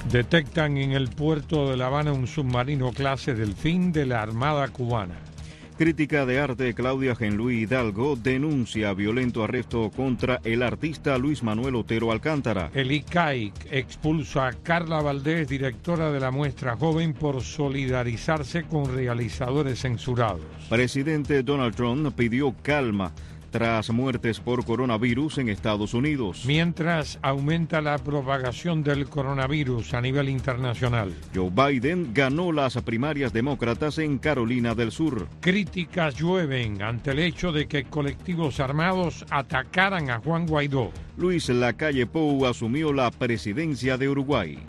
Detectan en el puerto de La Habana un submarino clase Delfín de la Armada Cubana. Crítica de arte Claudia Genluí Hidalgo denuncia violento arresto contra el artista Luis Manuel Otero Alcántara. El ICAIC expulsa a Carla Valdés, directora de la muestra joven, por solidarizarse con realizadores censurados. Presidente Donald Trump pidió calma tras muertes por coronavirus en Estados Unidos. Mientras aumenta la propagación del coronavirus a nivel internacional. Joe Biden ganó las primarias demócratas en Carolina del Sur. Críticas llueven ante el hecho de que colectivos armados atacaran a Juan Guaidó. Luis Lacalle Pou asumió la presidencia de Uruguay.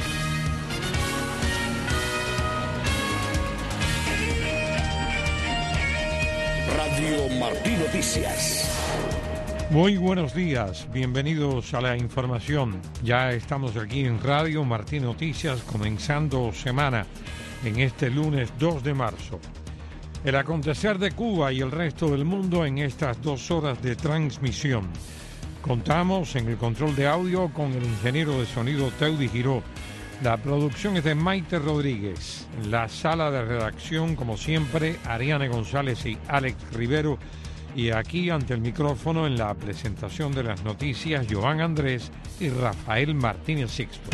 Radio Martí Noticias. Muy buenos días, bienvenidos a la información. Ya estamos aquí en Radio Martí Noticias comenzando semana en este lunes 2 de marzo. El acontecer de Cuba y el resto del mundo en estas 2 horas de transmisión. Contamos en el control de audio con el ingeniero de sonido Teudi Giró. La producción es de Maite Rodríguez. En la sala de redacción, como siempre, Ariane González y Alex Rivero. Y aquí ante el micrófono en la presentación de las noticias, Joan Andrés y Rafael Martínez Sixto.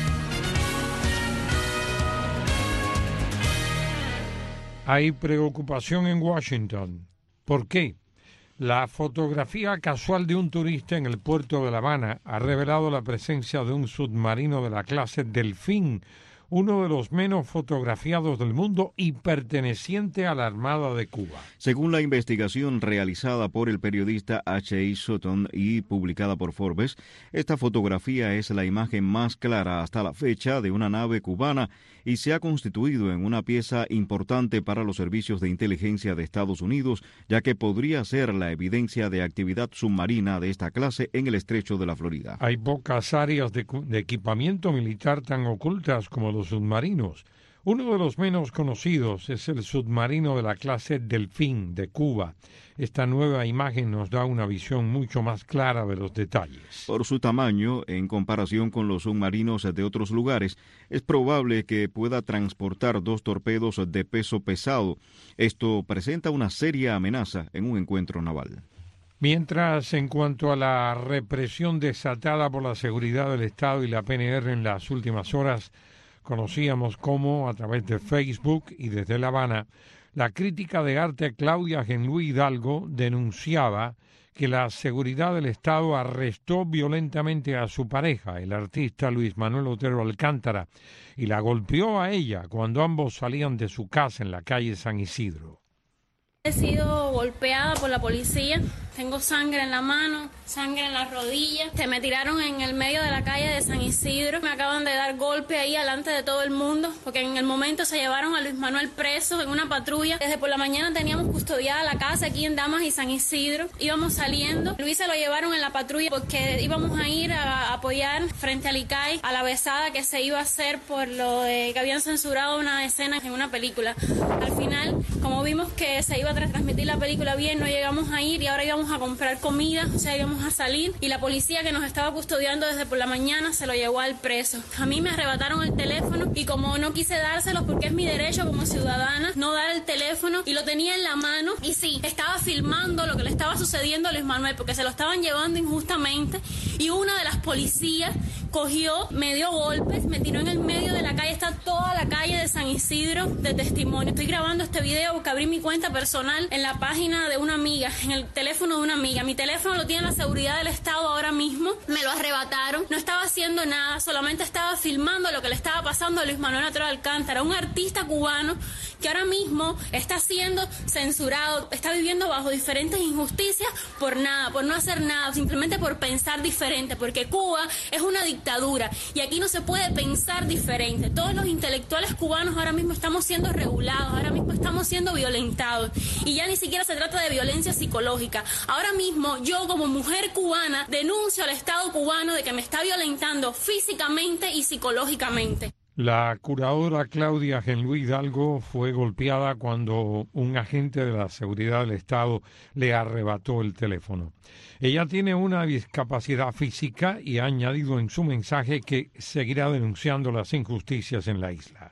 Hay preocupación en Washington. ¿Por qué? La fotografía casual de un turista en el puerto de La Habana ha revelado la presencia de un submarino de la clase Delfín, uno de los menos fotografiados del mundo y perteneciente a la Armada de Cuba. Según la investigación realizada por el periodista H.I. Sutton y publicada por Forbes, esta fotografía es la imagen más clara hasta la fecha de una nave cubana y se ha constituido en una pieza importante para los servicios de inteligencia de Estados Unidos, ya que podría ser la evidencia de actividad submarina de esta clase en el estrecho de la Florida. Hay pocas áreas de equipamiento militar tan ocultas como los submarinos. Uno de los menos conocidos es el submarino de la clase Delfín de Cuba. Esta nueva imagen nos da una visión mucho más clara de los detalles. Por su tamaño, en comparación con los submarinos de otros lugares, es probable que pueda transportar 2 torpedos de peso pesado. Esto presenta una seria amenaza en un encuentro naval. Mientras, en cuanto a la represión desatada por la seguridad del Estado y la PNR en las últimas horas, conocíamos cómo, a través de Facebook y desde La Habana, la crítica de arte Claudia Genluí Hidalgo denunciaba que la seguridad del Estado arrestó violentamente a su pareja, el artista Luis Manuel Otero Alcántara, y la golpeó a ella cuando ambos salían de su casa en la calle San Isidro. He sido golpeada por la policía, tengo sangre en la mano, sangre en las rodillas. Me tiraron en el medio de la calle de San Isidro. Me acaban de dar golpe ahí delante de todo el mundo, porque en el momento se llevaron a Luis Manuel preso en una patrulla. Desde por la mañana teníamos custodiada la casa aquí en Damas y San Isidro. Íbamos saliendo. Luis se lo llevaron en la patrulla porque íbamos a ir a apoyar frente al ICAI a la besada que se iba a hacer por lo de que habían censurado una escena en una película. Al final, como vimos que se iba a transmitir la película bien, no llegamos a ir y ahora íbamos a comprar comida, o sea, íbamos a salir y la policía que nos estaba custodiando desde por la mañana se lo llevó al preso. A mí me arrebataron el teléfono y como no quise dárselo porque es mi derecho como ciudadana no dar el teléfono y lo tenía en la mano y sí, estaba filmando lo que le estaba sucediendo a Luis Manuel porque se lo estaban llevando injustamente y una de las policías cogió, me dio golpes, me tiró en el medio de la calle, está toda la calle de San Isidro de testimonio. Estoy grabando este video porque abrí mi cuenta personal en la página de una amiga, en el teléfono de una amiga. Mi teléfono lo tiene la seguridad del Estado ahora mismo, me lo arrebataron, no estaba haciendo nada, solamente estaba filmando lo que le estaba pasando a Luis Manuel Otero Alcántara, un artista cubano que ahora mismo está siendo censurado, está viviendo bajo diferentes injusticias por nada, por no hacer nada, simplemente por pensar diferente, porque Cuba es una dictadura y aquí no se puede pensar diferente. Todos los intelectuales cubanos ahora mismo estamos siendo regulados, ahora mismo estamos siendo violentados y ya ni siquiera se trata de violencia psicológica. Ahora mismo yo como mujer cubana denuncio al Estado cubano de que me está violentando físicamente y psicológicamente. La curadora Claudia Genlu Hidalgo fue golpeada cuando un agente de la seguridad del Estado le arrebató el teléfono. Ella tiene una discapacidad física y ha añadido en su mensaje que seguirá denunciando las injusticias en la isla.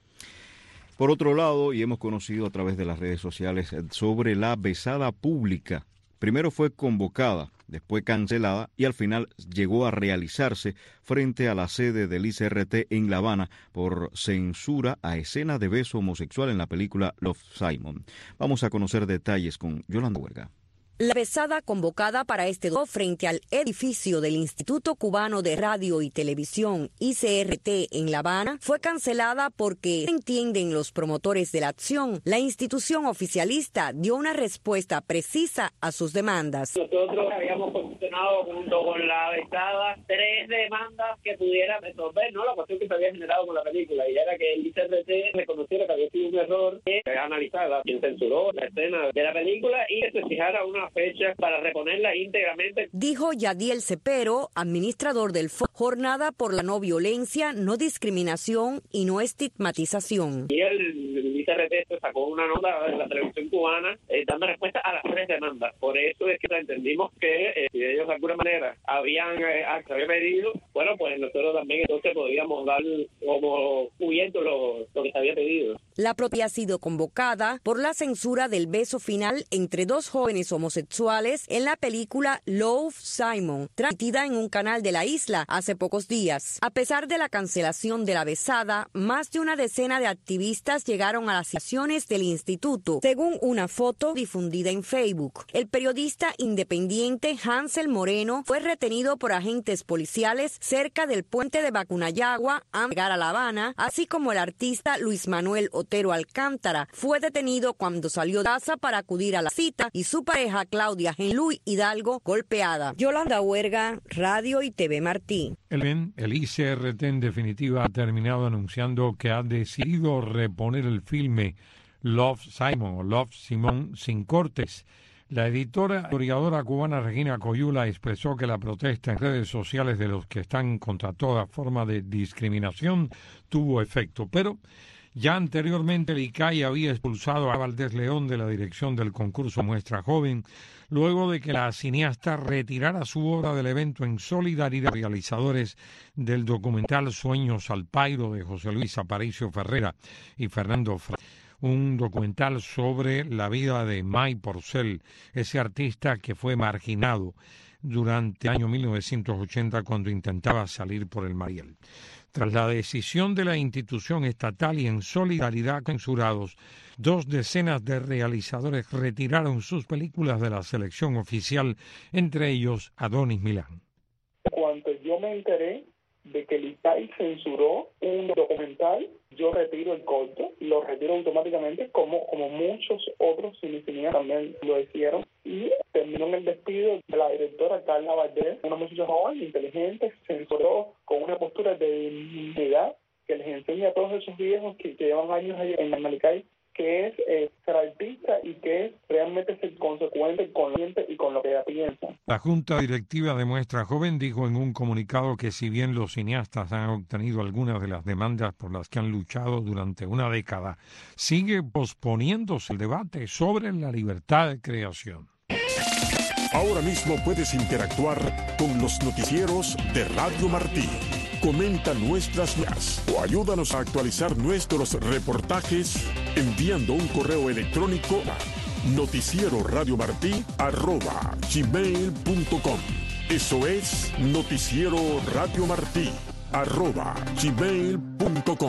Por otro lado, y hemos conocido a través de las redes sociales sobre la besada pública. Primero fue convocada, después cancelada y al final llegó a realizarse frente a la sede del ICRT en La Habana por censura a escena de beso homosexual en la película Love, Simon. Vamos a conocer detalles con Yolanda Huerga. La besada convocada para este domingo frente al edificio del Instituto Cubano de Radio y Televisión, ICRT, en La Habana, fue cancelada porque, entienden los promotores de la acción, la institución oficialista dio una respuesta precisa a sus demandas. Nosotros habíamos posicionado junto con la besada 3 demandas que pudieran resolver, ¿no?, la cuestión que se había generado con la película, y era que el ICRT reconociera que había sido un error, que analizara quien censuró la escena de la película y que se fijara una fecha para reponerla íntegramente. Dijo Yadiel Cepero, administrador del Jornada por la No Violencia, No Discriminación y No Estigmatización. Y el ICRT sacó una nota en la televisión cubana dando respuesta a las 3 demandas. Por eso es que entendimos que si ellos de alguna manera habían pedido, bueno, pues nosotros también entonces podíamos dar como cubierto lo que se había pedido. La propia ha sido convocada por la censura del beso final entre 2 jóvenes homosexuales en la película Love, Simon, transmitida en un canal de la isla hace pocos días. A pesar de la cancelación de la besada, más de una decena de activistas llegaron a las instalaciones del instituto, según una foto difundida en Facebook. El periodista independiente Hansel Moreno fue retenido por agentes policiales cerca del puente de Bacunayagua antes de llegar a La Habana, así como el artista Luis Manuel Otero Alcántara fue detenido cuando salió de casa para acudir a la cita y su pareja Claudia Genlu Hidalgo golpeada. Yolanda Huerga, Radio y TV Martí. El ICRT en definitiva ha terminado anunciando que ha decidido reponer el filme Love, Simon o Love, Simón sin cortes. La historiadora cubana Regina Coyula expresó que la protesta en redes sociales de los que están contra toda forma de discriminación tuvo efecto, pero ya anteriormente el ICAI había expulsado a Valdés León de la dirección del concurso Muestra Joven, luego de que la cineasta retirara su obra del evento en solidaridad con los realizadores del documental Sueños al Pairo de José Luis Aparicio Ferrera y Fernando Fra, un documental sobre la vida de May Porcel, ese artista que fue marginado durante el año 1980 cuando intentaba salir por el Mariel. Tras la decisión de la institución estatal y en solidaridad con censurados, 2 decenas de realizadores retiraron sus películas de la selección oficial, entre ellos Adonis Milán. Cuando yo me enteré de que el ICAI censuró un documental, yo retiro el corto, lo retiro automáticamente, como muchos otros cineastas también lo hicieron, y terminó en el despido de la directora Carla Valdés, una muchacha joven, inteligente, censuró con una postura de dignidad que les enseña a todos esos viejos que llevan años en el ICAI que es ser artista y que es realmente ser consecuente con la gente y con lo que ella piensa. La Junta Directiva de Muestra Joven dijo en un comunicado que si bien los cineastas han obtenido algunas de las demandas por las que han luchado durante una década, sigue posponiéndose el debate sobre la libertad de creación. Ahora mismo puedes interactuar con los noticieros de Radio Martí. Comenta nuestras notas o ayúdanos a actualizar nuestros reportajes enviando un correo electrónico a noticieroradiomartí@gmail.com. Eso es noticieroradiomartí@gmail.com.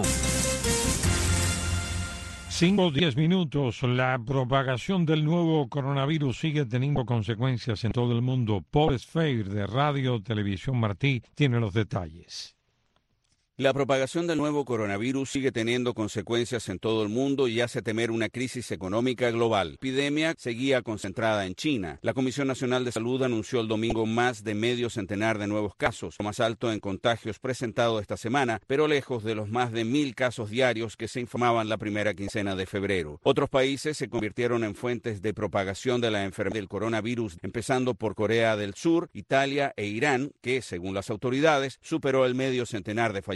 5:10 minutos. La propagación del nuevo coronavirus sigue teniendo consecuencias en todo el mundo. Paul Sfeir de Radio Televisión Martí tiene los detalles. La propagación del nuevo coronavirus sigue teniendo consecuencias en todo el mundo y hace temer una crisis económica global. La epidemia seguía concentrada en China. La Comisión Nacional de Salud anunció el domingo más de medio centenar de nuevos casos, lo más alto en contagios presentado esta semana, pero lejos de los más de 1.000 casos diarios que se informaban la primera quincena de febrero. Otros países se convirtieron en fuentes de propagación de la enfermedad del coronavirus, empezando por Corea del Sur, Italia e Irán, que, según las autoridades, superó el medio centenar de fallecidos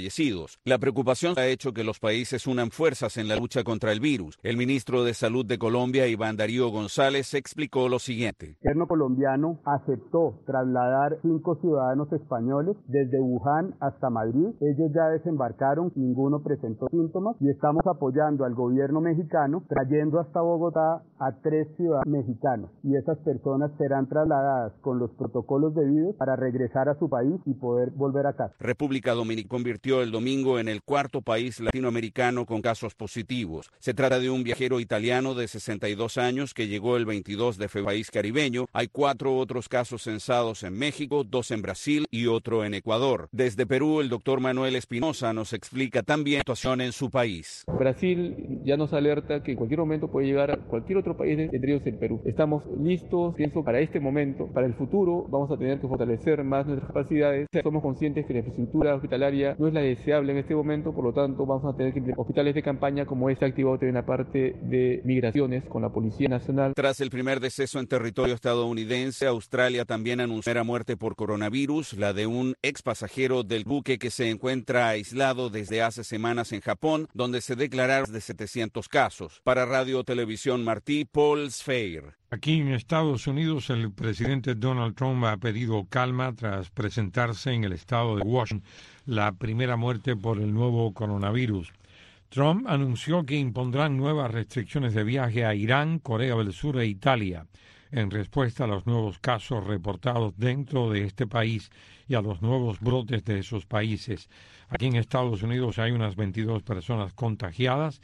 fallecidos. La preocupación ha hecho que los países unan fuerzas en la lucha contra el virus. El ministro de Salud de Colombia, Iván Darío González, explicó lo siguiente. El gobierno colombiano aceptó trasladar 5 ciudadanos españoles desde Wuhan hasta Madrid. Ellos ya desembarcaron, ninguno presentó síntomas y estamos apoyando al gobierno mexicano trayendo hasta Bogotá a 3 ciudadanos mexicanos y esas personas serán trasladadas con los protocolos debidos para regresar a su país y poder volver a casa. República Dominicana convirtió el domingo en el 4º país latinoamericano con casos positivos. Se trata de un viajero italiano de 62 años que llegó el 22 de febrero al país caribeño. Hay 4 otros casos censados en México, 2 en Brasil y otro en Ecuador. Desde Perú, el doctor Manuel Espinosa nos explica también la situación en su país. Brasil ya nos alerta que en cualquier momento puede llegar a cualquier otro país, entre ellos el Perú. Estamos listos, pienso, para este momento. Para el futuro vamos a tener que fortalecer más nuestras capacidades. Somos conscientes que la infraestructura hospitalaria no es la deseable en este momento, por lo tanto vamos a tener que implementar hospitales de campaña como este activado también una parte de migraciones con la Policía Nacional. Tras el primer deceso en territorio estadounidense, Australia también anunció la muerte por coronavirus, la de un ex pasajero del buque que se encuentra aislado desde hace semanas en Japón, donde se declararon de 700 casos. Para Radio Televisión Martí, Paul Sfeir. Aquí en Estados Unidos, el presidente Donald Trump ha pedido calma tras presentarse en el estado de Washington la primera muerte por el nuevo coronavirus. Trump anunció que impondrán nuevas restricciones de viaje a Irán, Corea del Sur e Italia, en respuesta a los nuevos casos reportados dentro de este país y a los nuevos brotes de esos países. Aquí en Estados Unidos hay unas 22 personas contagiadas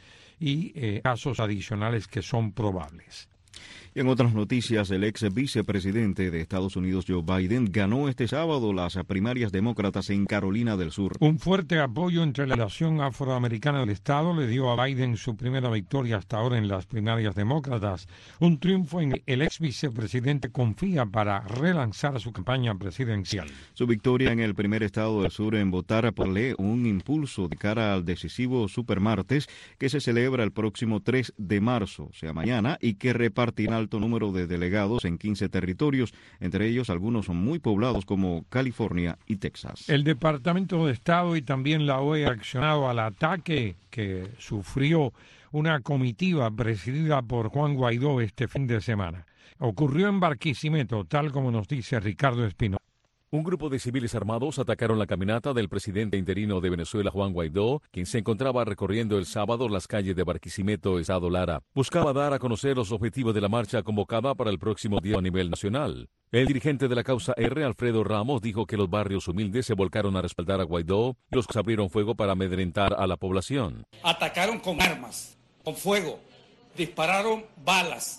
y casos adicionales que son probables. Y en otras noticias, el ex vicepresidente de Estados Unidos, Joe Biden, ganó este sábado las primarias demócratas en Carolina del Sur. Un fuerte apoyo entre la nación afroamericana del estado le dio a Biden su primera victoria hasta ahora en las primarias demócratas. Un triunfo en el ex vicepresidente confía para relanzar su campaña presidencial. Su victoria en el primer estado del sur en votar por ley un impulso de cara al decisivo supermartes que se celebra el próximo 3 de marzo, o sea mañana, y que repartirá alto número de delegados en 15 territorios, entre ellos algunos son muy poblados como California y Texas. El Departamento de Estado y también la OEA han reaccionado al ataque que sufrió una comitiva presidida por Juan Guaidó este fin de semana. Ocurrió en Barquisimeto, tal como nos dice Ricardo Espino. Un grupo de civiles armados atacaron la caminata del presidente interino de Venezuela, Juan Guaidó, quien se encontraba recorriendo el sábado las calles de Barquisimeto, Estado Lara. Buscaba dar a conocer los objetivos de la marcha convocada para el próximo día a nivel nacional. El dirigente de la causa R, Alfredo Ramos, dijo que los barrios humildes se volcaron a respaldar a Guaidó y los que abrieron fuego para amedrentar a la población. Atacaron con armas, con fuego, dispararon balas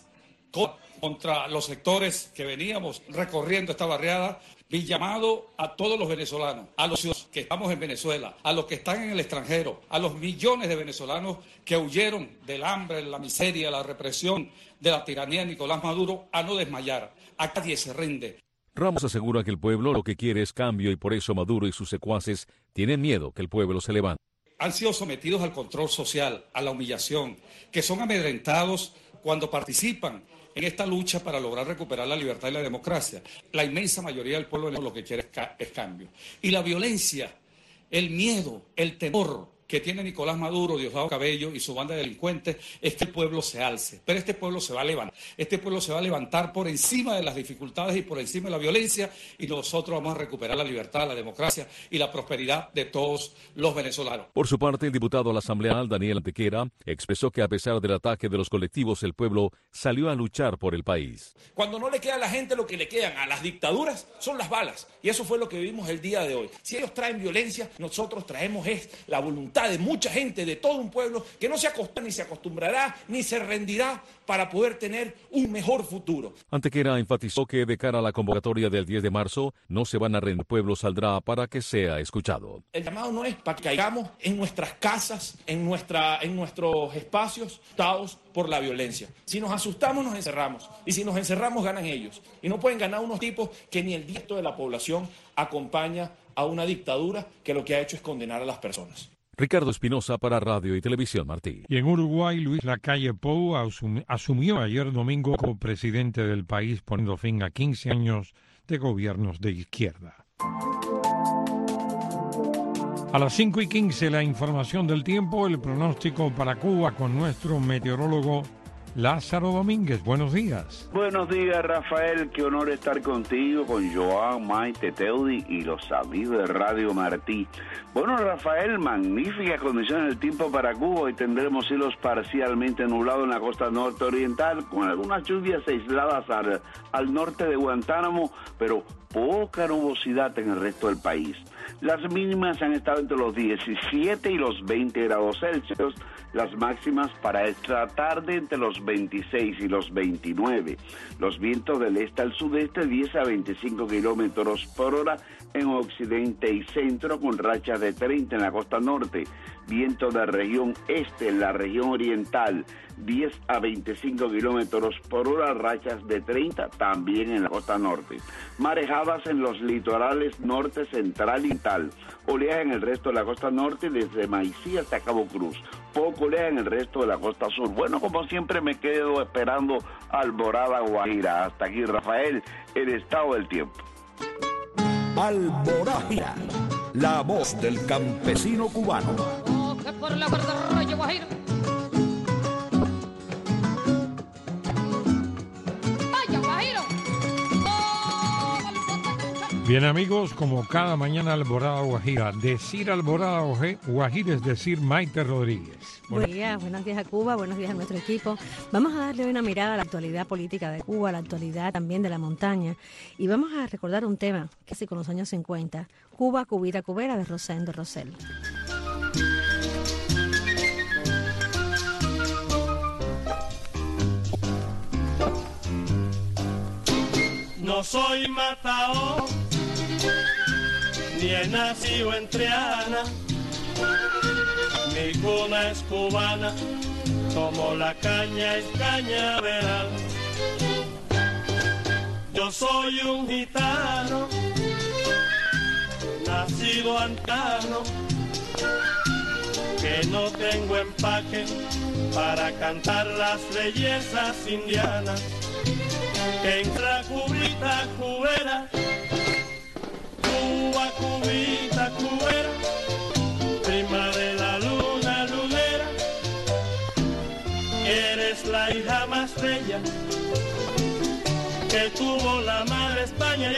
contra los sectores que veníamos recorriendo esta barriada. Mi llamado a todos los venezolanos, a los ciudadanos que estamos en Venezuela, a los que están en el extranjero, a los millones de venezolanos que huyeron del hambre, la miseria, la represión de la tiranía de Nicolás Maduro, a no desmayar. A nadie se rinde. Ramos asegura que el pueblo lo que quiere es cambio y por eso Maduro y sus secuaces tienen miedo que el pueblo se levante. Han sido sometidos al control social, a la humillación, que son amedrentados cuando participan en esta lucha para lograr recuperar la libertad y la democracia. La inmensa mayoría del pueblo lo que quiere es cambio. Y la violencia, el miedo, el temor que tiene Nicolás Maduro, Diosdado Cabello y su banda de delincuentes es que el pueblo se alce. Pero este pueblo se va a levantar. Este pueblo se va a levantar por encima de las dificultades y por encima de la violencia y nosotros vamos a recuperar la libertad, la democracia y la prosperidad de todos los venezolanos. Por su parte, el diputado a la Asamblea, Daniel Antequera, expresó que a pesar del ataque de los colectivos, el pueblo salió a luchar por el país. Cuando no le queda a la gente lo que le quedan a las dictaduras son las balas. Y eso fue lo que vivimos el día de hoy. Si ellos traen violencia, nosotros traemos la voluntad de mucha gente, de todo un pueblo, que no se acostumbra, ni se acostumbrará, ni se rendirá para poder tener un mejor futuro. Antequera enfatizó que de cara a la convocatoria del 10 de marzo, no se van a rendir, el pueblo saldrá para que sea escuchado. El llamado no es para que caigamos en nuestras casas, en nuestros espacios, asustados por la violencia. Si nos asustamos, nos encerramos. Y si nos encerramos, ganan ellos. Y no pueden ganar unos tipos que ni el resto de la población acompaña a una dictadura que lo que ha hecho es condenar a las personas. Ricardo Espinosa para Radio y Televisión Martí. Y en Uruguay, Luis Lacalle Pou asumió ayer domingo como presidente del país, poniendo fin a 15 años de gobiernos de izquierda. A las 5:15 la información del tiempo, el pronóstico para Cuba con nuestro meteorólogo Lázaro Domínguez. Buenos días. Buenos días, Rafael. Qué honor estar contigo, con Joan, Maite, Teudi y los amigos de Radio Martí. Bueno, Rafael, magníficas condiciones del tiempo para Cuba. Hoy tendremos cielos parcialmente nublados en la costa norte oriental, con algunas lluvias aisladas al norte de Guantánamo, pero poca nubosidad en el resto del país. Las mínimas han estado entre los 17 y los 20 grados Celsius, las máximas para esta tarde entre los 26 y los 29. Los vientos del este al sudeste 10 a 25 kilómetros por hora en occidente y centro, con rachas de 30 en la costa norte. Viento de región este en la región oriental 10 a 25 kilómetros por hora, rachas de 30 también en la costa norte. Marejadas en los litorales norte, central y tal. Oleaje en el resto de la costa norte desde Maicí hasta Cabo Cruz. Poco oleaje en el resto de la costa sur. Bueno, como siempre me quedo esperando Alborada Guajira. Hasta aquí, Rafael, el estado del tiempo. Alborada, la voz del campesino cubano. Por la Guardarroyo Guajiro. ¡Vaya, Guajiro! Bien, amigos, como cada mañana Alborada Guajira. Decir Alborada Guajira es decir Maite Rodríguez. Buenos días a Cuba, buenos días a nuestro equipo. Vamos a darle una mirada a la actualidad política de Cuba, a la actualidad también de la montaña. Y vamos a recordar un tema que hace con los años 50, Cuba, Cubita, Cubera, de Rosendo Rosell. No soy matao, ni he nacido en Triana, mi cuna es cubana, como la caña es cañaveral. Yo soy un gitano, nacido antano, que no tengo empaque para cantar las bellezas indianas. En la cubita cubera, Cuba cubita cubera, prima de la luna lunera, eres la hija más bella que tuvo la madre España.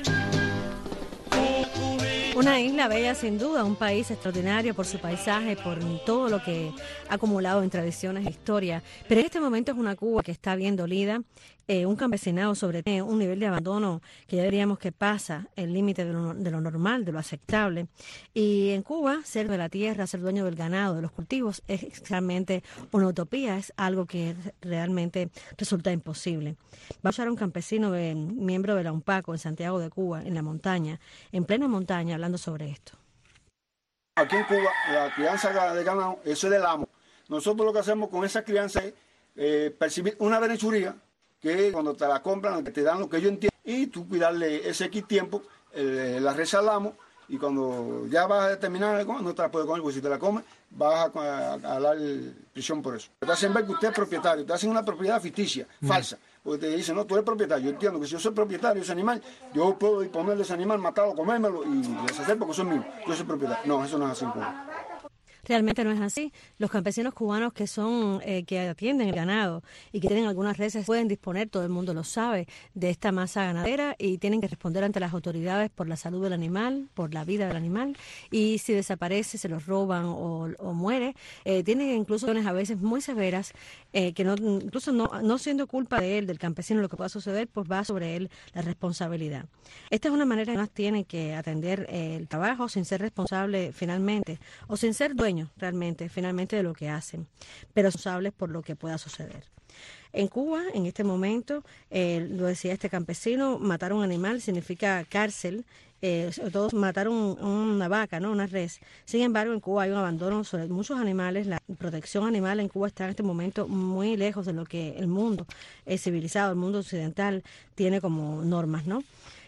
Una isla bella sin duda, un país extraordinario por su paisaje, por todo lo que ha acumulado en tradiciones e historia. Pero en este momento es una Cuba que está bien dolida, un campesinado sobre un nivel de abandono que ya diríamos que pasa el límite de lo normal, de lo aceptable. Y en Cuba, ser de la tierra, ser dueño del ganado, de los cultivos, es realmente una utopía, es algo que realmente resulta imposible. Va a usar un campesino, miembro de la UNPACO en Santiago de Cuba, en la montaña, en plena montaña, hablando sobre esto. Aquí en Cuba, la crianza de ganado, eso es del amo. Nosotros lo que hacemos con esa crianza es percibir una benechuría, que cuando te la compran, te dan lo que yo entiendo, y tú cuidarle ese X tiempo, la resalamos, y cuando ya vas a terminar, no te la puedes comer, porque si te la comes, vas a dar prisión por eso. Te hacen ver que usted es propietario, te hacen una propiedad ficticia, falsa, porque te dicen, no, tú eres propietario. Yo entiendo que si yo soy propietario de ese animal, yo puedo ponerle ese animal, matarlo, comérmelo y deshacer porque son míos. Yo soy propietario. No, eso no es así en Cuba. Realmente no es así. Los campesinos cubanos que son que atienden el ganado y que tienen algunas reses pueden disponer, todo el mundo lo sabe, de esta masa ganadera y tienen que responder ante las autoridades por la salud del animal, por la vida del animal, y si desaparece, se los roban o muere, tienen incluso a veces muy severas que no, incluso no siendo culpa de él, del campesino, lo que pueda suceder, pues va sobre él la responsabilidad. Esta es una manera que más tienen que atender el trabajo sin ser responsable finalmente o sin ser dueños realmente, finalmente, de lo que hacen, pero responsables por lo que pueda suceder. En Cuba, en este momento, lo decía este campesino, matar un animal significa cárcel, sobre todo matar una vaca, ¿no? Una res. Sin embargo, en Cuba hay un abandono sobre muchos animales. La protección animal en Cuba está en este momento muy lejos de lo que el mundo civilizado, el mundo occidental, tiene como normas, ¿no?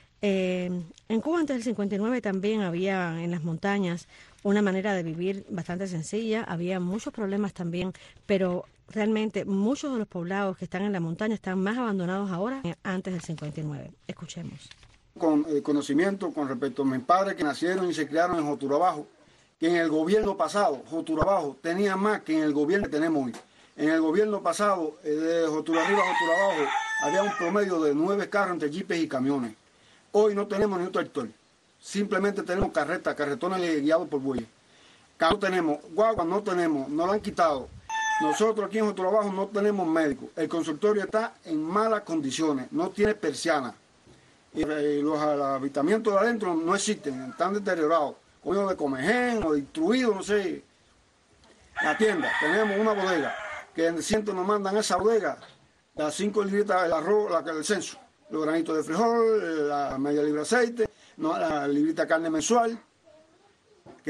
En Cuba antes del 59 también había en las montañas una manera de vivir bastante sencilla, había muchos problemas también, pero realmente muchos de los poblados que están en la montaña están más abandonados ahora que antes del 59. Escuchemos. Con conocimiento con respecto a mis padres que nacieron y se criaron en Joturabajo, que en el gobierno pasado, Joturabajo tenía más que en el gobierno que tenemos hoy. En el gobierno pasado, de Jotura arriba a Jotura abajo, había un promedio de 9 carros entre jipes y camiones. Hoy no tenemos ni un tractor. Simplemente tenemos carretones guiados por bueyes. No tenemos, guagua no tenemos, nos lo han quitado. Nosotros aquí en Jotura abajo no tenemos médicos. El consultorio está en malas condiciones, no tiene persiana. Los habitamientos de adentro no existen, están deteriorados. Comido de comején o destruido, no sé. La tienda, tenemos una bodega, que en ciento nos mandan esa bodega, las 5 libritas del arroz, el censo, los granitos de frijol, la media libra de aceite, no, la librita de carne mensual. ¿Qué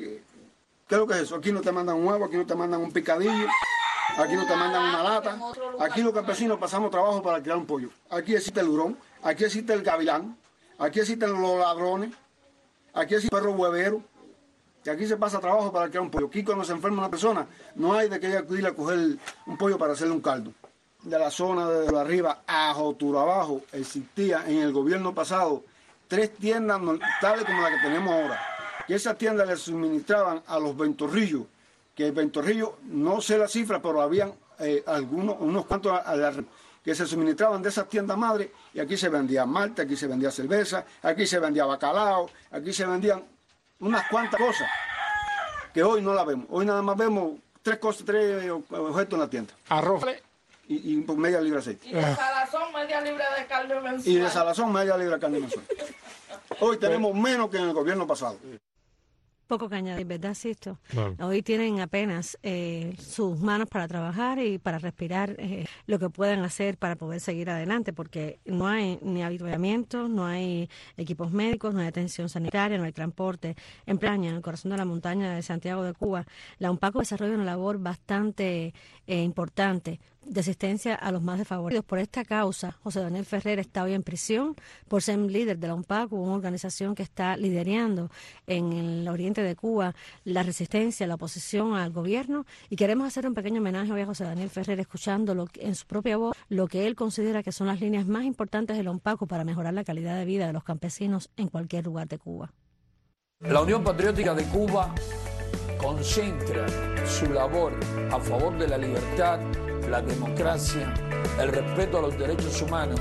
es lo que es eso? Aquí no te mandan un huevo, aquí no te mandan un picadillo, aquí no te mandan una lata. Aquí los campesinos pasamos trabajo para criar un pollo. Aquí existe el hurón, aquí existe el gavilán, aquí existen los ladrones, aquí existe el perro huevero, que aquí se pasa trabajo para criar un pollo. Aquí cuando se enferma una persona, no hay de que acudir a coger un pollo para hacerle un caldo. De la zona de arriba a Jotura abajo existía en el gobierno pasado 3 tiendas tales como la que tenemos ahora. Que esas tiendas le suministraban a los ventorrillos, que el ventorrillo, no sé la cifra, pero habían unos cuantos que se suministraban de esas tiendas madres, y aquí se vendía malta, aquí se vendía cerveza, aquí se vendía bacalao, aquí se vendían unas cuantas cosas que hoy no la vemos. Hoy nada más vemos 3 objetos en la tienda. Arroz y media libra de aceite. Y de salazón, media libra de carne mensual. Y de salazón, media libra de carne mensual. Hoy tenemos menos que en el gobierno pasado. Poco que añadir, ¿verdad, Sisto? Claro. Hoy tienen apenas sus manos para trabajar y para respirar lo que puedan hacer para poder seguir adelante, porque no hay ni avituallamiento, no hay equipos médicos, no hay atención sanitaria, no hay transporte. En Plaña, en el corazón de la montaña de Santiago de Cuba, la UNPACO desarrolla una labor bastante importante de asistencia a los más desfavorecidos. Por esta causa, José Daniel Ferrer está hoy en prisión por ser líder de la UNPACO, una organización que está liderando en el oriente de Cuba la resistencia, la oposición al gobierno, y queremos hacer un pequeño homenaje hoy a José Daniel Ferrer, escuchando en su propia voz lo que él considera que son las líneas más importantes de la UNPACO para mejorar la calidad de vida de los campesinos en cualquier lugar de Cuba. La Unión Patriótica de Cuba concentra su labor a favor de la libertad, la democracia, el respeto a los derechos humanos,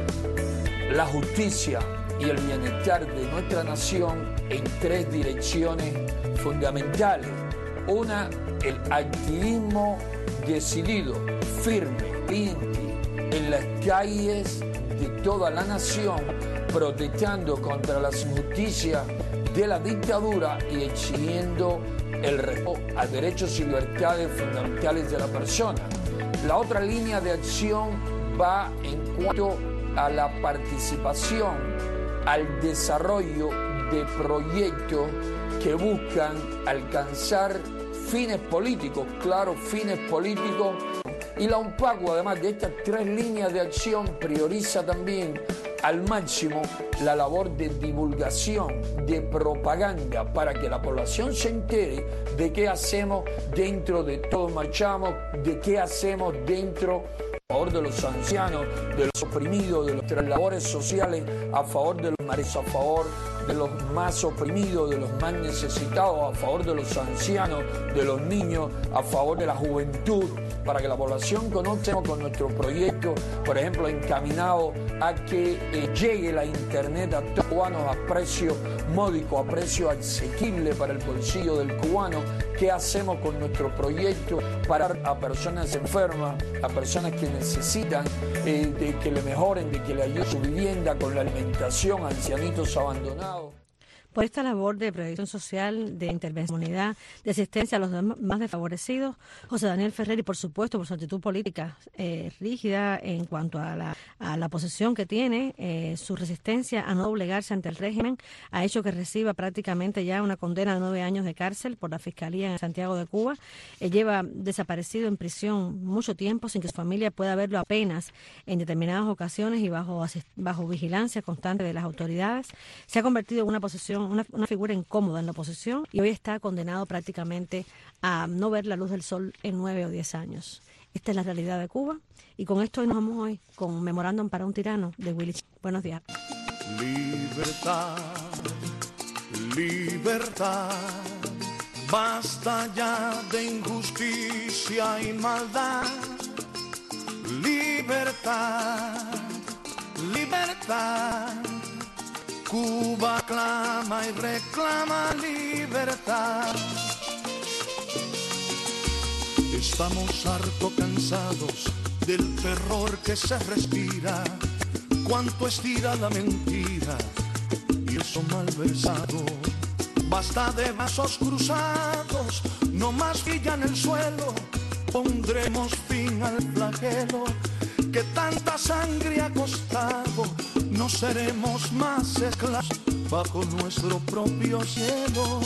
la justicia y el bienestar de nuestra nación en 3 direcciones fundamentales. Una, el activismo decidido, firme, valiente, en las calles de toda la nación, protestando contra las injusticias de la dictadura y exigiendo el respeto a derechos y libertades fundamentales de la persona. La otra línea de acción va en cuanto a la participación, al desarrollo de proyectos que buscan alcanzar fines políticos, claro, fines políticos. Y la UNPACO, además de estas 3 líneas de acción, prioriza también al máximo la labor de divulgación, de propaganda, para que la población se entere de qué hacemos dentro de Todos Marchamos, de qué hacemos dentro a favor de los ancianos, de los oprimidos, de nuestras labores sociales a favor de los mares, a favor de los más oprimidos, de los más necesitados, a favor de los ancianos, de los niños, a favor de la juventud, para que la población conozca con nuestro proyecto, por ejemplo, encaminado a que llegue la internet a todos los cubanos a precio módico, a precio asequible para el bolsillo del cubano. ¿Qué hacemos con nuestro proyecto para a personas enfermas, a personas que necesitan de que le mejoren, de que le ayuden su vivienda, con la alimentación, ancianitos abandonados? Por esta labor de protección social, de intervención, de asistencia a los más desfavorecidos, José Daniel Ferrer, y por supuesto por su actitud política rígida en cuanto a la posición que tiene, su resistencia a no doblegarse ante el régimen, ha hecho que reciba prácticamente ya una condena de 9 años de cárcel por la Fiscalía en Santiago de Cuba. Lleva desaparecido en prisión mucho tiempo sin que su familia pueda verlo apenas en determinadas ocasiones y bajo vigilancia constante de las autoridades. Se ha convertido en una figura incómoda en la oposición, y hoy está condenado prácticamente a no ver la luz del sol en 9 o 10 años. Esta es la realidad de Cuba, y con esto nos vamos hoy con Memorándum para un tirano de Willy. Buenos días. Libertad, libertad, Basta ya de injusticia y maldad. Libertad, libertad. Cuba clama y reclama libertad. Estamos harto cansados del terror que se respira. Cuánto estira la mentira y eso malversado. Basta de vasos cruzados, no más villa en el suelo. Pondremos fin al flagelo que tanta sangre ha costado. No seremos más esclavos bajo nuestro propio cielo.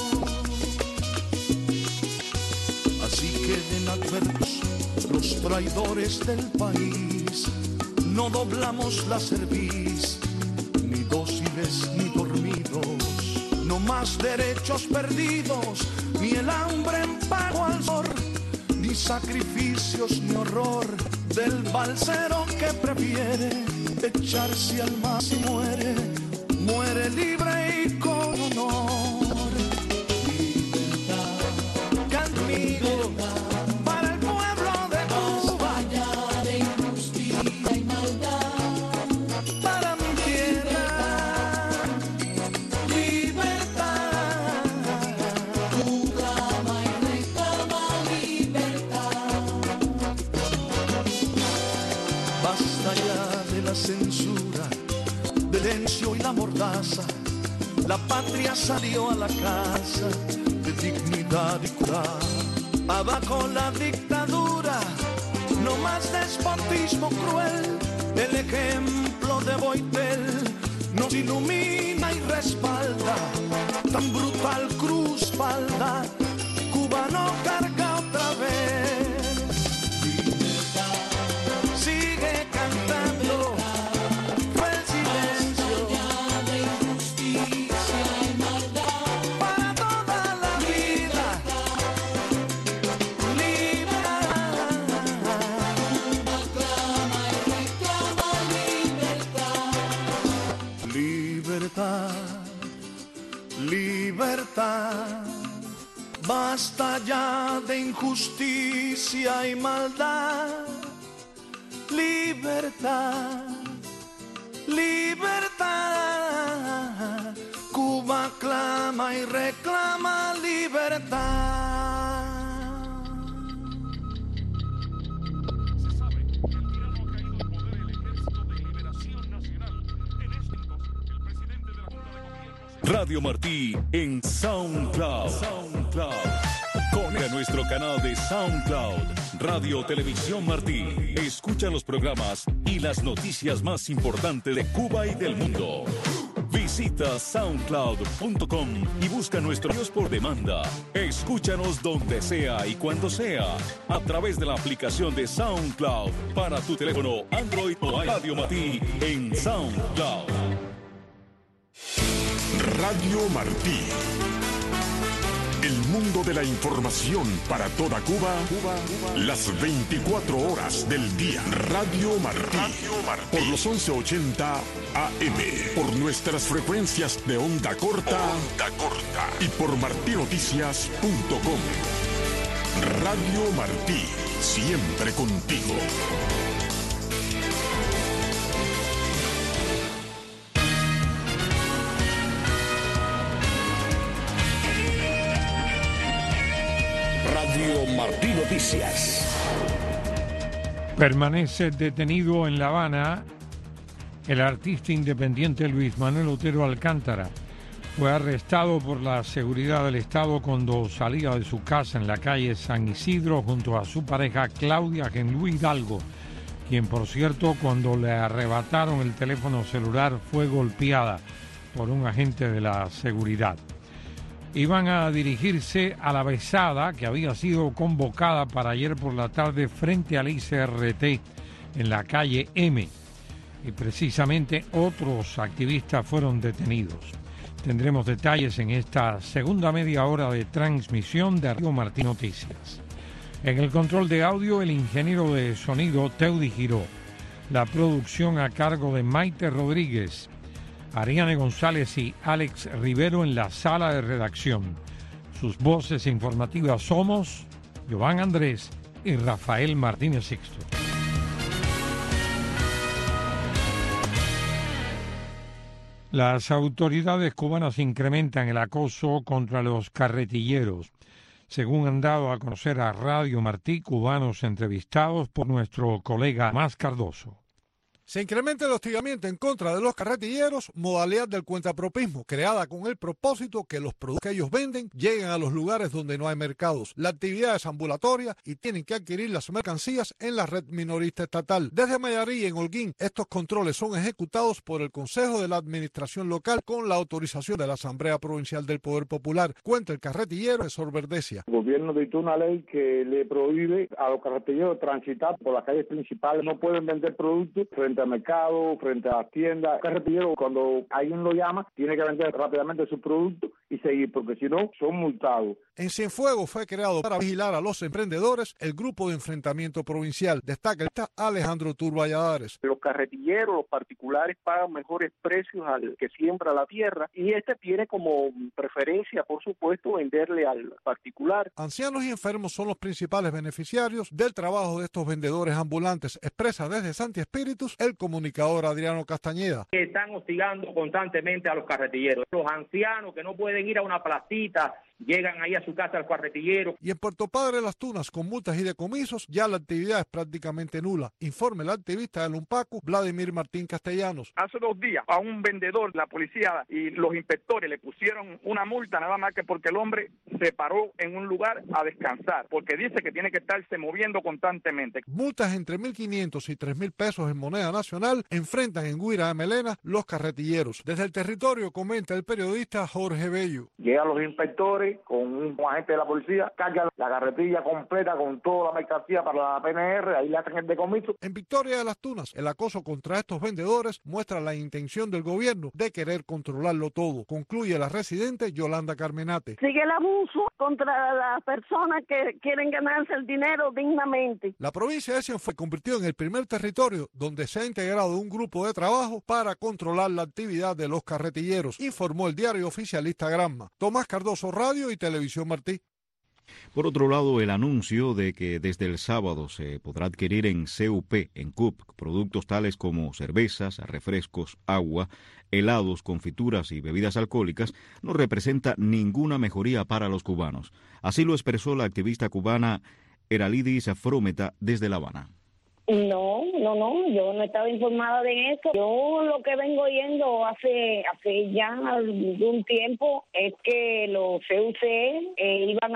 Así queden adversos los traidores del país. No doblamos la cerviz, ni dóciles ni dormidos. No más derechos perdidos, ni el hambre en pago al sol, ni sacrificios ni horror del balsero que prefiere echarse al mar y muere, muere libre y con honor. Libertad, conmigo, para el pueblo de Cuba, allá de injusticia y maldad, para mi tierra. Libertad, Cuba y reclama libertad. Basta ya de la censura, del encio y la mordaza. La patria salió a la casa de dignidad y cura. Abajo la dictadura, no más despotismo cruel. El ejemplo de Boitel nos ilumina y respalda. Tan brutal cruz falda, Cuba no carga otra vez. Sigue cantando, fue el silencio de injusticia y maldad para toda la vida. Libertad, Cuba clama y reclama libertad. Libertad, libertad. Basta ya de injusticia y maldad. Libertad, libertad. Cuba clama y reclama libertad. Radio Martí en SoundCloud. Conecta nuestro canal de SoundCloud, Radio Televisión Martí. Escucha los programas y las noticias más importantes de Cuba y del mundo. Visita soundcloud.com y busca nuestros videos por demanda. Escúchanos donde sea y cuando sea a través de la aplicación de SoundCloud para tu teléfono Android o Radio Martí en SoundCloud. Radio Martí. El mundo de la información para toda Cuba, las 24 horas del día. Radio Martí. Por los 1180 AM. Por nuestras frecuencias de onda corta. Y por martinoticias.com. Radio Martí. Siempre contigo. Radio Martí Noticias. Permanece detenido en La Habana el artista independiente Luis Manuel Otero Alcántara. Fue arrestado por la seguridad del Estado cuando salía de su casa en la calle San Isidro junto a su pareja Claudia Genlú Hidalgo, quien por cierto cuando le arrebataron el teléfono celular fue golpeada por un agente de la seguridad. Iban a dirigirse a la besada que había sido convocada para ayer por la tarde frente al ICRT en la calle M. Y precisamente otros activistas fueron detenidos. Tendremos detalles en esta segunda media hora de transmisión de Radio Martí Noticias. En el control de audio, el ingeniero de sonido Teudi Giró. La producción a cargo de Maite Rodríguez. Ariane González y Alex Rivero en la sala de redacción. Sus voces informativas somos Joan Andrés y Rafael Martínez Sixto. Las autoridades cubanas incrementan el acoso contra los carretilleros. Según han dado a conocer a Radio Martí, cubanos entrevistados por nuestro colega Más Cardoso. Se incrementa el hostigamiento en contra de los carretilleros, modalidad del cuentapropismo, creada con el propósito que los productos que ellos venden lleguen a los lugares donde no hay mercados. La actividad es ambulatoria y tienen que adquirir las mercancías en la red minorista estatal. Desde Mayarí, en Holguín, estos controles son ejecutados por el Consejo de la Administración Local con la autorización de la Asamblea Provincial del Poder Popular, cuenta el carretillero Profesor Verdesia. El gobierno dictó una ley que le prohíbe a los carretilleros transitar por las calles principales. No pueden vender productos frente al mercado, frente a las tiendas. El carretillero, cuando alguien lo llama, tiene que vender rápidamente su producto y seguir, porque si no, son multados. En Cienfuegos fue creado para vigilar a los emprendedores el Grupo de Enfrentamiento Provincial. Destaca Alejandro Turballadares. Los carretilleros, los particulares pagan mejores precios al que siembra la tierra y este tiene como preferencia, por supuesto, venderle al particular. Ancianos y enfermos son los principales beneficiarios del trabajo de estos vendedores ambulantes, expresa desde Santi Espíritus el comunicador Adriano Castañeda. Están hostigando constantemente a los carretilleros. Los ancianos que no pueden ir a una placita, llegan ahí a su casa al carretillero. Y en Puerto Padre Las Tunas, con multas y decomisos, ya la actividad es prácticamente nula. Informe el activista del Unpacu, Vladimir Martín Castellanos. Hace 2 días a un vendedor, la policía y los inspectores le pusieron una multa nada más que porque el hombre se paró en un lugar a descansar, porque dice que tiene que estarse moviendo constantemente. Multas entre 1.500 y 3.000 pesos en moneda nacional enfrentan en Guira de Melena los carretilleros. Desde el territorio comenta el periodista Jorge Bello. Llegan los inspectores con un agente de la policía, cargan la carretilla completa con toda la mercancía para la PNR, ahí le hacen el decomiso. En Victoria de Las Tunas, el acoso contra estos vendedores muestra la intención del gobierno de querer controlarlo todo, concluye la residente Yolanda Carmenate. Sigue el abuso contra las personas que quieren ganarse el dinero dignamente. La provincia de Cienfuegos se convirtió en el primer territorio donde se ha integrado un grupo de trabajo para controlar la actividad de los carretilleros, informó el diario oficialista Granma. Tomás Cardoso, Radio y Televisión Martí. Por otro lado, el anuncio de que desde el sábado se podrá adquirir en CUP, en CUP, productos tales como cervezas, refrescos, agua, helados, confituras y bebidas alcohólicas, no representa ninguna mejoría para los cubanos. Así lo expresó la activista cubana Eralidis Frometa desde La Habana. No, yo no estaba informada de eso. Yo lo que vengo oyendo hace ya algún tiempo es que los CUC iban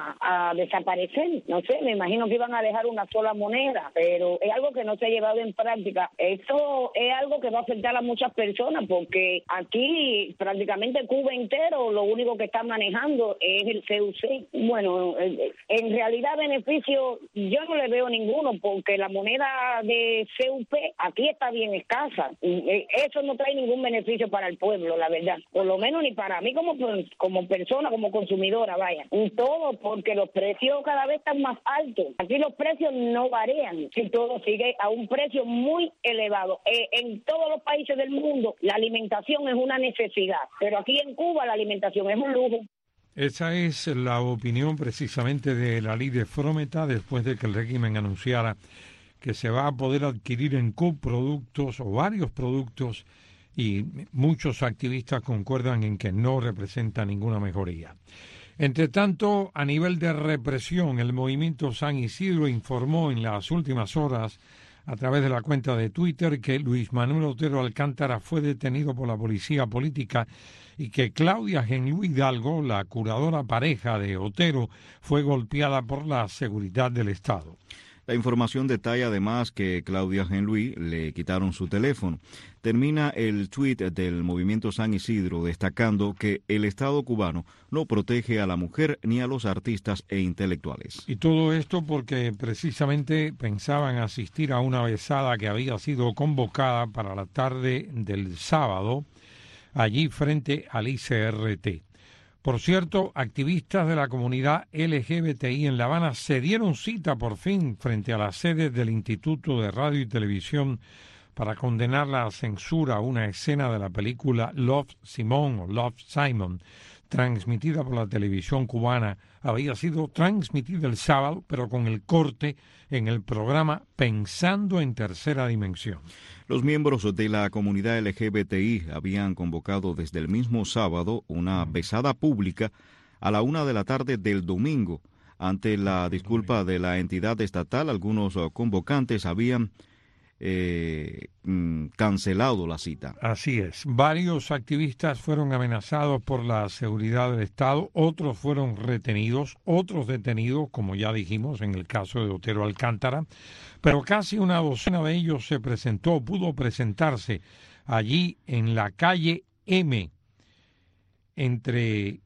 a desaparecer. No sé, me imagino que iban a dejar una sola moneda, pero es algo que no se ha llevado en práctica. Esto es algo que va a afectar a muchas personas porque aquí prácticamente Cuba entero lo único que está manejando es el CUC. Bueno, en realidad beneficio yo no le veo ninguno porque la moneda de CUP aquí está bien escasa. Eso no trae ningún beneficio para el pueblo, la verdad. Por lo menos ni para mí como persona, como consumidora, vaya. Y todo porque los precios cada vez están más altos. Aquí los precios no varían. Si todo sigue a un precio muy elevado. En todos los países del mundo la alimentación es una necesidad, pero aquí en Cuba la alimentación es un lujo. Esa es la opinión precisamente de Eralidis Frometa después de que el régimen anunciara que se va a poder adquirir en CUP productos o varios productos y muchos activistas concuerdan en que no representa ninguna mejoría. Entre tanto, a nivel de represión, el movimiento San Isidro informó en las últimas horas a través de la cuenta de Twitter que Luis Manuel Otero Alcántara fue detenido por la policía política y que Claudia Genlú Hidalgo, la curadora pareja de Otero, fue golpeada por la seguridad del Estado. La información detalla además que Claudia Genluí le quitaron su teléfono. Termina el tuit del Movimiento San Isidro destacando que el Estado cubano no protege a la mujer ni a los artistas e intelectuales. Y todo esto porque precisamente pensaban asistir a una besada que había sido convocada para la tarde del sábado, allí frente al ICRT. Por cierto, activistas de la comunidad LGBTI en La Habana se dieron cita por fin frente a la sede del Instituto de Radio y Televisión para condenar la censura a una escena de la película Love Simon o Love Simon, transmitida por la televisión cubana, había sido transmitida el sábado, pero con el corte en el programa Pensando en Tercera Dimensión. Los miembros de la comunidad LGBTI habían convocado desde el mismo sábado una besada pública a la 1:00 p.m. del domingo. Ante la disculpa de la entidad estatal, algunos convocantes habían cancelado la cita. Así es. Varios activistas fueron amenazados por la seguridad del Estado, otros fueron retenidos, otros detenidos, como ya dijimos en el caso de Otero Alcántara, pero casi una docena de ellos pudo presentarse allí en la calle M, entre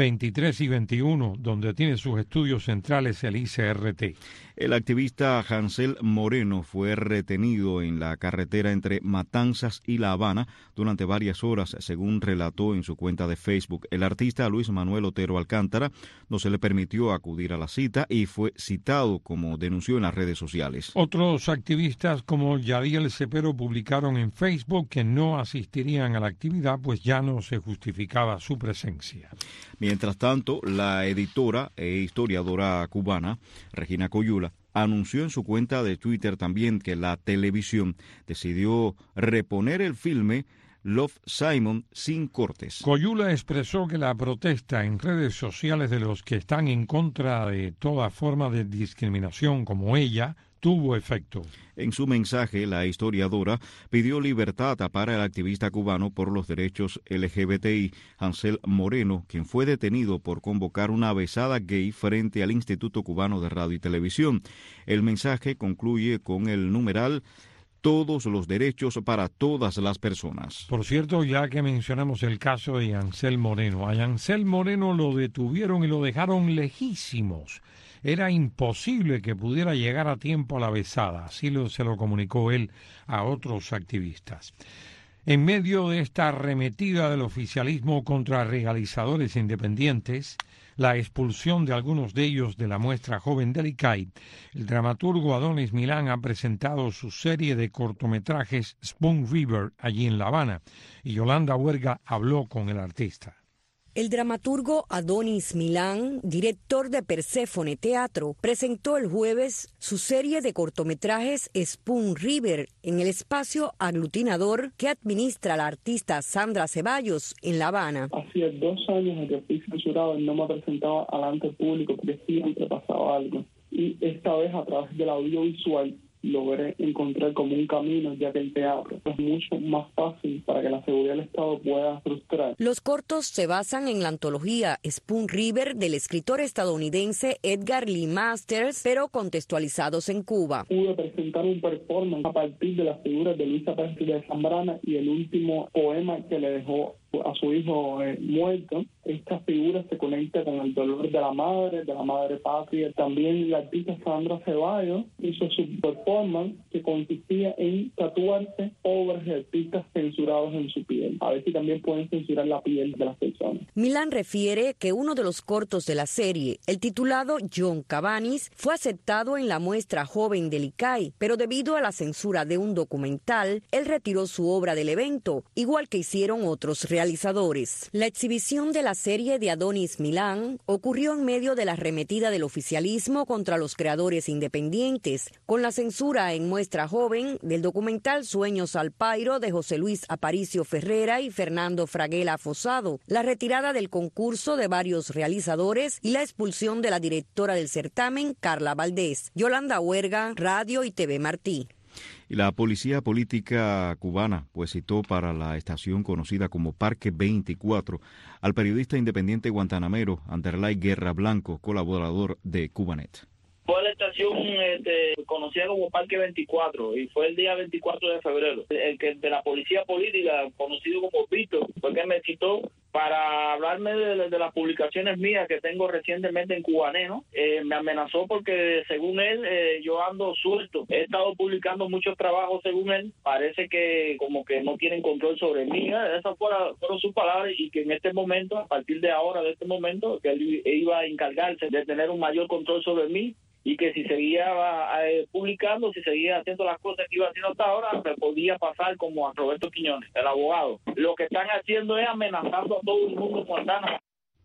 23 y 21, donde tiene sus estudios centrales el ICRT. El activista Hansel Moreno fue retenido en la carretera entre Matanzas y La Habana durante varias horas, según relató en su cuenta de Facebook. El artista Luis Manuel Otero Alcántara no se le permitió acudir a la cita y fue citado, como denunció en las redes sociales. Otros activistas como Yadiel Cepero publicaron en Facebook que no asistirían a la actividad, pues ya no se justificaba su presencia. Mientras tanto, la editora e historiadora cubana, Regina Coyula, anunció en su cuenta de Twitter también que la televisión decidió reponer el filme Love, Simon sin cortes. Coyula expresó que la protesta en redes sociales de los que están en contra de toda forma de discriminación como ella tuvo efecto. En su mensaje, la historiadora pidió libertad para el activista cubano por los derechos LGBTI, Hansel Moreno, quien fue detenido por convocar una besada gay frente al Instituto Cubano de Radio y Televisión. El mensaje concluye con el numeral "Todos los derechos para todas las personas". Por cierto, ya que mencionamos el caso de Hansel Moreno, a Hansel Moreno lo detuvieron y lo dejaron lejísimos. Era imposible que pudiera llegar a tiempo a la besada, así se lo comunicó él a otros activistas. En medio de esta arremetida del oficialismo contra realizadores independientes, la expulsión de algunos de ellos de la muestra joven del ICAI, el dramaturgo Adonis Milán ha presentado su serie de cortometrajes Spoon River allí en La Habana, y Yolanda Huerga habló con el artista. El dramaturgo Adonis Milán, director de Perséfone Teatro, presentó el jueves su serie de cortometrajes Spoon River en el espacio aglutinador que administra la artista Sandra Ceballos en La Habana. Hacía 2 años que fui censurado y no me presentaba delante del público porque siempre pasaba algo. Y esta vez, a través del audiovisual, logré encontrar como un camino, ya que el teatro es mucho más fácil para que la seguridad del Estado pueda frustrar. Los cortos se basan en la antología Spoon River del escritor estadounidense Edgar Lee Masters, pero contextualizados en Cuba. Pude presentar un performance a partir de las figuras de Luisa Pérez de Zambrana y el último poema que le dejó a su hijo muerto. Esta figura se conecta con el dolor de la madre patria. También la artista Sandra Ceballos hizo su performance que consistía en tatuarse obras de artistas censurados en su piel. A ver si también pueden censurar la piel de las personas. Milán refiere que uno de los cortos de la serie, el titulado John Cabanis, fue aceptado en la muestra joven del ICAI, pero debido a la censura de un documental, él retiró su obra del evento, igual que hicieron otros realizadores. La exhibición de la serie de Adonis Milán ocurrió en medio de la arremetida del oficialismo contra los creadores independientes, con la censura en muestra joven del documental Sueños al Pairo de José Luis Aparicio Ferrera y Fernando Fraguela Fosado, la retirada del concurso de varios realizadores y la expulsión de la directora del certamen, Carla Valdés. Yolanda Huerga, Radio y TV Martí. Y la policía política cubana citó para la estación conocida como Parque 24 al periodista independiente guantanamero Anderlay Guerra Blanco, colaborador de Cubanet. Fue la estación conocida como Parque 24 y fue el día 24 de febrero. El que de la policía política, conocido como Víctor, fue que me citó para hablarme de las publicaciones mías que tengo recientemente en Cubanet, ¿no? Me amenazó porque según él yo ando suelto. He estado publicando muchos trabajos según él. Parece que como que no tienen control sobre mí. Esas fueron sus palabras y que en este momento, a partir de ahora, de este momento, que él iba a encargarse de tener un mayor control sobre mí. Y que si seguía publicando, si seguía haciendo las cosas que iba haciendo hasta ahora, me podía pasar como a Roberto Quiñones, el abogado. Lo que están haciendo es amenazando a todo el mundo en Guantánamo.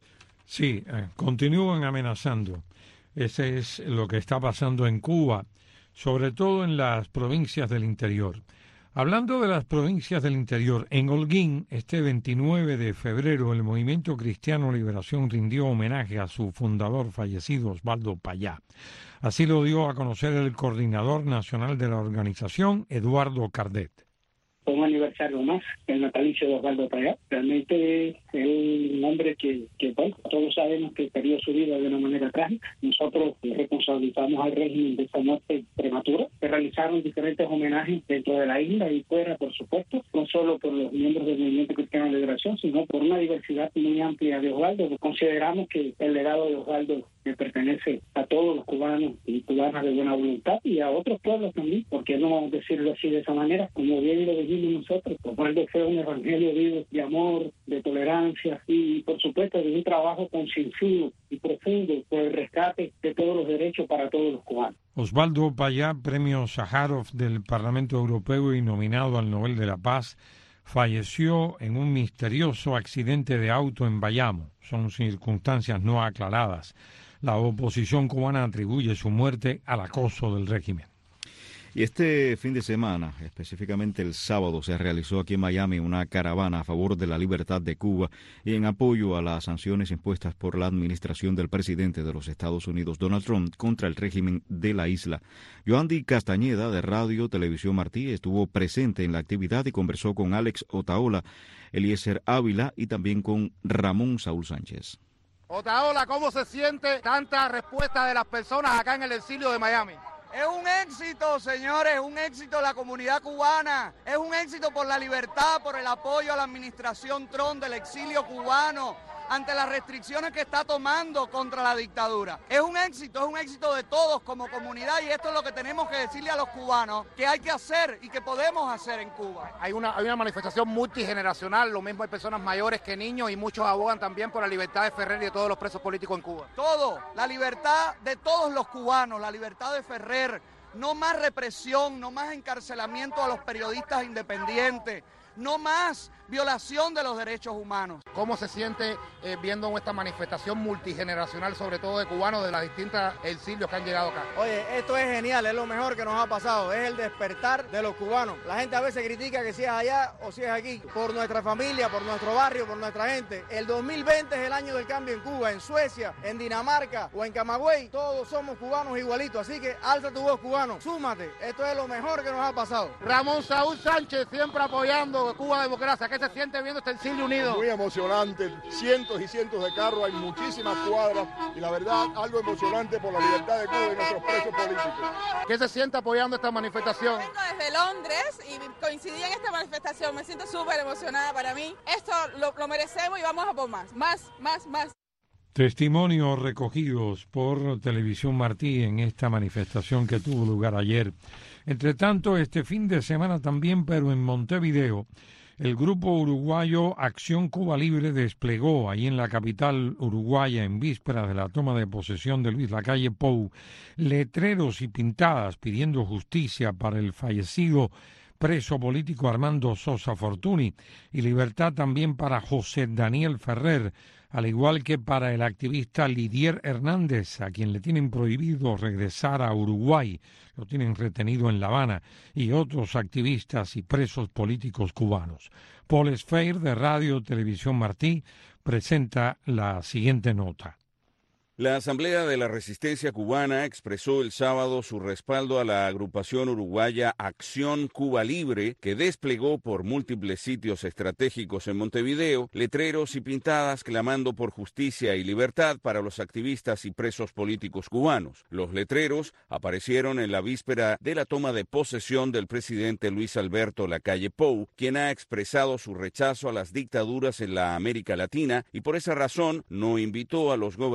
Sí, continúan amenazando. Ese es lo que está pasando en Cuba, sobre todo en las provincias del interior. Hablando de las provincias del interior, en Holguín, este 29 de febrero, el Movimiento Cristiano Liberación rindió homenaje a su fundador fallecido, Osvaldo Payá. Así lo dio a conocer el coordinador nacional de la organización, Eduardo Cardet. Un aniversario más, el natalicio de Osvaldo Payá. Realmente es un hombre que bueno, todos sabemos que perdió su vida de una manera trágica. Nosotros responsabilizamos al régimen de esta muerte prematura. Se realizaron diferentes homenajes dentro de la isla y fuera, por supuesto, no solo por los miembros del Movimiento Cristiano de Liberación, sino por una diversidad muy amplia de Osvaldo. Consideramos que el legado de Osvaldo que pertenece a todos los cubanos y cubanas de buena voluntad y a otros pueblos también, ¿por qué no decirlo así de esa manera? Como bien lo dijimos nosotros, Osvaldo fue un evangelio vivo de amor, de tolerancia y, por supuesto, de un trabajo concienzudo y profundo por el rescate de todos los derechos para todos los cubanos. Osvaldo Payá, premio Sájarov del Parlamento Europeo y nominado al Nobel de la Paz, falleció en un misterioso accidente de auto en Bayamo. Son circunstancias no aclaradas. La oposición cubana atribuye su muerte al acoso del régimen. Y este fin de semana, específicamente el sábado, se realizó aquí en Miami una caravana a favor de la libertad de Cuba y en apoyo a las sanciones impuestas por la administración del presidente de los Estados Unidos, Donald Trump, contra el régimen de la isla. Yoandi Castañeda, de Radio Televisión Martí, estuvo presente en la actividad y conversó con Alex Otaola, Eliezer Ávila y también con Ramón Saúl Sánchez. Otaola, ¿cómo se siente tanta respuesta de las personas acá en el exilio de Miami? Es un éxito, señores, un éxito de la comunidad cubana, es un éxito por la libertad, por el apoyo a la administración Trump del exilio cubano ante las restricciones que está tomando contra la dictadura. Es un éxito de todos como comunidad y esto es lo que tenemos que decirle a los cubanos que hay que hacer y que podemos hacer en Cuba. Hay una manifestación multigeneracional, lo mismo hay personas mayores que niños y muchos abogan también por la libertad de Ferrer y de todos los presos políticos en Cuba. Todo, la libertad de todos los cubanos, la libertad de Ferrer, no más represión, no más encarcelamiento a los periodistas independientes, no más violación de los derechos humanos. ¿Cómo se siente viendo esta manifestación multigeneracional, sobre todo de cubanos de las distintas exilios que han llegado acá? Oye, esto es genial, es lo mejor que nos ha pasado, es el despertar de los cubanos. La gente a veces critica que si es allá o si es aquí, por nuestra familia, por nuestro barrio, por nuestra gente. El 2020 es el año del cambio en Cuba, en Suecia, en Dinamarca o en Camagüey, todos somos cubanos igualitos, así que alza tu voz, cubano, súmate, esto es lo mejor que nos ha pasado. Ramón Saúl Sánchez, siempre apoyando Cuba Democracia. ¿Qué se siente viendo este exilio unido? Muy emocionante, cientos y cientos de carros, hay muchísimas cuadras y la verdad algo emocionante por la libertad de Cuba y nuestros presos políticos. ¿Qué se siente apoyando esta manifestación? Vengo desde Londres y coincidí en esta manifestación, me siento súper emocionada para mí. Esto lo merecemos y vamos a por más. Testimonios recogidos por Televisión Martí en esta manifestación que tuvo lugar ayer. Entre tanto, este fin de semana también, pero en Montevideo, el grupo uruguayo Acción Cuba Libre desplegó ahí en la capital uruguaya, en vísperas de la toma de posesión de Luis Lacalle Pou, letreros y pintadas pidiendo justicia para el fallecido preso político Armando Sosa Fortuny y libertad también para José Daniel Ferrer, al igual que para el activista Lidier Hernández, a quien le tienen prohibido regresar a Uruguay, lo tienen retenido en La Habana, y otros activistas y presos políticos cubanos. Paul Esfeir, de Radio Televisión Martí, presenta la siguiente nota. La Asamblea de la Resistencia Cubana expresó el sábado su respaldo a la agrupación uruguaya Acción Cuba Libre, que desplegó por múltiples sitios estratégicos en Montevideo letreros y pintadas clamando por justicia y libertad para los activistas y presos políticos cubanos. Los letreros aparecieron en la víspera de la toma de posesión del presidente Luis Alberto Lacalle Pou, quien ha expresado su rechazo a las dictaduras en la América Latina y por esa razón no invitó a los gobernantes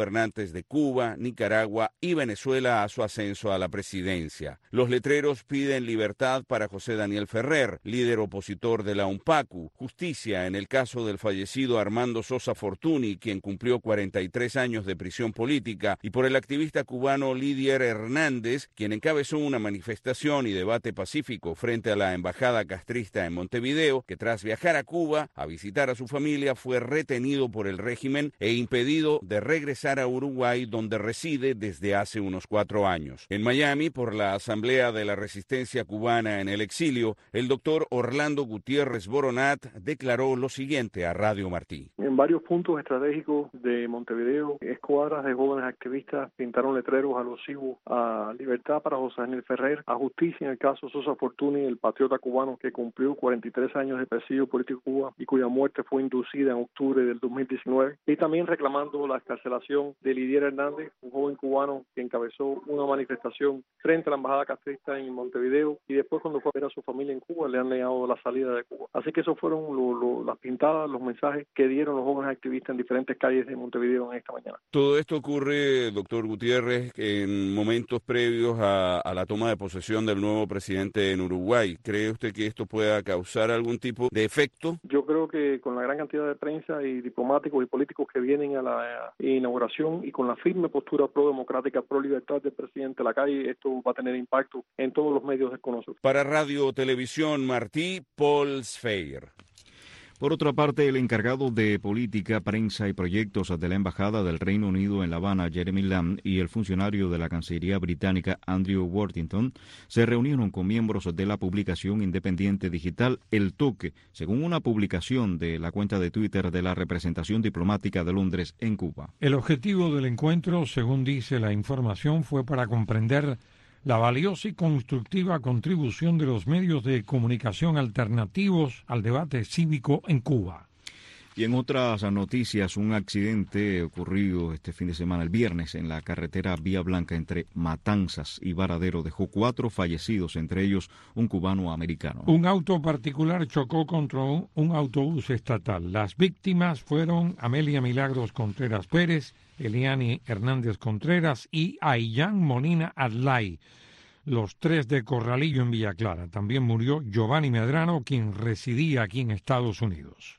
presidentes de Cuba, Nicaragua y Venezuela a su ascenso a la presidencia. Los letreros piden libertad para José Daniel Ferrer, líder opositor de la UNPACU, justicia en el caso del fallecido Armando Sosa Fortuny, quien cumplió 43 años de prisión política, y por el activista cubano Lidier Hernández, quien encabezó una manifestación y debate pacífico frente a la embajada castrista en Montevideo, que tras viajar a Cuba a visitar a su familia fue retenido por el régimen e impedido de regresar a Uruguay, donde reside desde hace unos 4 años. En Miami, por la Asamblea de la Resistencia Cubana en el exilio, el doctor Orlando Gutiérrez Boronat declaró lo siguiente a Radio Martí. En varios puntos estratégicos de Montevideo, escuadras de jóvenes activistas pintaron letreros alusivos a libertad para José Daniel Ferrer, a justicia en el caso Sosa Fortuny, el patriota cubano que cumplió 43 años de presidio político en Cuba y cuya muerte fue inducida en octubre del 2019, y también reclamando la excarcelación de Lidier Hernández, un joven cubano que encabezó una manifestación frente a la embajada castrista en Montevideo, y después cuando fue a ver a su familia en Cuba le han negado la salida de Cuba. Así que esos fueron las pintadas, los mensajes que dieron los jóvenes activistas en diferentes calles de Montevideo en esta mañana. Todo esto ocurre, doctor Gutiérrez, en momentos previos a la toma de posesión del nuevo presidente en Uruguay. ¿Cree usted que esto pueda causar algún tipo de efecto? Yo creo que con la gran cantidad de prensa y diplomáticos y políticos que vienen a la inauguración y con la firme postura pro-democrática, pro-libertad del presidente Lacalle, esto va a tener impacto en todos los medios desconocidos. Para Radio Televisión Martí, Paul Sfeir. Por otra parte, el encargado de Política, Prensa y Proyectos de la Embajada del Reino Unido en La Habana, Jeremy Lamb, y el funcionario de la Cancillería británica, Andrew Worthington, se reunieron con miembros de la publicación independiente digital El Toque, según una publicación de la cuenta de Twitter de la representación diplomática de Londres en Cuba. El objetivo del encuentro, según dice la información, fue para comprender la valiosa y constructiva contribución de los medios de comunicación alternativos al debate cívico en Cuba. Y en otras noticias, un accidente ocurrido este fin de semana, el viernes, en la carretera Vía Blanca entre Matanzas y Varadero dejó 4 fallecidos, entre ellos un cubano americano. Un auto particular chocó contra un autobús estatal. Las víctimas fueron Amelia Milagros Contreras Pérez, Eliani Hernández Contreras y Aillán Molina Adlay, los 3 de Corralillo en Villa Clara. También murió Giovanni Medrano, quien residía aquí en Estados Unidos.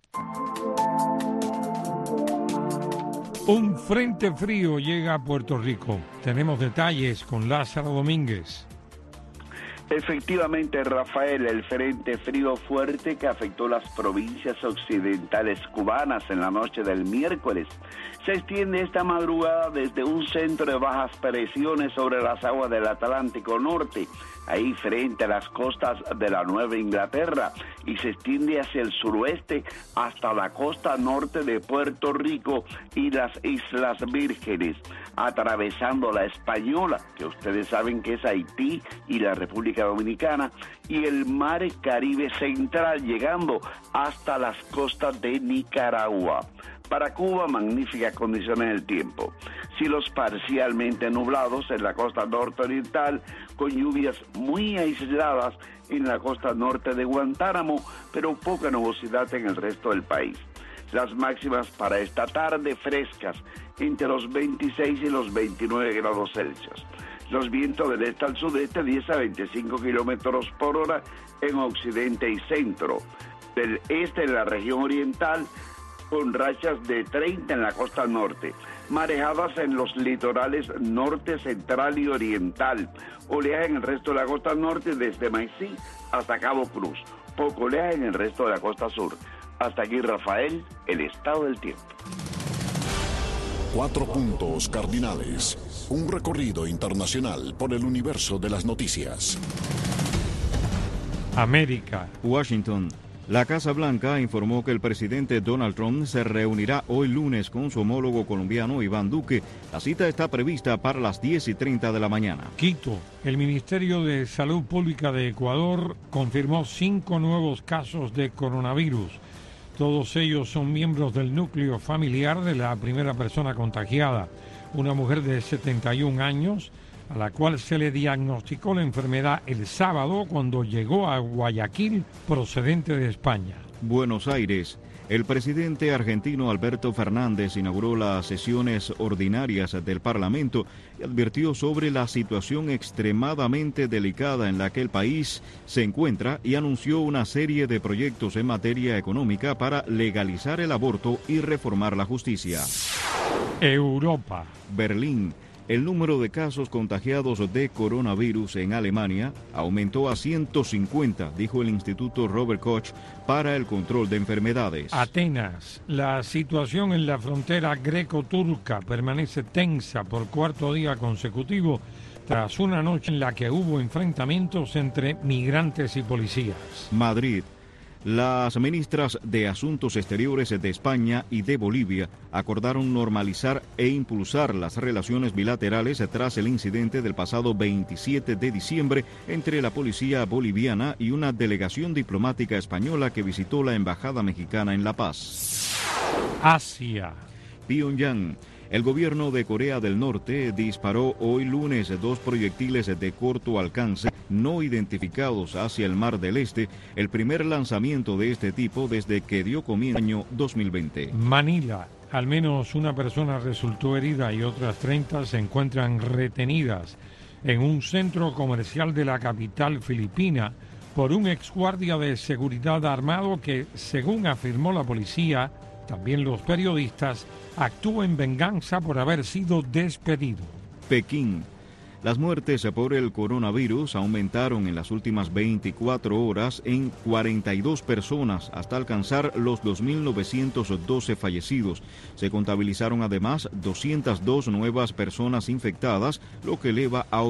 Un frente frío llega a Puerto Rico. Tenemos detalles con Lázaro Domínguez. Efectivamente, Rafael, el frente frío fuerte que afectó las provincias occidentales cubanas en la noche del miércoles se extiende esta madrugada desde un centro de bajas presiones sobre las aguas del Atlántico Norte, ahí frente a las costas de la Nueva Inglaterra, y se extiende hacia el suroeste hasta la costa norte de Puerto Rico y las Islas Vírgenes, atravesando la Española, que ustedes saben que es Haití y la República Dominicana, y el mar Caribe central, llegando hasta las costas de Nicaragua. Para Cuba, magníficas condiciones del tiempo. Cielos parcialmente nublados en la costa norte-oriental, con lluvias muy aisladas en la costa norte de Guantánamo, pero poca nubosidad en el resto del país. Las máximas para esta tarde frescas, entre los 26 y los 29 grados Celsius. Los vientos del este al sudeste 10 a 25 kilómetros por hora en occidente y centro. Del este en la región oriental, con rachas de 30 en la costa norte, marejadas en los litorales norte, central y oriental, oleaje en el resto de la costa norte desde Maicí hasta Cabo Cruz, poco oleaje en el resto de la costa sur. Hasta aquí, Rafael, el estado del tiempo. 4 puntos cardinales, un recorrido internacional por el universo de las noticias. América. Washington. La Casa Blanca informó que el presidente Donald Trump se reunirá hoy lunes con su homólogo colombiano Iván Duque. La cita está prevista para las 10:30 de la mañana. Quito. El Ministerio de Salud Pública de Ecuador confirmó 5 nuevos casos de coronavirus. Todos ellos son miembros del núcleo familiar de la primera persona contagiada, una mujer de 71 años, a la cual se le diagnosticó la enfermedad el sábado cuando llegó a Guayaquil procedente de España. Buenos Aires. El presidente argentino Alberto Fernández inauguró las sesiones ordinarias del Parlamento y advirtió sobre la situación extremadamente delicada en la que el país se encuentra y anunció una serie de proyectos en materia económica para legalizar el aborto y reformar la justicia. Europa. Berlín. El número de casos contagiados de coronavirus en Alemania aumentó a 150, dijo el Instituto Robert Koch para el control de enfermedades. Atenas. La situación en la frontera greco-turca permanece tensa por cuarto día consecutivo tras una noche en la que hubo enfrentamientos entre migrantes y policías. Madrid. Las ministras de Asuntos Exteriores de España y de Bolivia acordaron normalizar e impulsar las relaciones bilaterales tras el incidente del pasado 27 de diciembre entre la policía boliviana y una delegación diplomática española que visitó la embajada mexicana en La Paz. Asia. Pyongyang. El gobierno de Corea del Norte disparó hoy lunes 2 proyectiles de corto alcance no identificados hacia el Mar del Este, el primer lanzamiento de este tipo desde que dio comienzo el año 2020. Manila. Al menos una persona resultó herida y otras 30 se encuentran retenidas en un centro comercial de la capital filipina por un exguardia de seguridad armado que, según afirmó la policía, también los periodistas, actúa en venganza por haber sido despedido. Pekín. Las muertes por el coronavirus aumentaron en las últimas 24 horas en 42 personas hasta alcanzar los 2.912 fallecidos. Se contabilizaron además 202 nuevas personas infectadas, lo que eleva a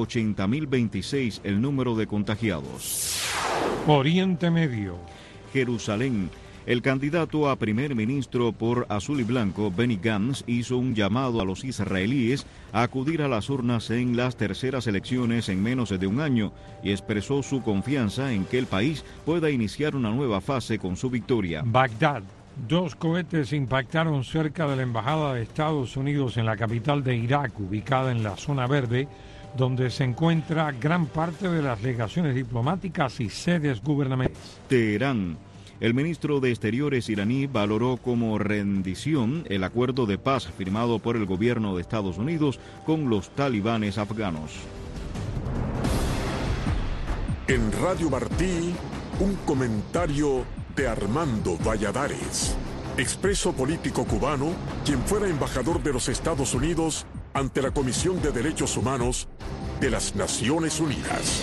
80.026 el número de contagiados. Oriente Medio. Jerusalén. El candidato a primer ministro por Azul y Blanco, Benny Gantz, hizo un llamado a los israelíes a acudir a las urnas en las terceras elecciones en menos de un año y expresó su confianza en que el país pueda iniciar una nueva fase con su victoria. Bagdad. 2 cohetes impactaron cerca de la embajada de Estados Unidos en la capital de Irak, ubicada en la zona verde, donde se encuentra gran parte de las legaciones diplomáticas y sedes gubernamentales. Teherán. El ministro de Exteriores iraní valoró como rendición el acuerdo de paz firmado por el gobierno de Estados Unidos con los talibanes afganos. En Radio Martí, un comentario de Armando Valladares, expreso político cubano, quien fuera embajador de los Estados Unidos ante la Comisión de Derechos Humanos de las Naciones Unidas.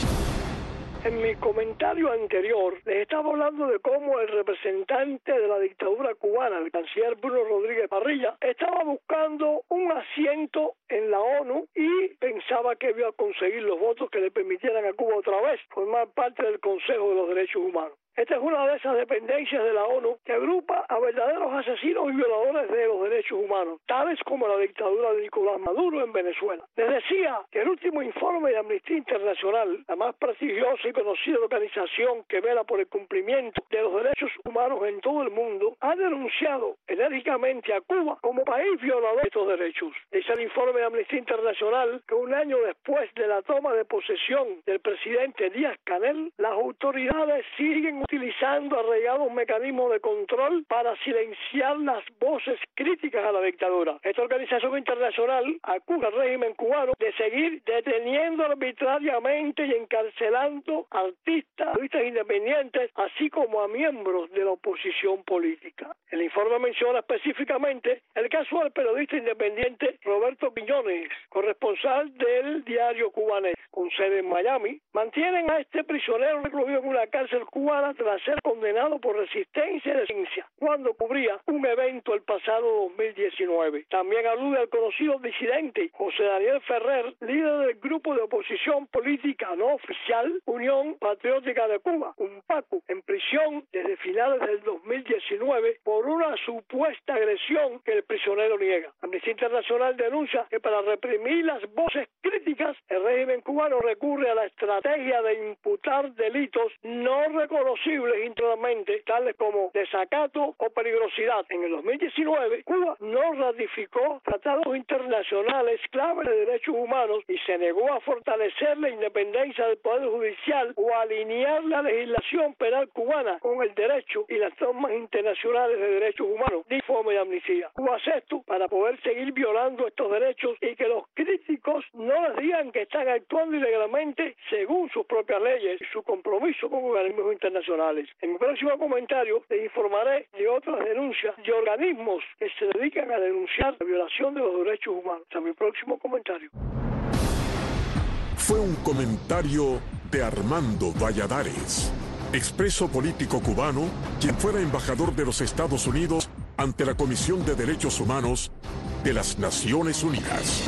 En mi comentario anterior les estaba hablando de cómo el representante de la dictadura cubana, el canciller Bruno Rodríguez Parrilla, estaba buscando un asiento en la ONU y pensaba que iba a conseguir los votos que le permitieran a Cuba otra vez formar parte del Consejo de los Derechos Humanos. Esta es una de esas dependencias de la ONU que agrupa a verdaderos asesinos y violadores de los derechos humanos, tales como la dictadura de Nicolás Maduro en Venezuela. Les decía que el último informe de Amnistía Internacional, la más prestigiosa y conocida organización que vela por el cumplimiento de los derechos humanos en todo el mundo, ha denunciado enérgicamente a Cuba como país violador de estos derechos. Dice el informe de Amnistía Internacional que un año después de la toma de posesión del presidente Díaz-Canel, las autoridades siguen utilizando arraigados mecanismos de control para silenciar las voces críticas a la dictadura. Esta organización internacional acusa al régimen cubano de seguir deteniendo arbitrariamente y encarcelando artistas, periodistas independientes, así como a miembros de la oposición política. El informe menciona específicamente el caso del periodista independiente Roberto Quiñones, corresponsal del diario Cubanet, con sede en Miami. Mantienen a este prisionero recluido en una cárcel cubana tras ser condenado por resistencia y desistencia cuando cubría un evento el pasado 2019. También alude al conocido disidente José Daniel Ferrer, líder del grupo de oposición política no oficial Unión Patriótica de Cuba, UNPACU, en prisión desde finales del 2019 por una supuesta agresión que el prisionero niega. Amnistía Internacional denuncia que para reprimir las voces críticas, el régimen cubano recurre a la estrategia de imputar delitos no reconocidos posibles internamente, tales como desacato o peligrosidad. En el 2019, Cuba no ratificó tratados internacionales clave de derechos humanos y se negó a fortalecer la independencia del Poder Judicial o a alinear la legislación penal cubana con el derecho y las normas internacionales de derechos humanos, ni forma de amnistía. Cuba hace esto para poder seguir violando estos derechos y que los críticos no les digan que están actuando ilegalmente según sus propias leyes y su compromiso con organismos internacionales. En mi próximo comentario les informaré de otras denuncias de organismos que se dedican a denunciar la violación de los derechos humanos. Hasta mi próximo comentario. Fue un comentario de Armando Valladares, expreso político cubano, quien fuera embajador de los Estados Unidos ante la Comisión de Derechos Humanos de las Naciones Unidas.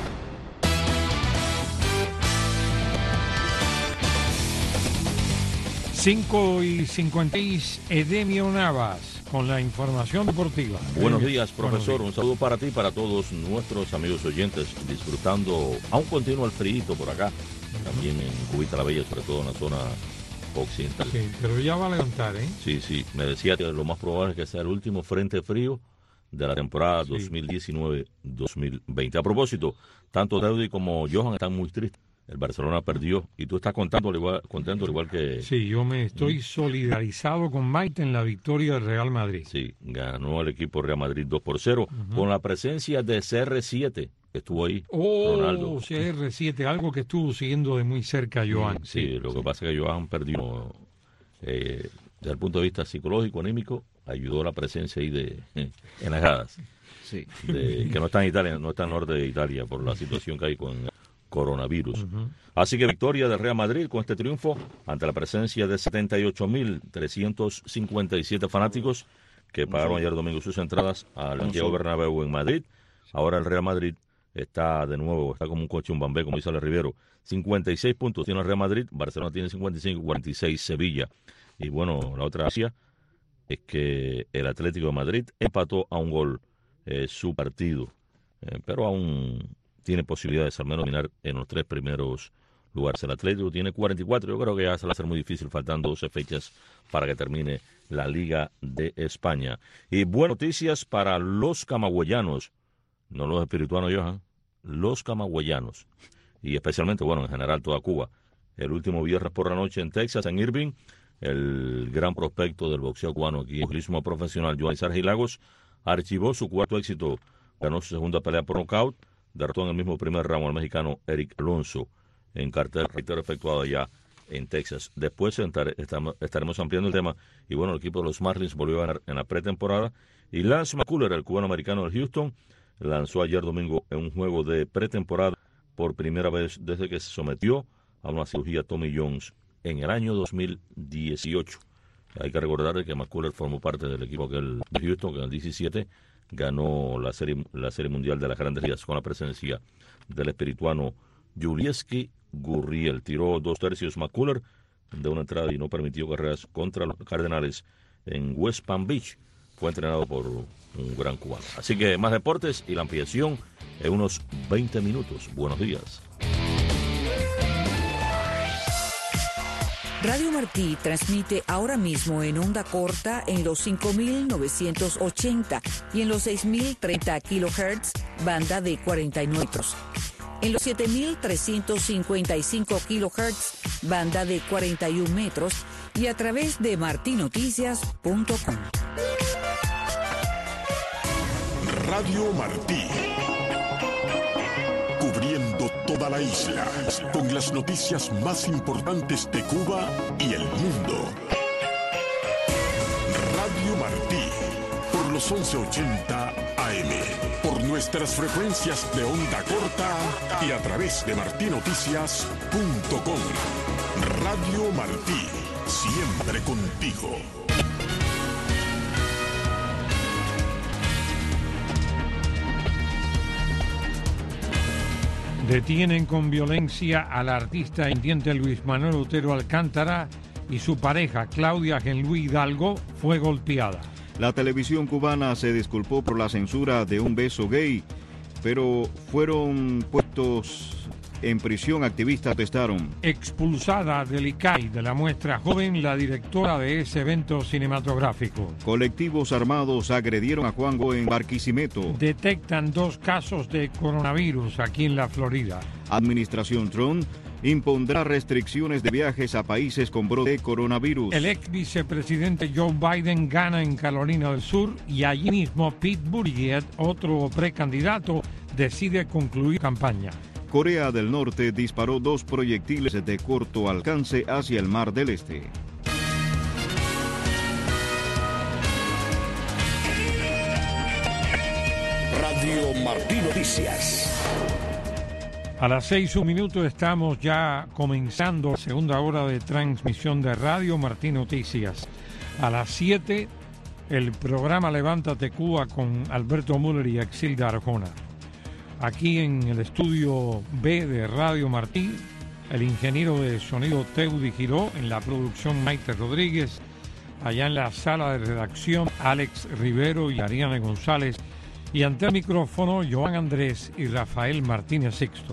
5:56, Edemio Navas con la información deportiva. Buenos días, profesor. Un saludo para ti y para todos nuestros amigos oyentes, disfrutando, aún continúa el frío por acá, también en Cubita la Bella, sobre todo en la zona occidental. Sí, pero ya va a levantar, ¿eh? Sí, me decía que lo más probable es que sea el último frente frío de la temporada 2019-2020. A propósito, tanto Daudi como Johan están muy tristes. El Barcelona perdió y tú estás contento, contento al igual que... Sí, yo me estoy solidarizado con Maite en la victoria del Real Madrid. Sí, ganó el equipo Real Madrid 2-0 con la presencia de CR7. Estuvo ahí Ronaldo. CR7, algo que estuvo siguiendo de muy cerca Johan. Sí, lo que pasa es que Johan perdió. Desde el punto de vista psicológico, anímico, ayudó la presencia ahí de en las gradas. Sí. Que no está en Italia, no está en el norte de Italia por la situación que hay con coronavirus. Así que victoria del Real Madrid con este triunfo ante la presencia de 78.357 fanáticos que pagaron ayer domingo sus entradas al Santiago Bernabéu en Madrid. Ahora el Real Madrid está de nuevo, está como un coche, un bambé, como dice Ale Rivero. 56 puntos tiene el Real Madrid, Barcelona tiene 55, 46 Sevilla. Y bueno, la otra gracia es que el Atlético de Madrid empató a un gol su partido, pero aún tiene posibilidades al menos de dominar en los tres primeros lugares. El Atlético tiene 44, yo creo que ya se va a hacer muy difícil, faltando 12 fechas para que termine la Liga de España. Y buenas noticias para los camagüeyanos, no los espirituanos, Johan, los camagüeyanos, y especialmente, bueno, en general toda Cuba. El último viernes por la noche en Texas, en Irving, el gran prospecto del boxeo cubano aquí, el ciclismo profesional, Joan Sargis Lagos, archivó su cuarto éxito, ganó su segunda pelea por nocaut, derrotó en el mismo primer round al mexicano Eric Alonso en cartel reitero efectuado allá en Texas. Después estaremos ampliando el tema y bueno, el equipo de los Marlins volvió a ganar en la pretemporada y Lance McCullers, el cubano-americano del Houston, lanzó ayer domingo en un juego de pretemporada por primera vez desde que se sometió a una cirugía Tommy Jones en el año 2018. Hay que recordar que McCullers formó parte del equipo de Houston, que en el 17 ganó la serie mundial de las Grandes Ligas con la presencia del espirituano Yulieski Gurriel. Tiró 2/3 McCullers de una entrada y no permitió carreras contra los Cardenales en West Palm Beach. Fue entrenado por un gran cubano. Así que más deportes y la ampliación en unos 20 minutos. Buenos días. Radio Martí transmite ahora mismo en onda corta en los 5.980 y en los 6.030 kHz, banda de 49 metros. En los 7.355 kHz, banda de 41 metros y a través de martinoticias.com. Radio Martí. Cubriendo toda la isla con las noticias más importantes de Cuba y el mundo. Radio Martí, por los 1180 AM, por nuestras frecuencias de onda corta y a través de martinoticias.com. Radio Martí, siempre contigo. Detienen con violencia al artista independiente Luis Manuel Otero Alcántara y su pareja Claudia Genluí Hidalgo fue golpeada. La televisión cubana se disculpó por la censura de un beso gay, pero fueron puestos En prisión, activistas protestaron. Expulsada del ICAI de la muestra joven, la directora de ese evento cinematográfico. Colectivos armados agredieron a Juango en Barquisimeto. Detectan 2 casos de coronavirus aquí en la Florida. Administración Trump impondrá restricciones de viajes a países con brote de coronavirus. El ex vicepresidente Joe Biden gana en Carolina del Sur y allí mismo Pete Buttigieg, otro precandidato, decide concluir campaña. Corea del Norte disparó 2 proyectiles de corto alcance hacia el Mar del Este. Radio Martí Noticias. A las 6:01 estamos ya comenzando la segunda hora de transmisión de Radio Martí Noticias. A las 7, el programa Levántate Cuba con Alberto Müller y Exilda Arjona. Aquí en el estudio B de Radio Martí, el ingeniero de sonido Teudi Giró, en la producción Maite Rodríguez, allá en la sala de redacción Alex Rivero y Ariana González, y ante el micrófono Joan Andrés y Rafael Martínez Sixto.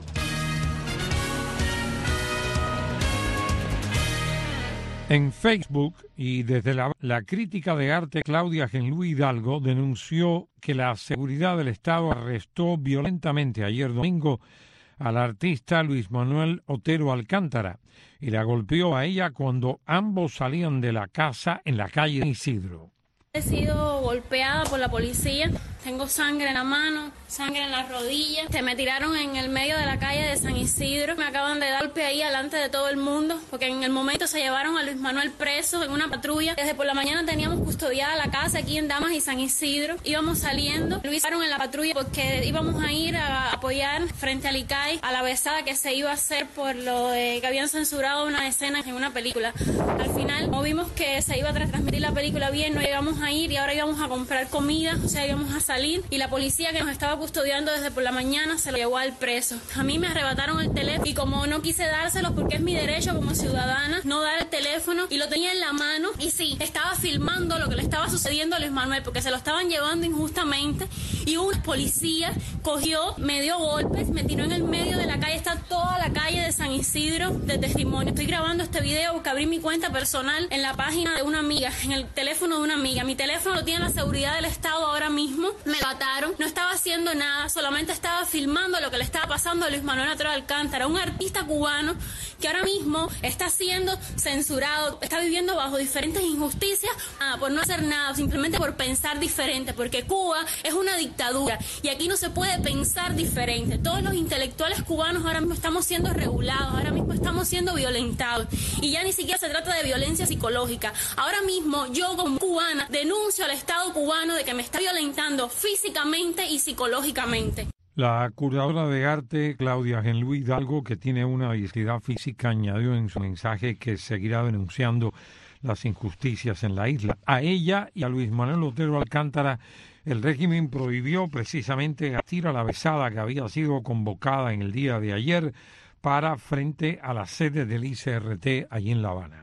En Facebook y desde la crítica de arte, Claudia Genlú Hidalgo denunció que la seguridad del Estado arrestó violentamente ayer domingo al artista Luis Manuel Otero Alcántara y la golpeó a ella cuando ambos salían de la casa en la calle Isidro. He sido golpeada por la policía, tengo sangre en la mano, sangre en las rodillas. Me tiraron en el medio de la calle de San Isidro. Me acaban de dar golpe ahí delante de todo el mundo, porque en el momento se llevaron a Luis Manuel preso en una patrulla. Desde por la mañana teníamos custodiada la casa aquí en Damas y San Isidro. Íbamos saliendo, Luis llevaron en la patrulla porque íbamos a ir a apoyar frente al ICAI a la besada que se iba a hacer por lo de que habían censurado una escena en una película. Al final, no vimos que se iba a transmitir la película bien, no llegamos a ir y ahora íbamos a comprar comida, o sea, íbamos a salir y la policía que nos estaba custodiando desde por la mañana se lo llevó al preso. A mí me arrebataron el teléfono y como no quise dárselo porque es mi derecho como ciudadana no dar el teléfono y lo tenía en la mano y sí, estaba filmando lo que le estaba sucediendo a Luis Manuel porque se lo estaban llevando injustamente y un policía cogió, me dio golpes, me tiró en el medio de la calle, está toda la calle de San Isidro de testimonio. Estoy grabando este video porque abrí mi cuenta personal en la página de una amiga, en el teléfono de una amiga. Mi teléfono lo tiene la seguridad del Estado ahora mismo. Me lo ataron, no estaba haciendo nada, solamente estaba filmando lo que le estaba pasando a Luis Manuel Otero Alcántara, un artista cubano que ahora mismo está siendo censurado, está viviendo bajo diferentes injusticias por no hacer nada, simplemente por pensar diferente, porque Cuba es una dictadura y aquí no se puede pensar diferente. Todos los intelectuales cubanos ahora mismo estamos siendo regulados, ahora mismo estamos siendo violentados y ya ni siquiera se trata de violencia psicológica. Ahora mismo yo como cubana denuncio al Estado cubano de que me está violentando físicamente y psicológicamente. La curadora de arte Claudia Genlú Hidalgo, que tiene una discapacidad física, añadió en su mensaje que seguirá denunciando las injusticias en la isla. A ella y a Luis Manuel Otero Alcántara el régimen prohibió precisamente asistir a la besada que había sido convocada en el día de ayer para frente a la sede del ICRT allí en La Habana.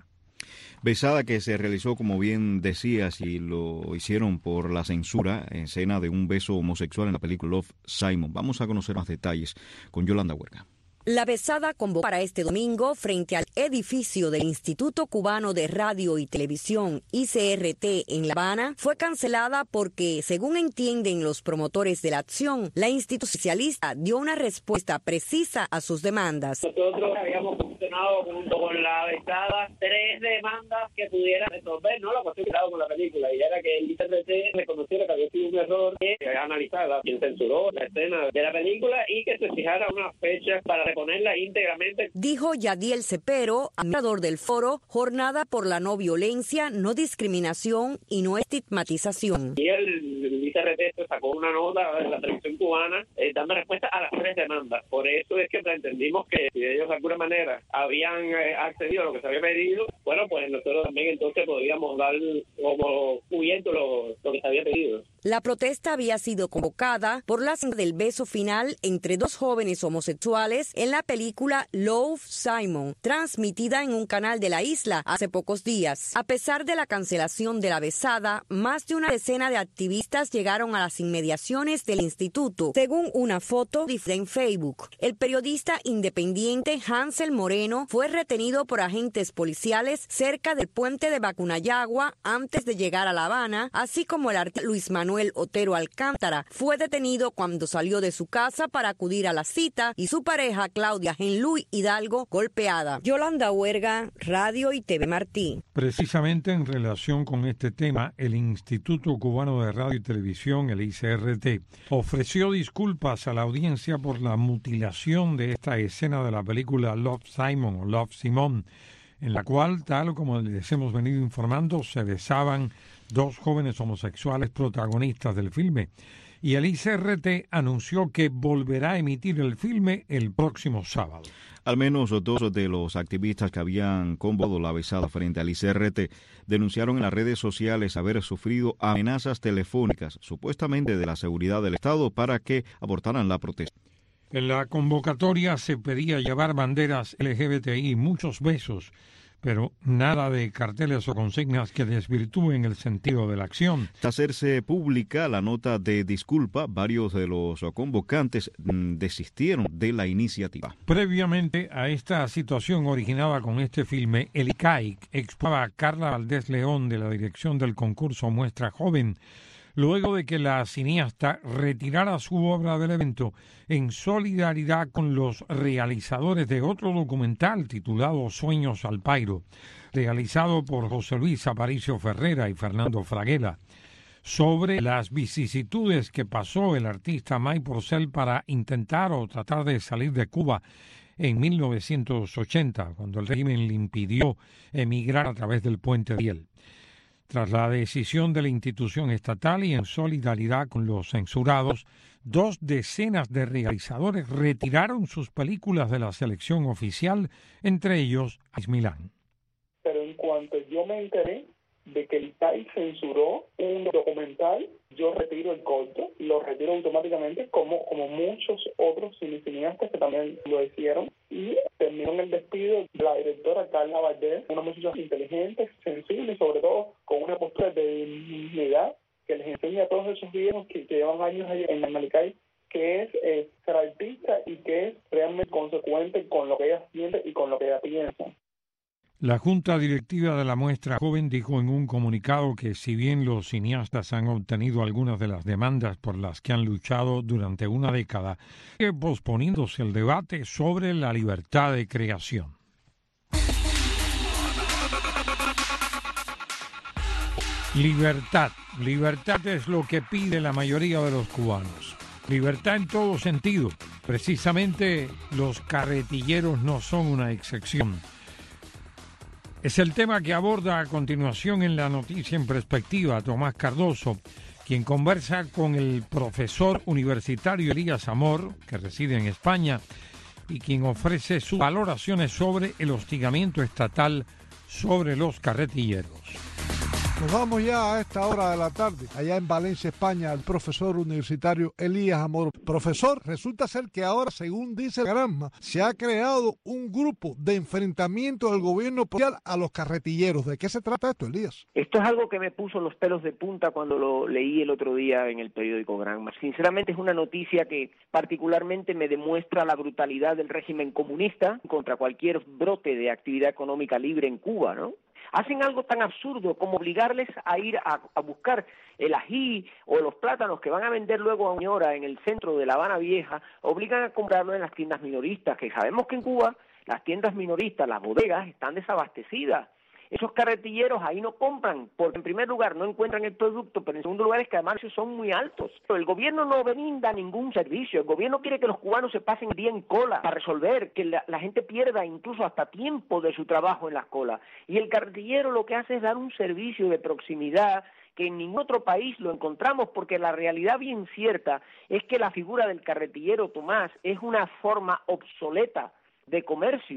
Besada que se realizó, como bien decías, y lo hicieron por la censura, en escena de un beso homosexual en la película Love, Simon. Vamos a conocer más detalles con Yolanda Huerga. La besada convocada para este domingo frente al edificio del Instituto Cubano de Radio y Televisión, ICRT, en La Habana, fue cancelada porque, según entienden los promotores de la acción, la institución socialista dio una respuesta precisa a sus demandas. Nosotros habíamos funcionado junto con la besada 3 demandas que pudieran resolver, ¿no? La cuestión que estaba con la película, y era que el ICRT reconociera que había sido un error, que analizara quién censuró la escena de la película y que se fijara una fecha para ponerla íntegramente. Dijo Yadiel Cepero, administrador del foro Jornada por la No Violencia, No Discriminación y No Estigmatización. Y el ICRT sacó una nota de la televisión cubana dando respuesta a las 3 demandas. Por eso es que entendimos que si ellos de alguna manera habían accedido a lo que se había pedido, bueno, pues nosotros también entonces podríamos dar como cubierto lo que se había pedido. La protesta había sido convocada por la escena del beso final entre dos jóvenes homosexuales en la película Love, Simon, transmitida en un canal de la isla hace pocos días. A pesar de la cancelación de la besada, más de una decena de activistas llegaron a las inmediaciones del instituto, según una foto en Facebook. El periodista independiente Hansel Moreno fue retenido por agentes policiales cerca del puente de Bacunayagua antes de llegar a La Habana, así como el artista Luis Manuel Otero Alcántara fue detenido cuando salió de su casa para acudir a la cita y su pareja Claudia Genluy Hidalgo golpeada. Yolanda Huerga, Radio y TV Martí. Precisamente en relación con este tema, el Instituto Cubano de Radio y Televisión, el ICRT, ofreció disculpas a la audiencia por la mutilación de esta escena de la película Love, Simon o Love, Simón, en la cual, tal como les hemos venido informando, se besaban dos jóvenes homosexuales protagonistas del filme. Y el ICRT anunció que volverá a emitir el filme el próximo sábado. Al menos dos de los activistas que habían convocado la besada frente al ICRT denunciaron en las redes sociales haber sufrido amenazas telefónicas, supuestamente de la seguridad del Estado, para que abortaran la protesta. En la convocatoria se pedía llevar banderas LGBTI, muchos besos, pero nada de carteles o consignas que desvirtúen el sentido de la acción. Tras hacerse pública la nota de disculpa, varios de los convocantes desistieron de la iniciativa. Previamente a esta situación originada con este filme, el ICAIC explicaba a Carla Valdés León de la dirección del concurso Muestra Joven, luego de que la cineasta retirara su obra del evento en solidaridad con los realizadores de otro documental titulado Sueños al Pairo, realizado por José Luis Aparicio Ferrera y Fernando Fraguela, sobre las vicisitudes que pasó el artista May Porcel para intentar o tratar de salir de Cuba en 1980, cuando el régimen le impidió emigrar a través del Puente de Riel. Tras la decisión de la institución estatal y en solidaridad con los censurados, 2 decenas de realizadores retiraron sus películas de la selección oficial, entre ellos Milán. Pero en cuanto yo me enteré de que el ICAIC censuró un documental, yo retiro el corto, lo retiro automáticamente, como muchos otros cineastas que también lo hicieron, y terminó en el despido de la directora Carla Valdés, una muchacha inteligente, sensible y sobre todo con una postura de dignidad que les enseña a todos esos viejos que llevan años allí en el ICAIC, que es ser artista y que es realmente consecuente con lo que ella siente y con lo que ella piensa. La Junta Directiva de la Muestra Joven dijo en un comunicado que si bien los cineastas han obtenido algunas de las demandas por las que han luchado durante una década, sigue posponiéndose el debate sobre la libertad de creación. Libertad. Libertad es lo que pide la mayoría de los cubanos. Libertad en todo sentido. Precisamente los carretilleros no son una excepción. Es el tema que aborda a continuación en la Noticia en Perspectiva Tomás Cardoso, quien conversa con el profesor universitario Elías Amor, que reside en España, y quien ofrece sus valoraciones sobre el hostigamiento estatal sobre los carretilleros. Nos vamos ya a esta hora de la tarde, allá en Valencia, España, al profesor universitario Elías Amor. Profesor, resulta ser que ahora, según dice el Granma, se ha creado un grupo de enfrentamiento del gobierno policial a los carretilleros. ¿De qué se trata esto, Elías? Esto es algo que me puso los pelos de punta cuando lo leí el otro día en el periódico Granma. Sinceramente es una noticia que particularmente me demuestra la brutalidad del régimen comunista contra cualquier brote de actividad económica libre en Cuba, ¿no? Hacen algo tan absurdo como obligarles a ir a buscar el ají o los plátanos que van a vender luego a una hora en el centro de La Habana Vieja, obligan a comprarlo en las tiendas minoristas, que sabemos que en Cuba las tiendas minoristas, las bodegas, están desabastecidas. Esos carretilleros ahí no compran, porque en primer lugar no encuentran el producto, pero en segundo lugar es que además son muy altos. Pero el gobierno no brinda ningún servicio, el gobierno quiere que los cubanos se pasen el día en cola para resolver, que la gente pierda incluso hasta tiempo de su trabajo en las colas. Y el carretillero lo que hace es dar un servicio de proximidad que en ningún otro país lo encontramos, porque la realidad bien cierta es que la figura del carretillero, Tomás, es una forma obsoleta de comercio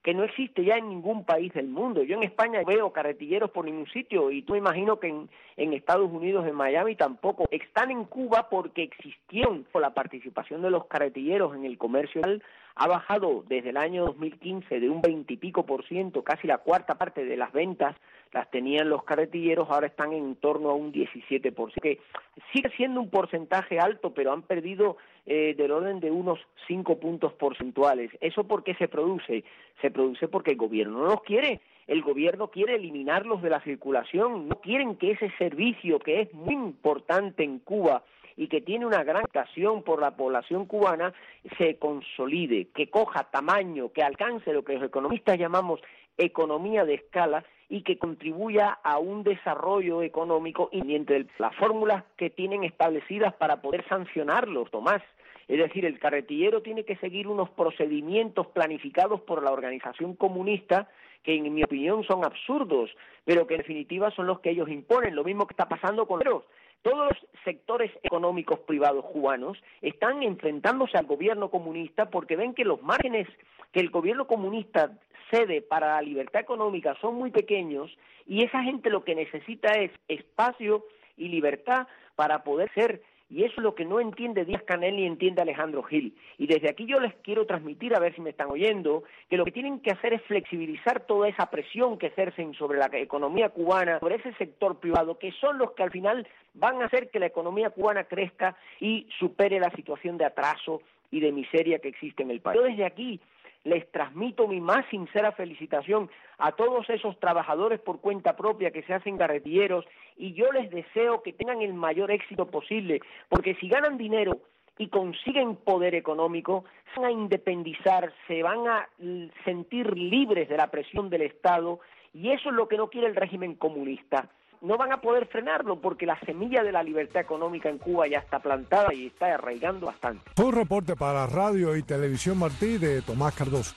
que no existe ya en ningún país del mundo. Yo en España veo carretilleros por ningún sitio y tú me imagino que en Estados Unidos, en Miami tampoco. Están en Cuba porque existieron. La participación de los carretilleros en el comercio ha bajado desde el año 2015 de un 20 y pico %, casi la cuarta parte de las ventas las tenían los carretilleros, ahora están en torno a un 17%, que sigue siendo un porcentaje alto, pero han perdido del orden de unos 5 puntos porcentuales. ¿Eso por qué se produce? Se produce porque el gobierno no los quiere. El gobierno quiere eliminarlos de la circulación, no quieren que ese servicio que es muy importante en Cuba y que tiene una gran ocasión por la población cubana, se consolide, que coja tamaño, que alcance lo que los economistas llamamos economía de escala y que contribuya a un desarrollo económico y entre las fórmulas que tienen establecidas para poder sancionarlos, Tomás. Es decir, el carretillero tiene que seguir unos procedimientos planificados por la organización comunista que en mi opinión son absurdos, pero que en definitiva son los que ellos imponen, lo mismo que está pasando con los todos los sectores económicos privados cubanos están enfrentándose al gobierno comunista porque ven que los márgenes que el gobierno comunista cede para la libertad económica son muy pequeños y esa gente lo que necesita es espacio y libertad para poder ser. Y eso es lo que no entiende Díaz-Canel ni entiende Alejandro Gil. Y desde aquí yo les quiero transmitir, a ver si me están oyendo, que lo que tienen que hacer es flexibilizar toda esa presión que ejercen sobre la economía cubana, sobre ese sector privado, que son los que al final van a hacer que la economía cubana crezca y supere la situación de atraso y de miseria que existe en el país. Yo desde aquí les transmito mi más sincera felicitación a todos esos trabajadores por cuenta propia que se hacen carretilleros y yo les deseo que tengan el mayor éxito posible, porque si ganan dinero y consiguen poder económico, se van a independizar, se van a sentir libres de la presión del Estado y eso es lo que no quiere el régimen comunista. No van a poder frenarlo porque la semilla de la libertad económica en Cuba ya está plantada y está arraigando bastante. Fue un reporte para Radio y Televisión Martí de Tomás Cardoso.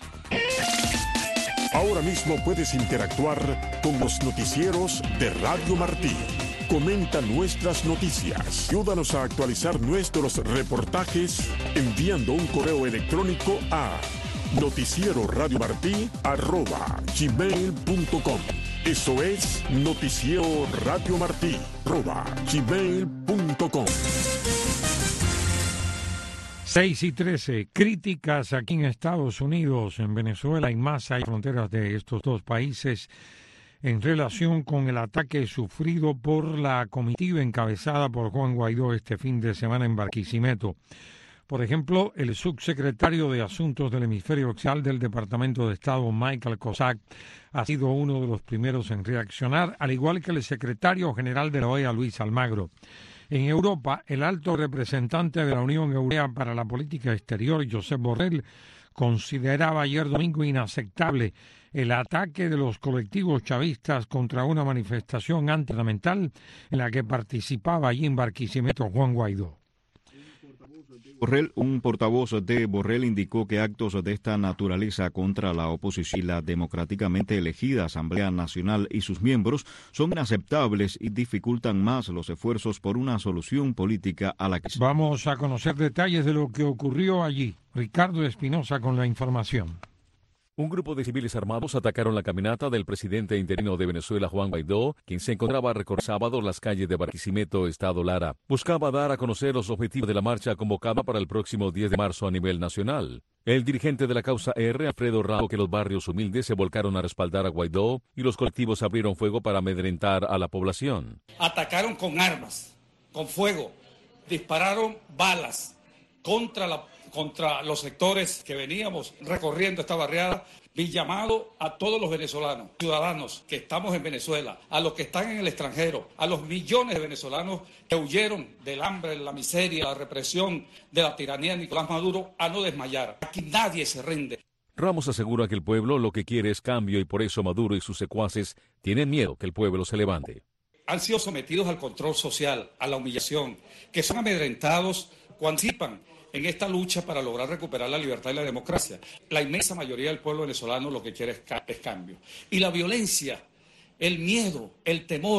Ahora mismo puedes interactuar con los noticieros de Radio Martí. Comenta nuestras noticias. Ayúdanos a actualizar nuestros reportajes enviando un correo electrónico a noticieroradiomartí@gmail.com. Eso es noticieroradiomartí@gmail.com. 6:13. Críticas aquí en Estados Unidos, en Venezuela y más allá de fronteras de estos dos países en relación con el ataque sufrido por la comitiva encabezada por Juan Guaidó este fin de semana en Barquisimeto. Por ejemplo, el subsecretario de Asuntos del Hemisferio Occidental del Departamento de Estado, Michael Cossack, ha sido uno de los primeros en reaccionar, al igual que el secretario general de la OEA, Luis Almagro. En Europa, el alto representante de la Unión Europea para la Política Exterior, Josep Borrell, consideraba ayer domingo inaceptable el ataque de los colectivos chavistas contra una manifestación antigubernamental en la que participaba allí en Barquisimeto Juan Guaidó. Un portavoz de Borrell indicó que actos de esta naturaleza contra la oposición y la democráticamente elegida Asamblea Nacional y sus miembros son inaceptables y dificultan más los esfuerzos por una solución política a la crisis. Vamos a conocer detalles de lo que ocurrió allí. Ricardo Espinosa con la información. Un grupo de civiles armados atacaron la caminata del presidente interino de Venezuela, Juan Guaidó, quien se encontraba recorriendo sábado las calles de Barquisimeto, Estado Lara. Buscaba dar a conocer los objetivos de la marcha convocada para el próximo 10 de marzo a nivel nacional. El dirigente de la causa R, Alfredo Rao, que los barrios humildes se volcaron a respaldar a Guaidó y los colectivos abrieron fuego para amedrentar a la población. Atacaron con armas, con fuego, dispararon balas contra los sectores que veníamos recorriendo esta barriada. Mi llamado a todos los venezolanos, ciudadanos que estamos en Venezuela, a los que están en el extranjero, a los millones de venezolanos que huyeron del hambre, la miseria, la represión de la tiranía de Nicolás Maduro, a no desmayar. Aquí nadie se rinde. Ramos asegura que el pueblo lo que quiere es cambio y por eso Maduro y sus secuaces tienen miedo que el pueblo se levante. Han sido sometidos al control social, a la humillación, que son amedrentados cuando participan en esta lucha para lograr recuperar la libertad y la democracia. La inmensa mayoría del pueblo venezolano lo que quiere es cambio. Y la violencia, el miedo, el temor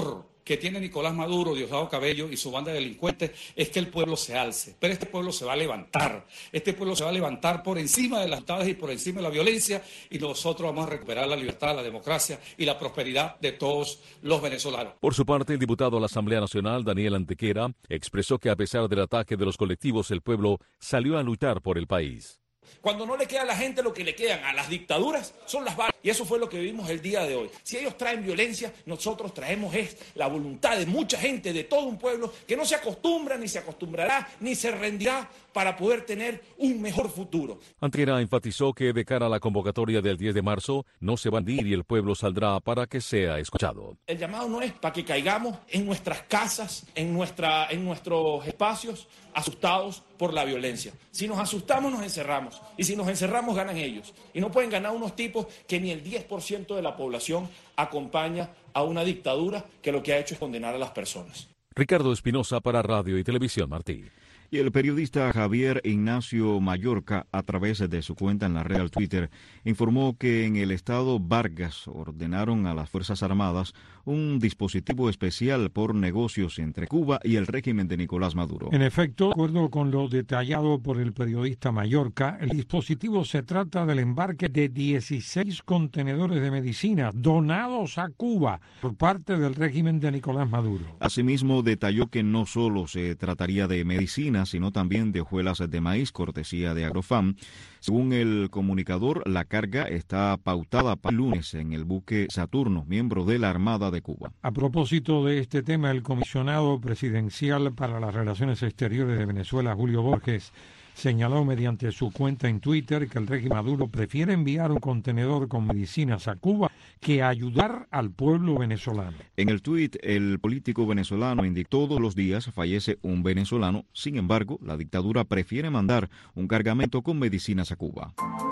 que tiene Nicolás Maduro, Diosdado Cabello y su banda de delincuentes es que el pueblo se alce. Pero este pueblo se va a levantar. Este pueblo se va a levantar por encima de las voluntades y por encima de la violencia, y nosotros vamos a recuperar la libertad, la democracia y la prosperidad de todos los venezolanos. Por su parte, el diputado a la Asamblea Nacional, Daniel Antequera, expresó que a pesar del ataque de los colectivos, el pueblo salió a luchar por el país. Cuando no le queda a la gente lo que le quedan a las dictaduras son las balas. Y eso fue lo que vivimos el día de hoy. Si ellos traen violencia, nosotros traemos la voluntad de mucha gente, de todo un pueblo, que no se acostumbra, ni se acostumbrará, ni se rendirá para poder tener un mejor futuro. Antequera enfatizó que de cara a la convocatoria del 10 de marzo, no se va a rendir y el pueblo saldrá para que sea escuchado. El llamado no es para que caigamos en nuestras casas, en nuestros espacios, asustados por la violencia. Si nos asustamos, nos encerramos. Y si nos encerramos, ganan ellos. Y no pueden ganar unos tipos que ni el 10% de la población acompaña a una dictadura que lo que ha hecho es condenar a las personas. Ricardo Espinosa para Radio y Televisión Martí. Y el periodista Javier Ignacio Mallorca, a través de su cuenta en la red Twitter, informó que en el estado Vargas ordenaron a las Fuerzas Armadas un dispositivo especial por negocios entre Cuba y el régimen de Nicolás Maduro. En efecto, de acuerdo con lo detallado por el periodista Mallorca, el dispositivo se trata del embarque de 16 contenedores de medicinas donados a Cuba por parte del régimen de Nicolás Maduro. Asimismo, detalló que no solo se trataría de medicinas, sino también de hojuelas de maíz, cortesía de Agrofam. Según el comunicador, la carga está pautada para el lunes en el buque Saturno, miembro de la Armada de Cuba. A propósito de este tema, el comisionado presidencial para las Relaciones Exteriores de Venezuela, Julio Borges, señaló mediante su cuenta en Twitter que el régimen Maduro prefiere enviar un contenedor con medicinas a Cuba que ayudar al pueblo venezolano. En el tuit, el político venezolano indicó que todos los días fallece un venezolano. Sin embargo, la dictadura prefiere mandar un cargamento con medicinas a Cuba.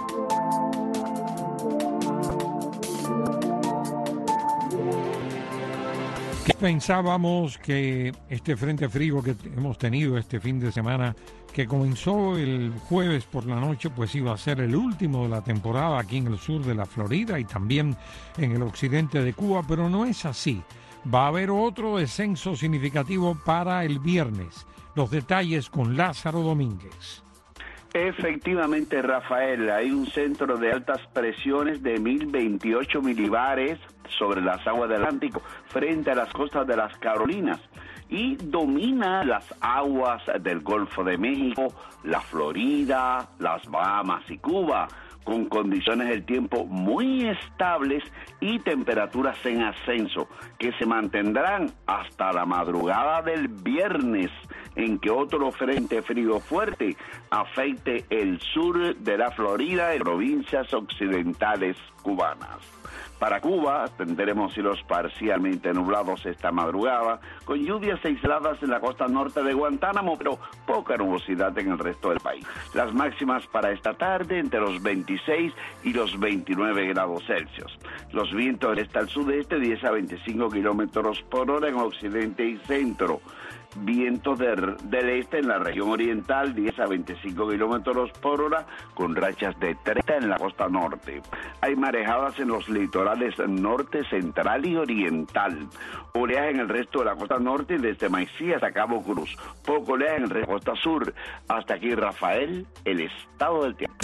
Pensábamos que este frente frío que hemos tenido este fin de semana, que comenzó el jueves por la noche, pues iba a ser el último de la temporada aquí en el sur de la Florida y también en el occidente de Cuba, pero no es así. Va a haber otro descenso significativo para el viernes. Los detalles con Lázaro Domínguez. Efectivamente, Rafael, hay un centro de altas presiones de 1028 milibares sobre las aguas del Atlántico frente a las costas de las Carolinas y domina las aguas del Golfo de México, la Florida, las Bahamas y Cuba, con condiciones del tiempo muy estables y temperaturas en ascenso, que se mantendrán hasta la madrugada del viernes, en que otro frente frío fuerte afecte el sur de la Florida y provincias occidentales cubanas. Para Cuba tendremos cielos parcialmente nublados esta madrugada, con lluvias aisladas en la costa norte de Guantánamo, pero poca nubosidad en el resto del país. Las máximas para esta tarde entre los 26 y los 29 grados Celsius. Los vientos del este al sudeste 10 a 25 kilómetros por hora en occidente y centro. Vientos del este en la región oriental, 10 a 25 kilómetros por hora, con rachas de 30 en la costa norte. Hay marejadas en los litorales norte, central y oriental. Oleaje en el resto de la costa norte, desde Maicí hasta Cabo Cruz. Poco oleaje en el resto de la costa sur. Hasta aquí, Rafael, el estado del tiempo.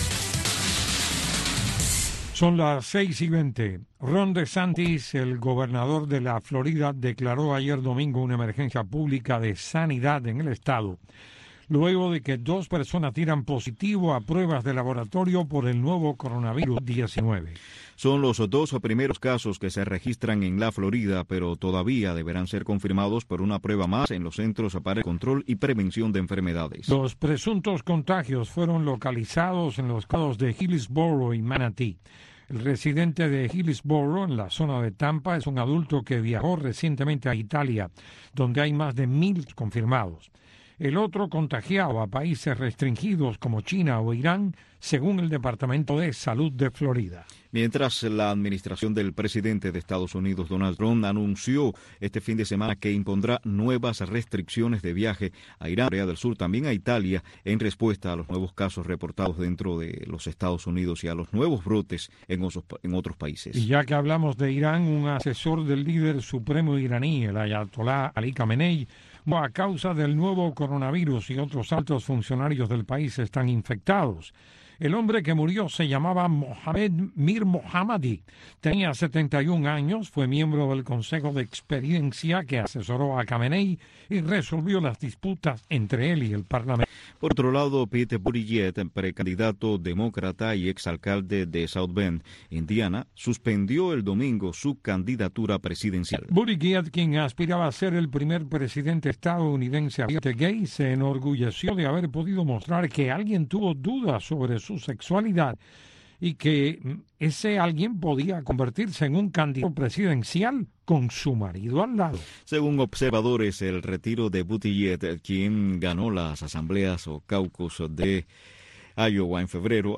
Son las 6:20. Ron DeSantis, el gobernador de la Florida, declaró ayer domingo una emergencia pública de sanidad en el estado, luego de que 2 personas tiran positivo a pruebas de laboratorio por el nuevo coronavirus 19. Son los 2 primeros casos que se registran en la Florida, pero todavía deberán ser confirmados por una prueba más en los Centros para el Control y Prevención de Enfermedades. Los presuntos contagios fueron localizados en los estados de Hillsborough y Manatee. El residente de Hillsborough, en la zona de Tampa, es un adulto que viajó recientemente a Italia, donde hay más de 1,000 confirmados. El otro contagiaba a países restringidos como China o Irán, según el Departamento de Salud de Florida. Mientras la administración del presidente de Estados Unidos, Donald Trump, anunció este fin de semana que impondrá nuevas restricciones de viaje a Irán, Corea del Sur, también a Italia, en respuesta a los nuevos casos reportados dentro de los Estados Unidos y a los nuevos brotes en otros países. Y ya que hablamos de Irán, un asesor del líder supremo iraní, el ayatolá Ali Khamenei, a causa del nuevo coronavirus y otros altos funcionarios del país están infectados. El hombre que murió se llamaba Mohammed Mir Mohammadi. Tenía 71 años, fue miembro del Consejo de Experiencia que asesoró a Khamenei y resolvió las disputas entre él y el Parlamento. Por otro lado, Pete Buttigieg, precandidato demócrata y exalcalde de South Bend, Indiana, suspendió el domingo su candidatura presidencial. Buttigieg, quien aspiraba a ser el primer presidente estadounidense abiertamente gay, se enorgulleció de haber podido mostrar que alguien tuvo dudas sobre su sexualidad y que ese alguien podía convertirse en un candidato presidencial con su marido al lado. Según observadores, el retiro de Buttigieg, quien ganó las asambleas o caucus de Iowa en febrero,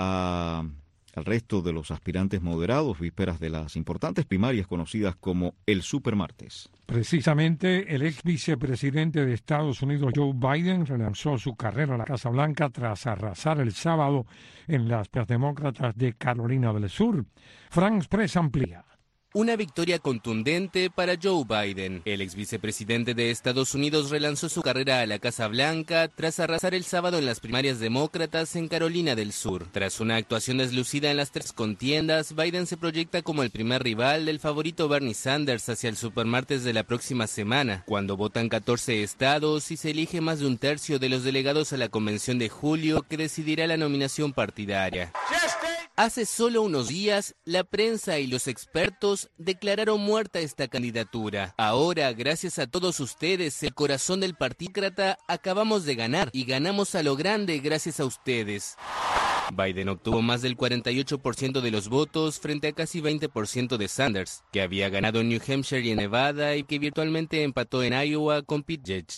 al resto de los aspirantes moderados, vísperas de las importantes primarias conocidas como el Supermartes. Precisamente, el ex vicepresidente de Estados Unidos, Joe Biden, relanzó su carrera a la Casa Blanca tras arrasar el sábado en las demócratas de Carolina del Sur. France Press amplía. Una victoria contundente para Joe Biden. El ex vicepresidente de Estados Unidos relanzó su carrera a la Casa Blanca tras arrasar el sábado en las primarias demócratas en Carolina del Sur. Tras una actuación deslucida en las tres contiendas, Biden se proyecta como el primer rival del favorito Bernie Sanders hacia el Supermartes de la próxima semana, cuando votan 14 estados y se elige más de un tercio de los delegados a la convención de julio que decidirá la nominación partidaria. Hace solo unos días, la prensa y los expertos declararon muerta esta candidatura. Ahora, gracias a todos ustedes, el corazón del partícrata, acabamos de ganar y ganamos a lo grande gracias a ustedes. Biden obtuvo más del 48% de los votos frente a casi 20% de Sanders, que había ganado en New Hampshire y en Nevada y que virtualmente empató en Iowa con Buttigieg.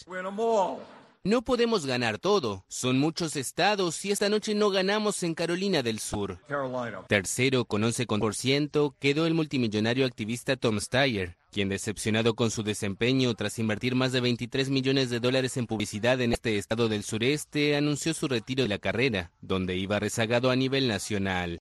No podemos ganar todo, son muchos estados y esta noche no ganamos en Carolina del Sur. Tercero, con 11%, quedó el multimillonario activista Tom Steyer, quien, decepcionado con su desempeño tras invertir más de $23 millones en publicidad en este estado del sureste, anunció su retiro de la carrera, donde iba rezagado a nivel nacional.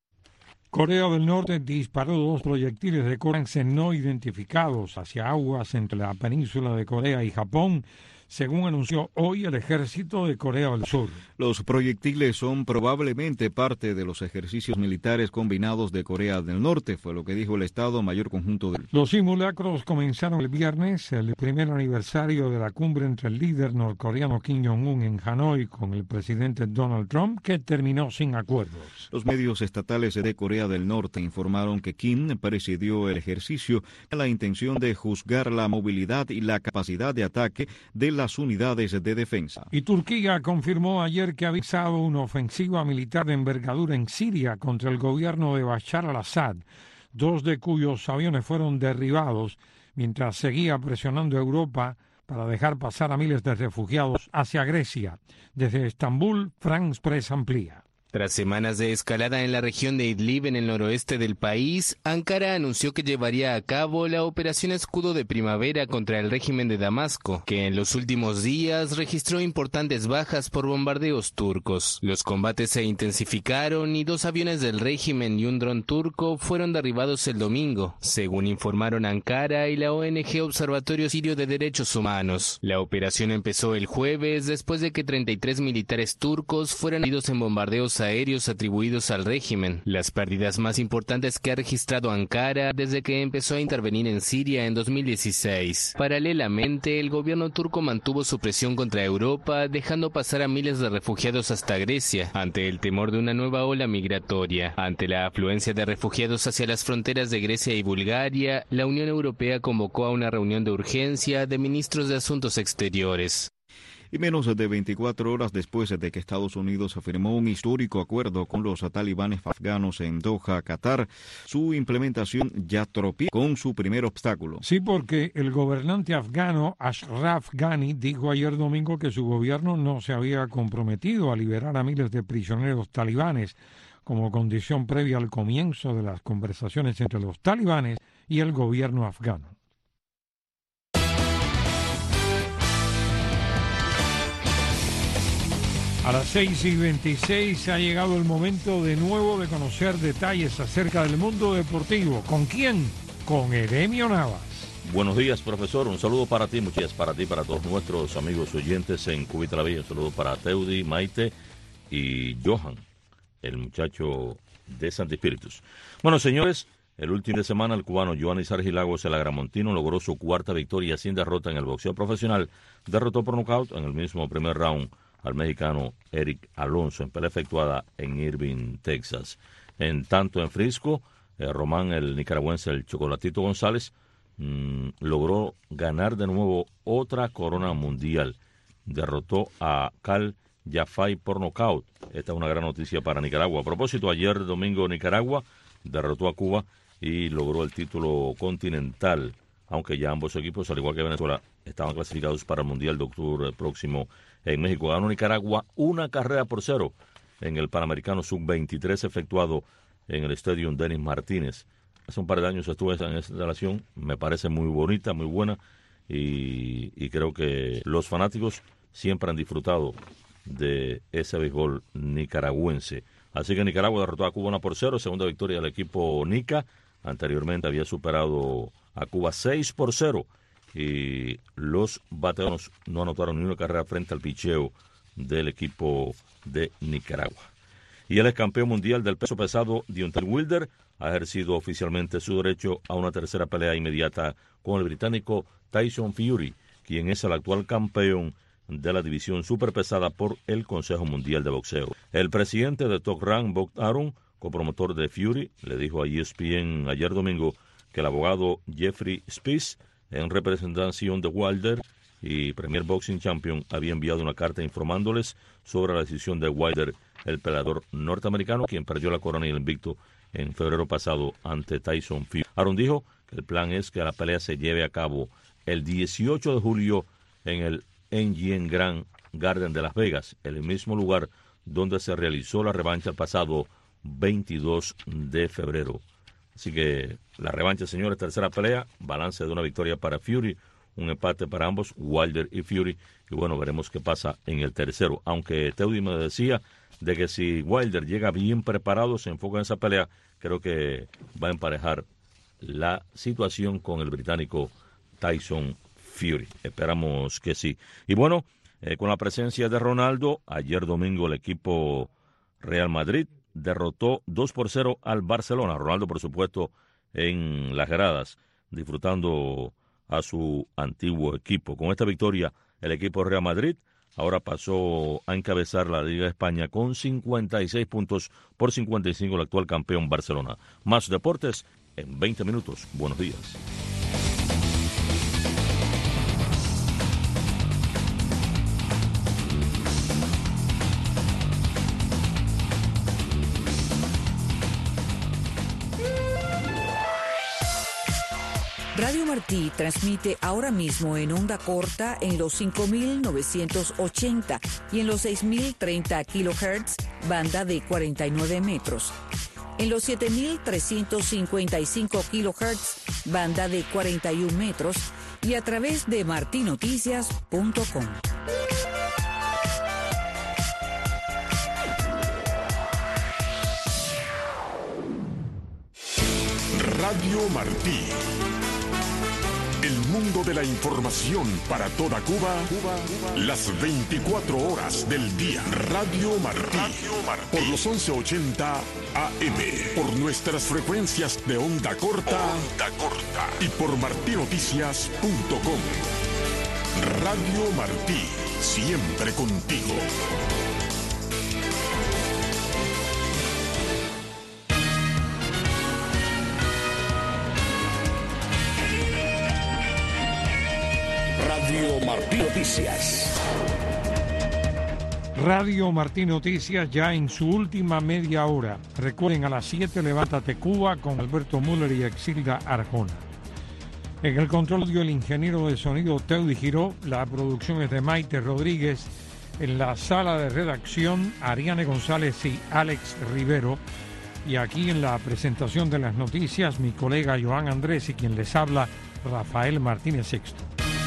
Corea del Norte disparó 2 proyectiles de coraje no identificados hacia aguas entre la península de Corea y Japón, según anunció hoy el ejército de Corea del Sur. Los proyectiles son probablemente parte de los ejercicios militares combinados de Corea del Norte, fue lo que dijo el Estado Mayor Conjunto del... Los simulacros comenzaron el viernes, el primer aniversario de la cumbre entre el líder norcoreano Kim Jong-un en Hanoi con el presidente Donald Trump, que terminó sin acuerdos. Los medios estatales de Corea del Norte informaron que Kim presidió el ejercicio con la intención de juzgar la movilidad y la capacidad de ataque de las unidades de defensa. Y Turquía confirmó ayer que ha avisado una ofensiva militar de envergadura en Siria contra el gobierno de Bashar al-Assad, 2 de cuyos aviones fueron derribados mientras seguía presionando a Europa para dejar pasar a miles de refugiados hacia Grecia. Desde Estambul, France Press amplía. Tras semanas de escalada en la región de Idlib, en el noroeste del país, Ankara anunció que llevaría a cabo la operación Escudo de Primavera contra el régimen de Damasco, que en los últimos días registró importantes bajas por bombardeos turcos. Los combates se intensificaron y 2 aviones del régimen y un dron turco fueron derribados el domingo, según informaron Ankara y la ONG Observatorio Sirio de Derechos Humanos. La operación empezó el jueves después de que 33 militares turcos fueran heridos en bombardeos aéreos atribuidos al régimen, las pérdidas más importantes que ha registrado Ankara desde que empezó a intervenir en Siria en 2016. Paralelamente, el gobierno turco mantuvo su presión contra Europa, dejando pasar a miles de refugiados hasta Grecia, ante el temor de una nueva ola migratoria. Ante la afluencia de refugiados hacia las fronteras de Grecia y Bulgaria, la Unión Europea convocó a una reunión de urgencia de ministros de Asuntos Exteriores. y menos de 24 horas después de que Estados Unidos firmó un histórico acuerdo con los talibanes afganos en Doha, Qatar, su implementación ya tropezó con su primer obstáculo. Sí, porque el gobernante afgano Ashraf Ghani dijo ayer domingo que su gobierno no se había comprometido a liberar a miles de prisioneros talibanes como condición previa al comienzo de las conversaciones entre los talibanes y el gobierno afgano. A las 6:26 ha llegado el momento de nuevo de conocer detalles acerca del mundo deportivo. ¿Con quién? Con Eremio Navas. Buenos días, profesor. Un saludo para ti, muchas gracias para ti, para todos nuestros amigos oyentes en Cubita la Bella. Un saludo para Teudi, Maite y Johan, el muchacho de Santi Espíritus. Bueno, señores, el último de semana el cubano Yohannis Argilagos, el agramontino, logró su cuarta victoria sin derrota en el boxeo profesional. Derrotó por nocaut en el mismo primer round al mexicano Eric Alonso en pelea efectuada en Irving, Texas. En tanto en Frisco, Román, el nicaragüense, el Chocolatito González, logró ganar de nuevo otra corona mundial. Derrotó a Cal Yafai por nocaut. Esta es una gran noticia para Nicaragua. A propósito, ayer domingo Nicaragua derrotó a Cuba y logró el título continental, aunque ya ambos equipos, al igual que Venezuela, estaban clasificados para el Mundial de octubre próximo en México. Ganó Nicaragua 1-0 en el Panamericano Sub-23 efectuado en el Estadio Denis Martínez. Hace un par de años estuve en esa instalación, me parece muy bonita, muy buena, y creo que los fanáticos siempre han disfrutado de ese béisbol nicaragüense. Así que Nicaragua derrotó a Cuba 1-0, segunda victoria del equipo Nica. Anteriormente había superado a Cuba 6-0 y los bateadores no anotaron ni una carrera frente al picheo del equipo de Nicaragua. Y el ex campeón mundial del peso pesado, Deontay Wilder, ha ejercido oficialmente su derecho a una tercera pelea inmediata con el británico Tyson Fury, quien es el actual campeón de la división superpesada por el Consejo Mundial de Boxeo. El presidente de Top Rank, Bob Arum, copromotor de Fury, le dijo a ESPN ayer domingo que el abogado Jeffrey Spiess, en representación de Wilder y Premier Boxing Champion, había enviado una carta informándoles sobre la decisión de Wilder, el peleador norteamericano, quien perdió la corona y el invicto en febrero pasado ante Tyson Fury. Arum dijo que el plan es que la pelea se lleve a cabo el 18 de julio en el MGM Grand Garden de Las Vegas, el mismo lugar donde se realizó la revancha el pasado 22 de febrero. Así que la revancha, señores, tercera pelea, balance de una victoria para Fury, un empate para ambos, Wilder y Fury, y bueno, veremos qué pasa en el tercero. Aunque Teudi me decía de que si Wilder llega bien preparado, se enfoca en esa pelea, creo que va a emparejar la situación con el británico Tyson Fury. Esperamos que sí. Y bueno, con la presencia de Ronaldo, ayer domingo el equipo Real Madrid derrotó 2-0 al Barcelona. Ronaldo, por supuesto, en las gradas, disfrutando a su antiguo equipo. Con esta victoria, el equipo Real Madrid ahora pasó a encabezar la Liga de España con 56 puntos por 55 el actual campeón Barcelona. Más deportes en 20 minutos. Buenos días. Radio Martí transmite ahora mismo en onda corta en los 5.980 y en los 6.030 kHz, banda de 49 metros. En los 7.355 kHz, banda de 41 metros y a través de martinoticias.com. Radio Martí. El mundo de la información para toda Cuba, las 24 horas del día. Radio Martí. Por los 1180 AM. Por nuestras frecuencias de onda corta. Y por martinoticias.com. Radio Martí. Siempre contigo. Radio Martí Noticias. Radio Martí Noticias ya en su última media hora. Recuerden, a las 7 Levántate Cuba con Alberto Müller y Exilda Arjona. En el control dio el ingeniero de sonido Teudi Giró. La producción es de Maite Rodríguez. En la sala de redacción, Ariane González y Alex Rivero. Y aquí en la presentación de las noticias, mi colega Joan Andrés y quien les habla, Rafael Martínez Sexto.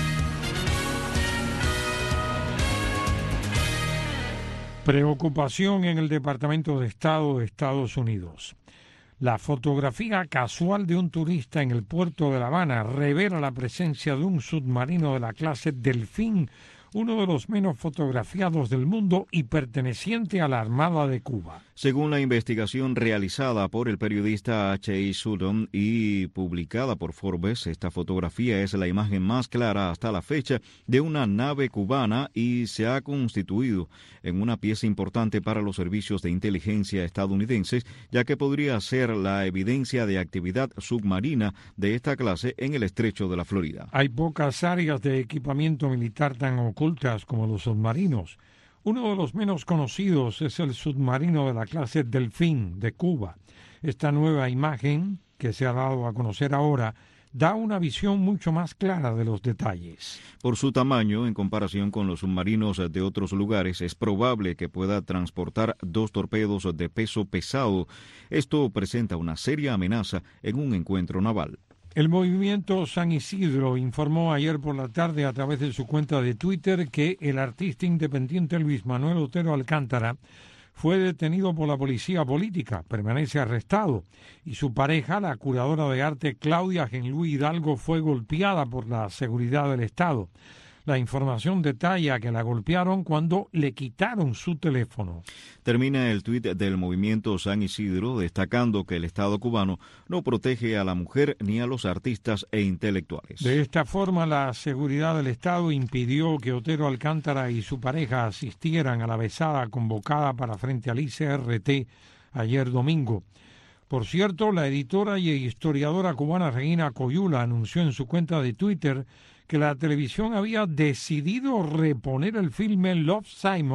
Preocupación en el Departamento de Estado de Estados Unidos. La fotografía casual de un turista en el puerto de La Habana revela la presencia de un submarino de la clase Delfín, uno de los menos fotografiados del mundo y perteneciente a la Armada de Cuba. Según la investigación realizada por el periodista H.I. Sutton y publicada por Forbes, esta fotografía es la imagen más clara hasta la fecha de una nave cubana y se ha constituido en una pieza importante para los servicios de inteligencia estadounidenses, ya que podría ser la evidencia de actividad submarina de esta clase en el estrecho de la Florida. Hay pocas áreas de equipamiento militar tan ocultas como los submarinos. Uno de los menos conocidos es el submarino de la clase Delfín de Cuba. Esta nueva imagen, que se ha dado a conocer ahora, da una visión mucho más clara de los detalles. Por su tamaño, en comparación con los submarinos de otros lugares, es probable que pueda transportar 2 torpedos de peso pesado. Esto presenta una seria amenaza en un encuentro naval. El movimiento San Isidro informó ayer por la tarde a través de su cuenta de Twitter que el artista independiente Luis Manuel Otero Alcántara fue detenido por la policía política, permanece arrestado, y su pareja, la curadora de arte Claudia Genlú Hidalgo, fue golpeada por la seguridad del Estado. La información detalla que la golpearon cuando le quitaron su teléfono. Termina el tuit del movimiento San Isidro destacando que el Estado cubano no protege a la mujer ni a los artistas e intelectuales. De esta forma, la seguridad del Estado impidió que Otero Alcántara y su pareja asistieran a la besada convocada para frente al ICRT ayer domingo. Por cierto, la editora y historiadora cubana Regina Coyula anunció en su cuenta de Twitter que la televisión había decidido reponer el filme Love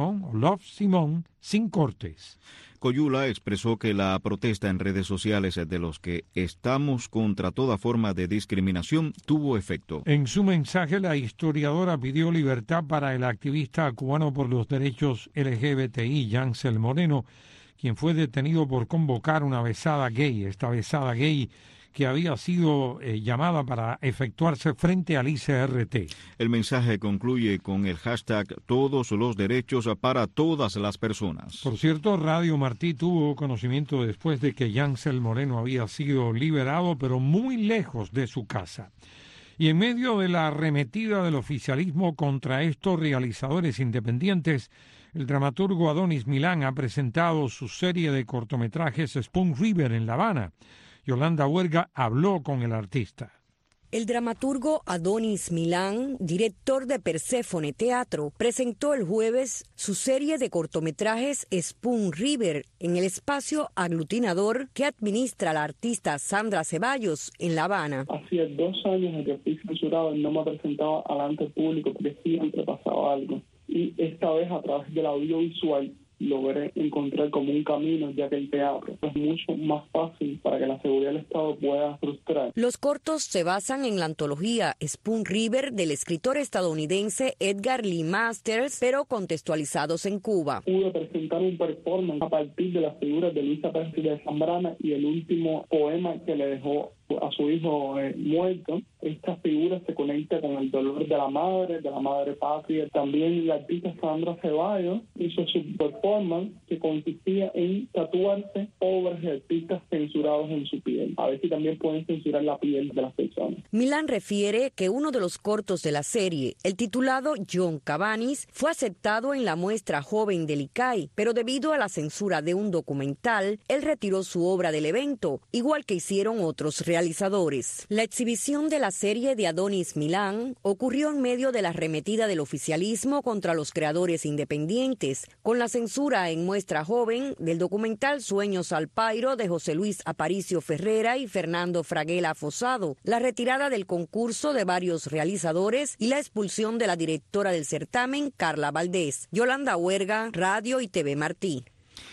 Simon sin cortes. Coyula expresó que la protesta en redes sociales de los que estamos contra toda forma de discriminación tuvo efecto. En su mensaje, la historiadora pidió libertad para el activista cubano por los derechos LGBTI, Yancel Moreno, quien fue detenido por convocar una besada gay. Esta besada gay que había sido llamada para efectuarse frente al ICRT. El mensaje concluye con el hashtag Todos los derechos para todas las personas. Por cierto, Radio Martí tuvo conocimiento después de que Yancel Moreno había sido liberado, pero muy lejos de su casa. Y en medio de la arremetida del oficialismo contra estos realizadores independientes, el dramaturgo Adonis Milán ha presentado su serie de cortometrajes Spoon River en La Habana. Yolanda Huerga habló con el artista. El dramaturgo Adonis Milán, director de Perséfone Teatro, presentó el jueves su serie de cortometrajes Spoon River en el espacio aglutinador que administra la artista Sandra Ceballos en La Habana. Hacía 2 años de que fui censurado y no me presentaba delante del público porque siempre pasaba algo. Y esta vez, a través del audiovisual, logré encontrar como un camino, ya que el teatro es mucho más fácil para que la seguridad del Estado pueda frustrar. Los cortos se basan en la antología Spoon River del escritor estadounidense Edgar Lee Masters, pero contextualizados en Cuba. Pude presentar un performance a partir de las figuras de Luisa Pérez de Zambrana y el último poema que le dejó a su hijo muerto. Esta figura se conecta con el dolor de la madre patria. También la artista Sandra Ceballos hizo su performance que consistía en tatuarse obras de artistas censurados en su piel. A ver si también pueden censurar la piel de las personas. Milán refiere que uno de los cortos de la serie, el titulado John Cabanis, fue aceptado en la muestra joven del ICAI, pero debido a la censura de un documental, él retiró su obra del evento, igual que hicieron otros realizadores. La exhibición de la serie de Adonis Milán ocurrió en medio de la arremetida del oficialismo contra los creadores independientes, con la censura en muestra joven del documental Sueños al Pairo de José Luis Aparicio Ferrera y Fernando Fraguela Fosado, la retirada del concurso de varios realizadores y la expulsión de la directora del certamen, Carla Valdés. Yolanda Huerga, Radio y TV Martí.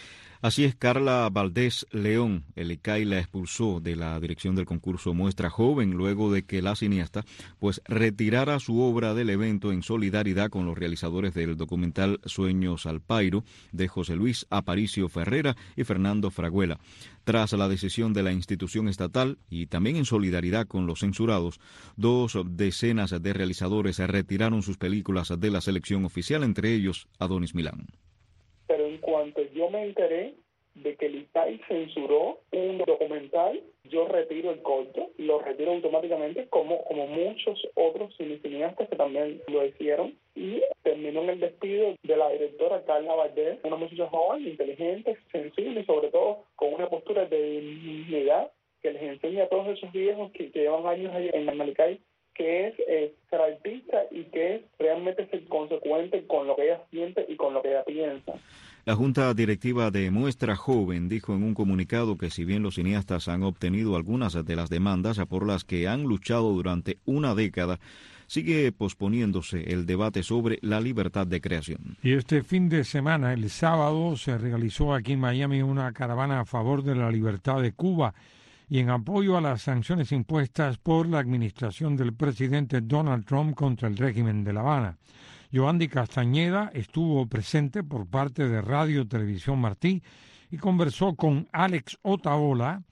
Así es, Carla Valdés León, el ICAI la expulsó de la dirección del concurso Muestra Joven luego de que la cineasta retirara su obra del evento en solidaridad con los realizadores del documental Sueños al Pairo de José Luis Aparicio Ferrera y Fernando Fraguela. Tras la decisión de la institución estatal y también en solidaridad con los censurados, 2 decenas de realizadores retiraron sus películas de la selección oficial, entre ellos Adonis Milán. Pero en cuanto yo me enteré de que el ICAI censuró un documental, yo retiro el corto, lo retiro automáticamente, como muchos otros cineastas que también lo hicieron, y terminó en el despido de la directora Carla Valdés, una muchacha joven, inteligente, sensible y sobre todo con una postura de dignidad que les enseña a todos esos viejos que llevan años ahí en el ICAI, que es ser artista y que es realmente ser consecuente con lo que ella siente y con lo que ella piensa. La Junta Directiva de Muestra Joven dijo en un comunicado que si bien los cineastas han obtenido algunas de las demandas por las que han luchado durante una década, sigue posponiéndose el debate sobre la libertad de creación. Y este fin de semana, el sábado, se realizó aquí en Miami una caravana a favor de la libertad de Cuba y en apoyo a las sanciones impuestas por la administración del presidente Donald Trump contra el régimen de La Habana. Yoandi Castañeda estuvo presente por parte de Radio Televisión Martí y conversó con Alex Otaola,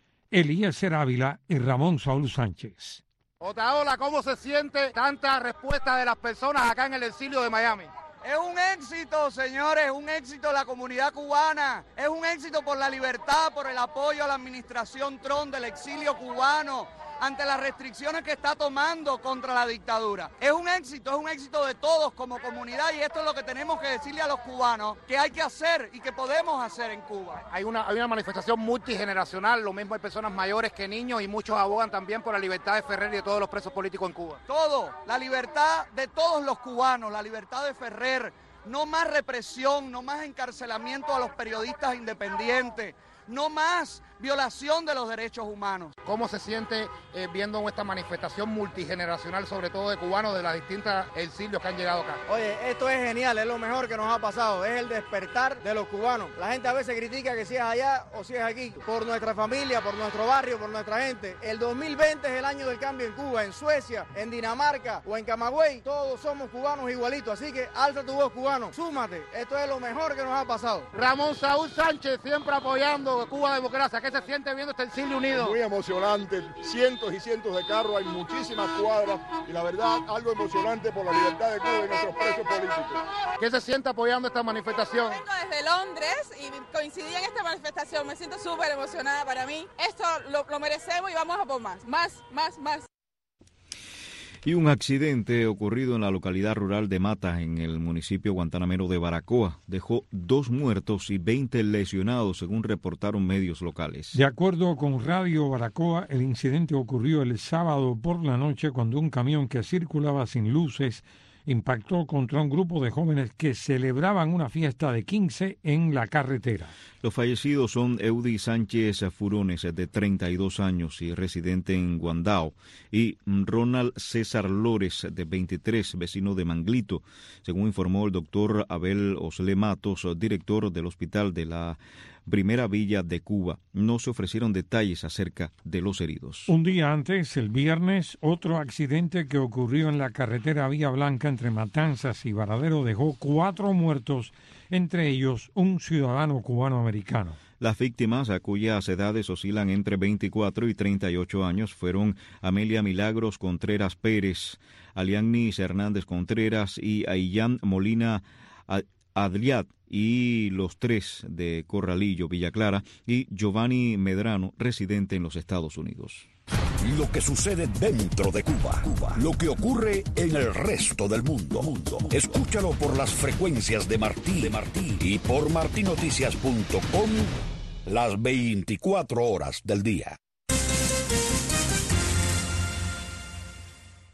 Eliezer Ávila y Ramón Saúl Sánchez. Otaola, ¿cómo se siente tanta respuesta de las personas acá en el exilio de Miami? Es un éxito, señores, es un éxito de la comunidad cubana, es un éxito por la libertad, por el apoyo a la administración Trump del exilio cubano ante las restricciones que está tomando contra la dictadura. Es un éxito de todos como comunidad y esto es lo que tenemos que decirle a los cubanos que hay que hacer y que podemos hacer en Cuba. Hay una manifestación multigeneracional, lo mismo hay personas mayores que niños y muchos abogan también por la libertad de Ferrer y de todos los presos políticos en Cuba. Todo, la libertad de todos los cubanos, la libertad de Ferrer, no más represión, no más encarcelamiento a los periodistas independientes, no más violación de los derechos humanos. ¿Cómo se siente viendo esta manifestación multigeneracional, sobre todo de cubanos de las distintas exilios que han llegado acá? Oye, esto es genial, es lo mejor que nos ha pasado, es el despertar de los cubanos. La gente a veces critica que si es allá o si es aquí, por nuestra familia, por nuestro barrio, por nuestra gente. El 2020 es el año del cambio en Cuba, en Suecia, en Dinamarca o en Camagüey, todos somos cubanos igualitos, así que alza tu voz, cubano, súmate, esto es lo mejor que nos ha pasado. Ramón Saúl Sánchez, siempre apoyando Cuba Democracia. ¿Qué se siente viendo este exilio unido? Muy emocionante, cientos y cientos de carros, hay muchísimas cuadras y la verdad algo emocionante por la libertad de Cuba y nuestros presos políticos. ¿Qué se siente apoyando esta manifestación? Vengo desde Londres y coincidí en esta manifestación, me siento súper emocionada para mí. Esto lo merecemos y vamos a por más. Y un accidente ocurrido en la localidad rural de Mata, en el municipio guantanamero de Baracoa, dejó 2 muertos y 20 lesionados, según reportaron medios locales. De acuerdo con Radio Baracoa, el incidente ocurrió el sábado por la noche cuando un camión que circulaba sin luces impactó contra un grupo de jóvenes que celebraban una fiesta de 15 en la carretera. Los fallecidos son Eudi Sánchez Furones, de 32 años y residente en Guandao, y Ronald César Lores, de 23, vecino de Manglito, según informó el doctor Abel Osle Matos, director del hospital de la Primera Villa de Cuba. No se ofrecieron detalles acerca de los heridos. Un día antes, el viernes, otro accidente que ocurrió en la carretera Vía Blanca entre Matanzas y Varadero dejó 4 muertos, entre ellos un ciudadano cubano-americano. Las víctimas, a cuyas edades oscilan entre 24 y 38 años, fueron Amelia Milagros Contreras Pérez, Alianis Hernández Contreras y Aillán Molina Adliat, y los 3 de Corralillo, Villa Clara, y Giovanni Medrano, residente en los Estados Unidos. Lo que sucede dentro de Cuba, lo que ocurre en el resto del mundo. Escúchalo por las frecuencias de Martí y por martinoticias.com las 24 horas del día.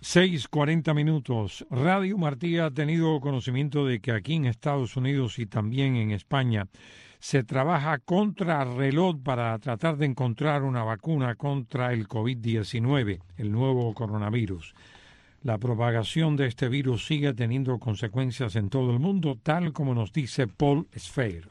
6:40. Radio Martí ha tenido conocimiento de que aquí en Estados Unidos y también en España se trabaja contra reloj para tratar de encontrar una vacuna contra el COVID-19, el nuevo coronavirus. La propagación de este virus sigue teniendo consecuencias en todo el mundo, tal como nos dice Paul Sfeir.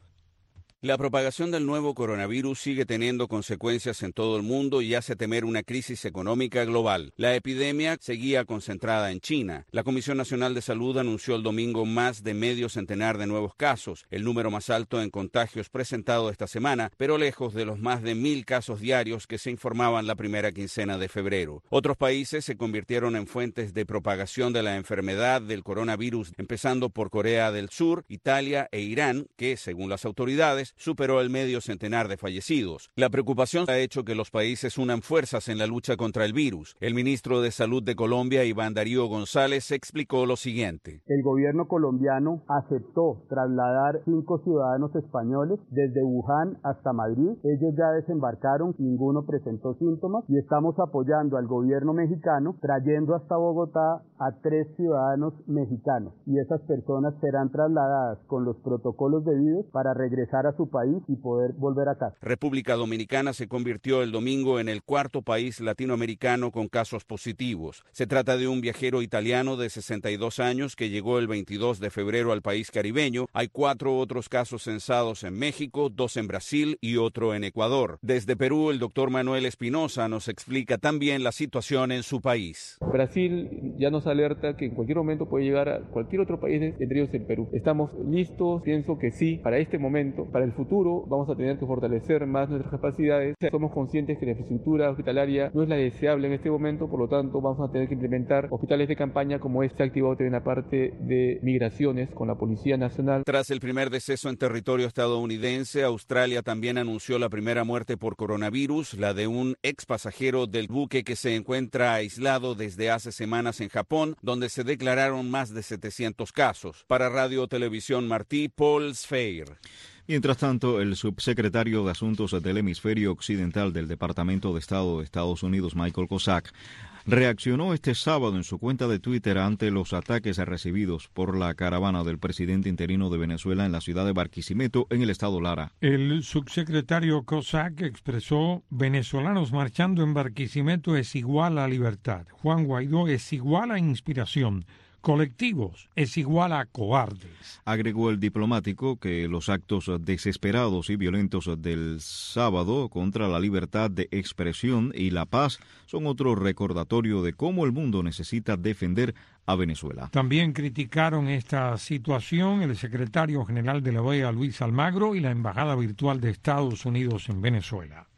La propagación del nuevo coronavirus sigue teniendo consecuencias en todo el mundo y hace temer una crisis económica global. La epidemia seguía concentrada en China. La Comisión Nacional de Salud anunció el domingo más de medio centenar de nuevos casos, el número más alto en contagios presentado esta semana, pero lejos de los más de 1,000 casos diarios que se informaban la primera quincena de febrero. Otros países se convirtieron en fuentes de propagación de la enfermedad del coronavirus, empezando por Corea del Sur, Italia e Irán, que, según las autoridades, superó el medio centenar de fallecidos. La preocupación ha hecho que los países unan fuerzas en la lucha contra el virus. El ministro de Salud de Colombia, Iván Darío González, explicó lo siguiente. El gobierno colombiano aceptó trasladar 5 ciudadanos españoles desde Wuhan hasta Madrid. Ellos ya desembarcaron, ninguno presentó síntomas y estamos apoyando al gobierno mexicano trayendo hasta Bogotá a 3 ciudadanos mexicanos y esas personas serán trasladadas con los protocolos debidos para regresar a su país y poder volver a casa. República Dominicana se convirtió el domingo en el 4º país latinoamericano con casos positivos. Se trata de un viajero italiano de 62 años que llegó el 22 de febrero al país caribeño. Hay 4 otros casos censados en México, 2 en Brasil y otro en Ecuador. Desde Perú, el doctor Manuel Espinosa nos explica también la situación en su país. Brasil ya nos alerta que en cualquier momento puede llegar a cualquier otro país, entre ellos el Perú. Estamos listos, pienso que sí, para este momento. Para el futuro vamos a tener que fortalecer más nuestras capacidades. Somos conscientes que la infraestructura hospitalaria no es la deseable en este momento, por lo tanto vamos a tener que implementar hospitales de campaña como este activado también la parte de migraciones con la Policía Nacional. Tras el primer deceso en territorio estadounidense, Australia también anunció la primera muerte por coronavirus, la de un ex pasajero del buque que se encuentra aislado desde hace semanas en Japón, donde se declararon más de 700 casos. Para Radio Televisión Martí, Paul Sfeir. Mientras tanto, el subsecretario de Asuntos del Hemisferio Occidental del Departamento de Estado de Estados Unidos, Michael Kosak, reaccionó este sábado en su cuenta de Twitter ante los ataques recibidos por la caravana del presidente interino de Venezuela en la ciudad de Barquisimeto, en el estado Lara. El subsecretario Kosak expresó: venezolanos marchando en Barquisimeto es igual a libertad. Juan Guaidó es igual a inspiración. Colectivos es igual a cobardes. Agregó el diplomático que los actos desesperados y violentos del sábado contra la libertad de expresión y la paz son otro recordatorio de cómo el mundo necesita defender a Venezuela. También criticaron esta situación el secretario general de la OEA, Luis Almagro, y la embajada virtual de Estados Unidos en Venezuela.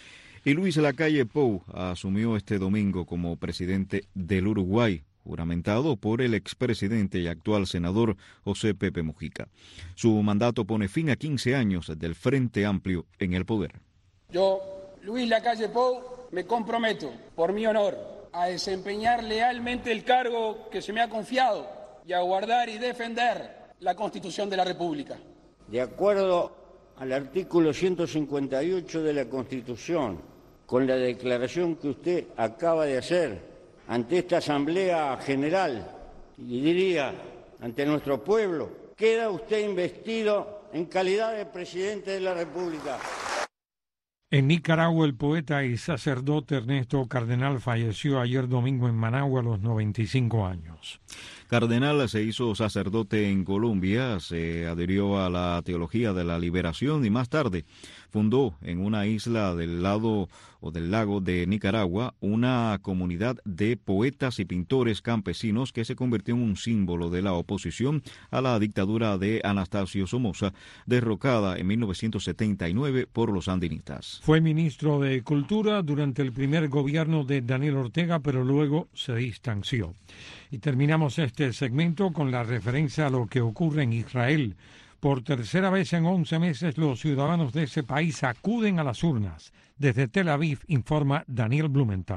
Y Luis Lacalle Pou asumió este domingo como presidente del Uruguay, juramentado por el expresidente y actual senador José Pepe Mujica. Su mandato pone fin a 15 años del Frente Amplio en el poder. Yo, Luis Lacalle Pou, me comprometo, por mi honor, a desempeñar lealmente el cargo que se me ha confiado y a guardar y defender la Constitución de la República. De acuerdo al artículo 158 de la Constitución, con la declaración que usted acaba de hacer ante esta Asamblea General, y diría, ante nuestro pueblo, queda usted investido en calidad de presidente de la República. En Nicaragua, el poeta y sacerdote Ernesto Cardenal falleció ayer domingo en Managua a los 95 años. Cardenal se hizo sacerdote en Colombia, se adhirió a la teología de la liberación y más tarde fundó en una isla del lago de Nicaragua una comunidad de poetas y pintores campesinos que se convirtió en un símbolo de la oposición a la dictadura de Anastasio Somoza, derrocada en 1979 por los sandinistas. Fue ministro de Cultura durante el primer gobierno de Daniel Ortega, pero luego se distanció. Y terminamos este segmento con la referencia a lo que ocurre en Israel. Por tercera vez en 11 meses, los ciudadanos de ese país acuden a las urnas. Desde Tel Aviv, informa Daniel Blumenthal.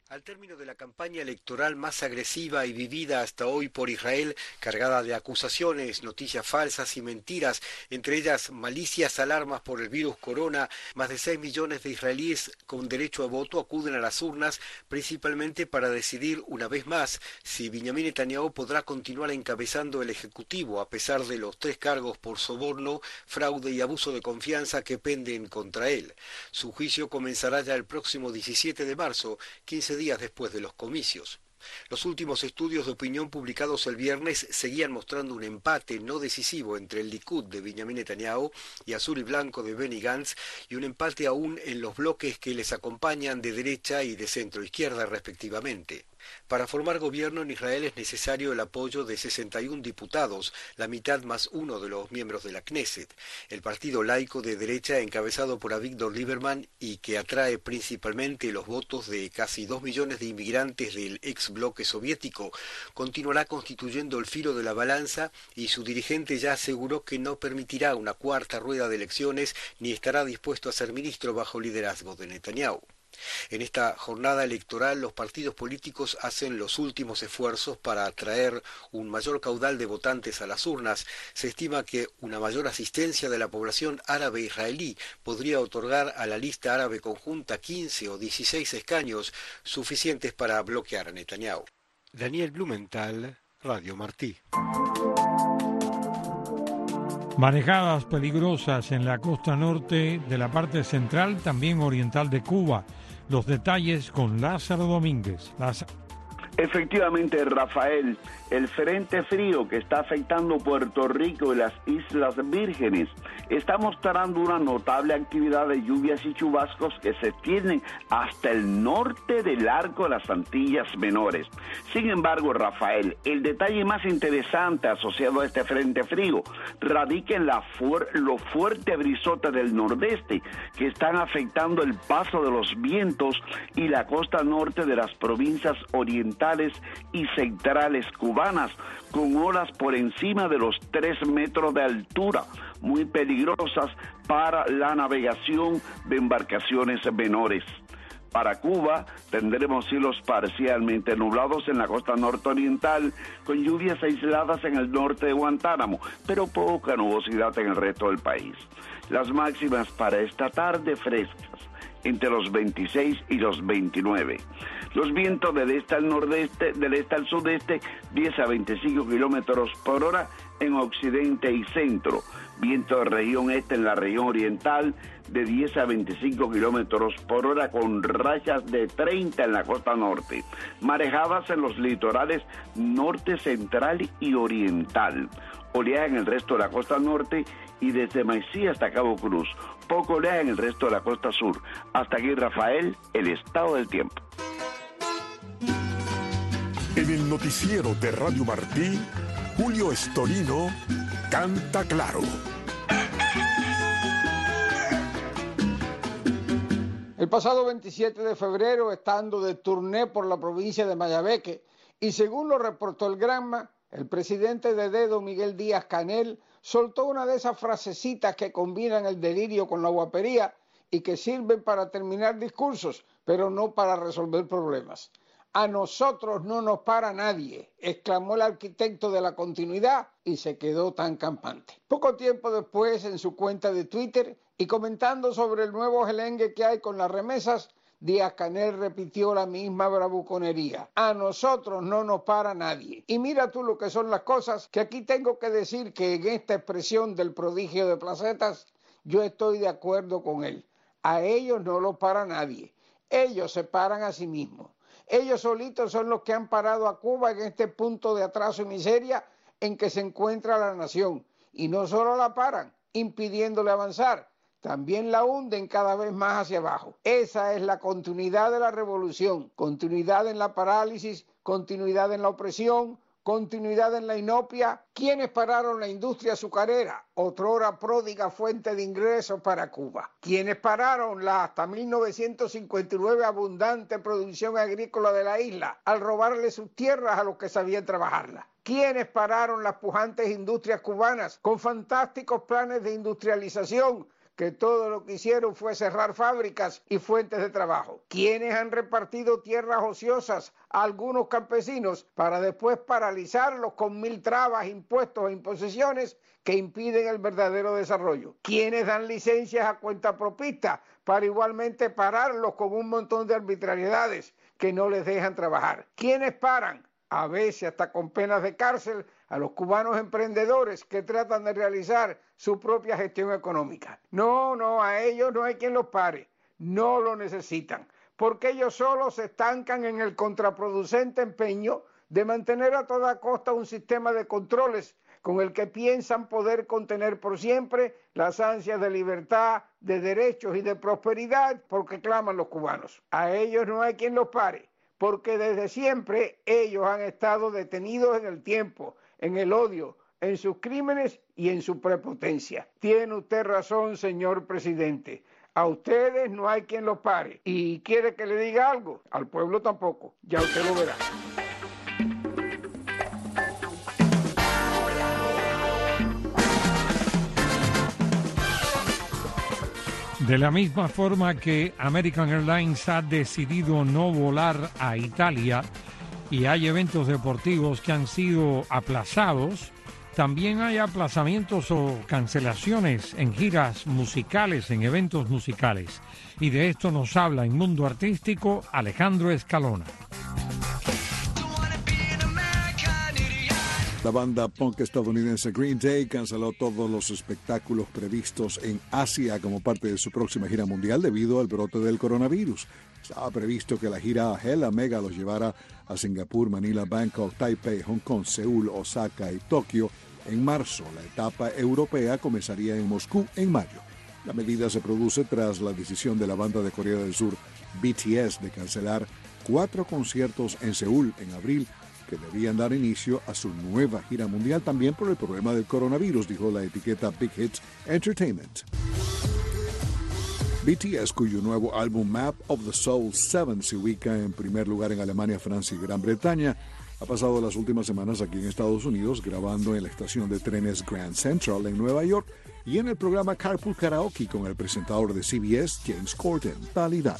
Al término de la campaña electoral más agresiva y vivida hasta hoy por Israel, cargada de acusaciones, noticias falsas y mentiras, entre ellas malicias alarmas por el virus corona, más de 6 millones de israelíes con derecho a voto acuden a las urnas, principalmente para decidir una vez más si Benjamin Netanyahu podrá continuar encabezando el Ejecutivo, a pesar de los 3 cargos por soborno, fraude y abuso de confianza que penden contra él. Su juicio comenzará ya el próximo 17 de marzo, 15 días después de los comicios. Los últimos estudios de opinión publicados el viernes seguían mostrando un empate no decisivo entre el Likud de Benjamin Netanyahu y Azul y Blanco de Benny Gantz, y un empate aún en los bloques que les acompañan de derecha y de centro izquierda respectivamente. Para formar gobierno en Israel es necesario el apoyo de 61 diputados, la mitad más uno de los miembros de la Knesset. El partido laico de derecha encabezado por Avigdor Lieberman y que atrae principalmente los votos de casi 2 millones de inmigrantes del ex bloque soviético, continuará constituyendo el filo de la balanza, y su dirigente ya aseguró que no permitirá una cuarta rueda de elecciones ni estará dispuesto a ser ministro bajo liderazgo de Netanyahu. En esta jornada electoral, los partidos políticos hacen los últimos esfuerzos para atraer un mayor caudal de votantes a las urnas. Se estima que una mayor asistencia de la población árabe israelí podría otorgar a la lista árabe conjunta 15 o 16 escaños, suficientes para bloquear a Netanyahu. Daniel Blumenthal, Radio Martí. Marejadas peligrosas en la costa norte de la parte central, también oriental de Cuba. Los detalles con Lázaro Domínguez. Efectivamente, Rafael, el frente frío que está afectando Puerto Rico y las Islas Vírgenes está mostrando una notable actividad de lluvias y chubascos que se extienden hasta el norte del arco de las Antillas Menores. Sin embargo, Rafael, el detalle más interesante asociado a este frente frío radica en lo fuerte brisote del nordeste que están afectando el paso de los vientos y la costa norte de las provincias orientales y centrales cubanas, con olas por encima de los 3 metros de altura, muy peligrosas para la navegación de embarcaciones menores. Para Cuba tendremos cielos parcialmente nublados en la costa nororiental, con lluvias aisladas en el norte de Guantánamo, pero poca nubosidad en el resto del país. Las máximas para esta tarde frescas, entre los 26 y los 29. Los vientos del este al nordeste, del este al sudeste, 10 a 25 kilómetros por hora en occidente y centro. Viento de región este en la región oriental, de 10 a 25 kilómetros por hora, con rachas de 30 en la costa norte. Marejadas en los litorales norte, central y oriental. Oleaje en el resto de la costa norte y desde Maicí hasta Cabo Cruz. Poco oleaje en el resto de la costa sur. Hasta aquí, Rafael, el estado del tiempo. En el noticiero de Radio Martí, Julio Estorino canta claro. El pasado 27 de febrero, estando de turné por la provincia de Mayabeque, y según lo reportó el Granma, el presidente de Dedo, Miguel Díaz-Canel, soltó una de esas frasecitas que combinan el delirio con la guapería y que sirven para terminar discursos, pero no para resolver problemas. A nosotros no nos para nadie, exclamó el arquitecto de la continuidad y se quedó tan campante. Poco tiempo después, en su cuenta de Twitter y comentando sobre el nuevo gelengue que hay con las remesas, Díaz-Canel repitió la misma bravuconería. A nosotros no nos para nadie. Y mira tú lo que son las cosas, que aquí tengo que decir que en esta expresión del prodigio de placetas, yo estoy de acuerdo con él. A ellos no los para nadie. Ellos se paran a sí mismos. Ellos solitos son los que han parado a Cuba en este punto de atraso y miseria en que se encuentra la nación. Y no solo la paran, impidiéndole avanzar, también la hunden cada vez más hacia abajo. Esa es la continuidad de la revolución, continuidad en la parálisis, continuidad en la opresión, continuidad en la inopia. ¿Quiénes pararon la industria azucarera, otrora pródiga fuente de ingresos para Cuba? ¿Quiénes pararon la hasta 1959 abundante producción agrícola de la isla al robarle sus tierras a los que sabían trabajarlas? ¿Quiénes pararon las pujantes industrias cubanas con fantásticos planes de industrialización que todo lo que hicieron fue cerrar fábricas y fuentes de trabajo. ¿Quiénes han repartido tierras ociosas a algunos campesinos para después paralizarlos con 1000 trabas, impuestos e imposiciones que impiden el verdadero desarrollo? ¿Quiénes dan licencias a cuentapropistas para igualmente pararlos con un montón de arbitrariedades que no les dejan trabajar? ¿Quiénes paran, a veces hasta con penas de cárcel, a los cubanos emprendedores que tratan de realizar su propia gestión económica? No, a ellos no hay quien los pare, no lo necesitan, porque ellos solos se estancan en el contraproducente empeño de mantener a toda costa un sistema de controles con el que piensan poder contener por siempre las ansias de libertad, de derechos y de prosperidad porque claman los cubanos. A ellos no hay quien los pare, porque desde siempre ellos han estado detenidos en el tiempo, en el odio, en sus crímenes y en su prepotencia. Tiene usted razón, señor presidente. A ustedes no hay quien los pare. ¿Y quiere que le diga algo? Al pueblo tampoco. Ya usted lo verá. De la misma forma que American Airlines ha decidido no volar a Italia y hay eventos deportivos que han sido aplazados, también hay aplazamientos o cancelaciones en giras musicales, en eventos musicales. Y de esto nos habla en Mundo Artístico Alejandro Escalona. La banda punk estadounidense Green Day canceló todos los espectáculos previstos en Asia como parte de su próxima gira mundial debido al brote del coronavirus. Estaba previsto que la gira Hella Mega los llevara a Singapur, Manila, Bangkok, Taipei, Hong Kong, Seúl, Osaka y Tokio en marzo. La etapa europea comenzaría en Moscú en mayo. La medida se produce tras la decisión de la banda de Corea del Sur BTS de cancelar 4 conciertos en Seúl en abril que debían dar inicio a su nueva gira mundial también por el problema del coronavirus, dijo la etiqueta Big Hits Entertainment. BTS, cuyo nuevo álbum Map of the Soul 7 se ubica en primer lugar en Alemania, Francia y Gran Bretaña, ha pasado las últimas semanas aquí en Estados Unidos grabando en la estación de trenes Grand Central en Nueva York y en el programa Carpool Karaoke con el presentador de CBS, James Corden. Talidad.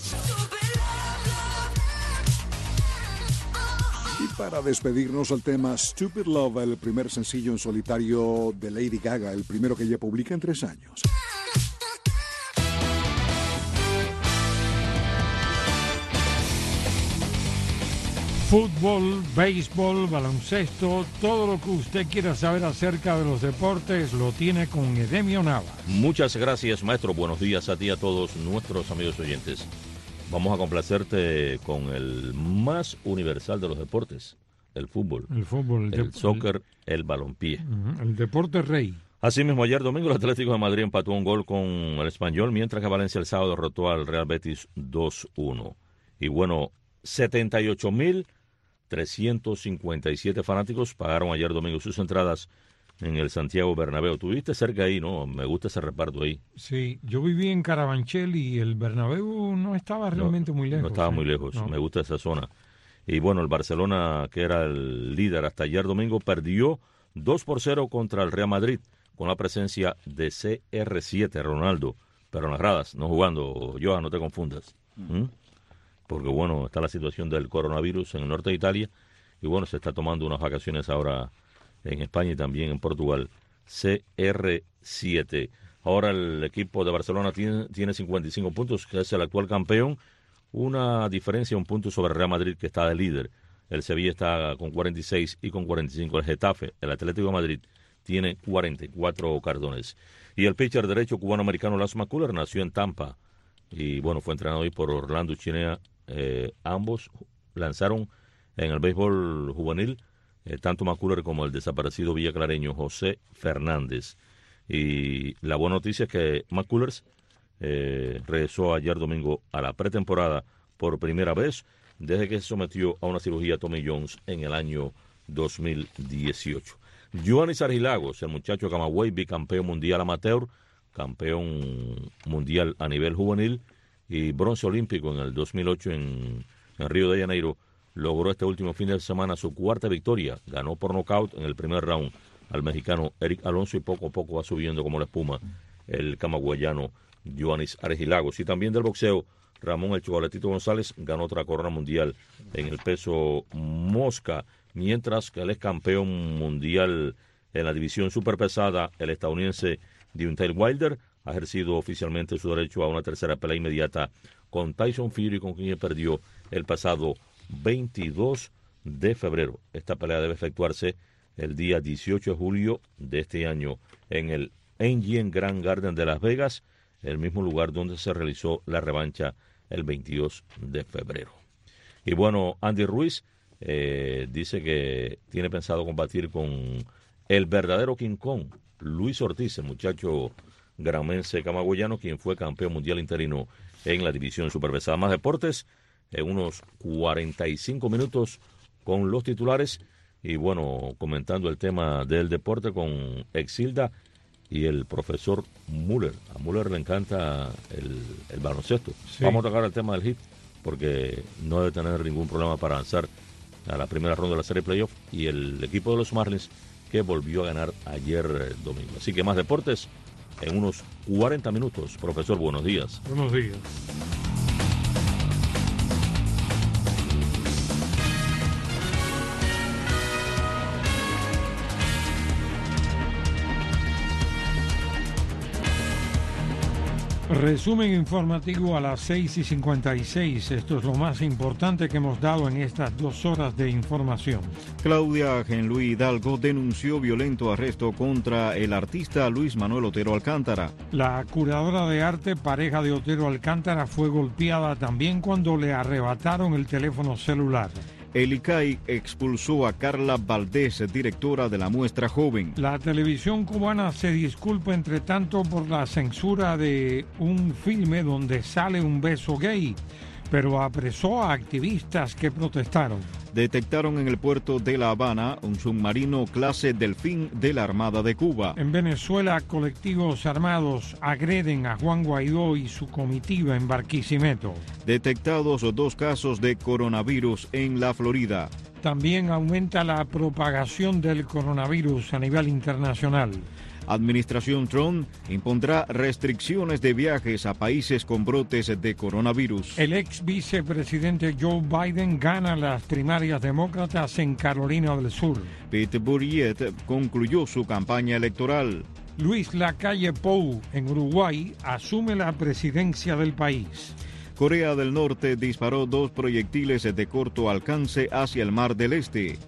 Y para despedirnos el tema Stupid Love, el primer sencillo en solitario de Lady Gaga, el primero que ella publica en 3 años. Fútbol, béisbol, baloncesto, todo lo que usted quiera saber acerca de los deportes lo tiene con Edemio Nava. Muchas gracias, maestro. Buenos días a ti y a todos nuestros amigos oyentes. Vamos a complacerte con el más universal de los deportes, el fútbol. El soccer, el balompié. El deporte rey. Así mismo, ayer domingo el Atlético de Madrid empató un gol con el Español, mientras que Valencia el sábado derrotó al Real Betis 2-1. Y bueno, 78.357 fanáticos pagaron ayer domingo sus entradas en el Santiago Bernabéu. Tuviste cerca ahí, ¿no? Me gusta ese reparto ahí. Sí, yo viví en Carabanchel y el Bernabéu no estaba realmente muy lejos. No estaba muy lejos, no. Me gusta esa zona. Y bueno, el Barcelona, que era el líder hasta ayer domingo, perdió 2-0 contra el Real Madrid con la presencia de CR7, Ronaldo, pero narradas, no jugando. Johan, no te confundas. Porque bueno, está la situación del coronavirus en el norte de Italia y bueno, se está tomando unas vacaciones ahora en España y también en Portugal. CR7. Ahora el equipo de Barcelona tiene 55 puntos, que es el actual campeón. Una diferencia, un punto sobre el Real Madrid, que está de líder. El Sevilla está con 46 y con 45 el Getafe. El Atlético de Madrid tiene 44 cartones. Y el pitcher derecho cubano-americano Lance McCullers nació en Tampa. Y bueno, fue entrenado hoy por Orlando Chinea. Ambos lanzaron en el béisbol juvenil, tanto McCullers como el desaparecido villaclareño José Fernández. Y la buena noticia es que McCullers regresó ayer domingo a la pretemporada por primera vez desde que se sometió a una cirugía Tommy Jones en el año 2018. Yohanis Argilagos, el muchacho Camagüey, bicampeón mundial amateur, campeón mundial a nivel juvenil y bronce olímpico en el 2008 en Río de Janeiro, logró este último fin de semana su 4ª victoria. Ganó por nocaut en el primer round al mexicano Eric Alonso y poco a poco va subiendo como la espuma el camagüeyano Yoanis Argilagos. Y también del boxeo, Ramón El Chocolatito González ganó otra corona mundial en el peso mosca, mientras que él es campeón mundial en la división superpesada. El estadounidense Deontay Wilder ha ejercido oficialmente su derecho a una tercera pelea inmediata con Tyson Fury, con quien perdió el pasado 22 de febrero. Esta pelea debe efectuarse el día 18 de julio de este año en el MGM Grand Garden de Las Vegas, el mismo lugar donde se realizó la revancha el 22 de febrero. Y bueno, Andy Ruiz dice que tiene pensado combatir con el verdadero King Kong, Luis Ortiz, el muchacho gramense camagüeyano, quien fue campeón mundial interino en la división superpesada. Más deportes en unos 45 minutos con los titulares y bueno, comentando el tema del deporte con Exilda y el profesor Müller. A Müller le encanta el baloncesto. Sí. Vamos a tocar el tema del Heat porque no debe tener ningún problema para avanzar a la primera ronda de la serie playoff y el equipo de los Marlins que volvió a ganar ayer domingo. Así que más deportes en unos 40 minutos. Profesor, buenos días. Buenos días. Resumen informativo a las 6:56. Esto es lo más importante que hemos dado en estas 2 horas de información. Claudia Genluí Hidalgo denunció violento arresto contra el artista Luis Manuel Otero Alcántara. La curadora de arte, pareja de Otero Alcántara, fue golpeada también cuando le arrebataron el teléfono celular. El ICAI expulsó a Carla Valdés, directora de la muestra joven. La televisión cubana se disculpa entre tanto por la censura de un filme donde sale un beso gay, pero apresó a activistas que protestaron. Detectaron en el puerto de La Habana un submarino clase Delfín de la Armada de Cuba. En Venezuela, colectivos armados agreden a Juan Guaidó y su comitiva en Barquisimeto. Detectados 2 casos de coronavirus en la Florida. También aumenta la propagación del coronavirus a nivel internacional. Administración Trump impondrá restricciones de viajes a países con brotes de coronavirus. El ex vicepresidente Joe Biden gana las primarias demócratas en Carolina del Sur. Pete Buttigieg concluyó su campaña electoral. Luis Lacalle Pou, en Uruguay, asume la presidencia del país. Corea del Norte disparó 2 proyectiles de corto alcance hacia el Mar del Este.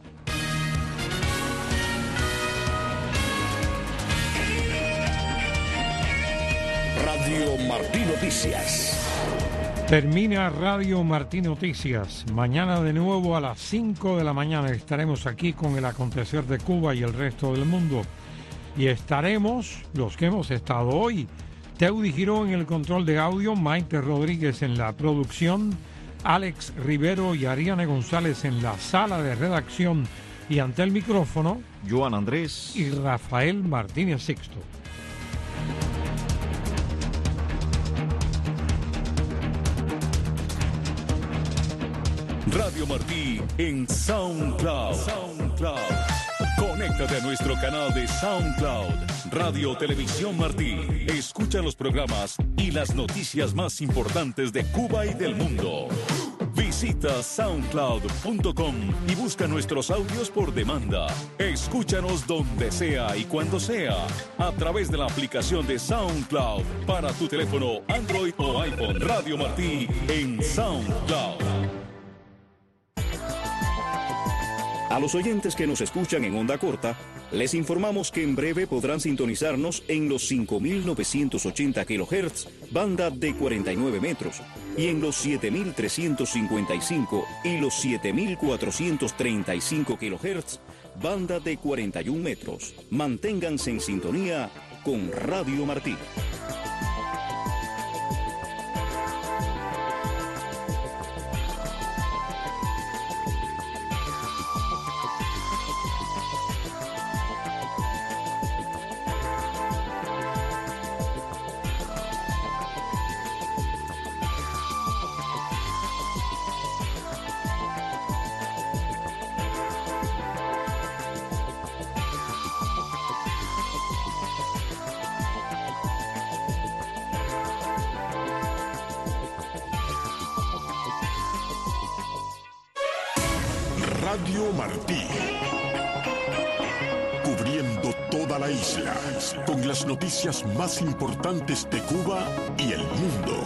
Radio Martí Noticias. Termina Radio Martí Noticias. Mañana de nuevo a las 5 de la mañana estaremos aquí con el acontecer de Cuba y el resto del mundo. Y estaremos los que hemos estado hoy. Teudi Giró en el control de audio, Maite Rodríguez en la producción, Alex Rivero y Ariane González en la sala de redacción y ante el micrófono, Joan Andrés y Rafael Martínez Sixto. Radio Martí en SoundCloud. Conéctate a nuestro canal de SoundCloud. Radio Televisión Martí. Escucha los programas y las noticias más importantes de Cuba y del mundo. Visita soundcloud.com y busca nuestros audios por demanda. Escúchanos donde sea y cuando sea a través de la aplicación de SoundCloud para tu teléfono Android o iPhone. Radio Martí en SoundCloud. A los oyentes que nos escuchan en onda corta, les informamos que en breve podrán sintonizarnos en los 5.980 kHz, banda de 49 metros, y en los 7.355 y los 7.435 kHz, banda de 41 metros. Manténganse en sintonía con Radio Martí. Radio Martí. Cubriendo toda la isla, con las noticias más importantes de Cuba y el mundo.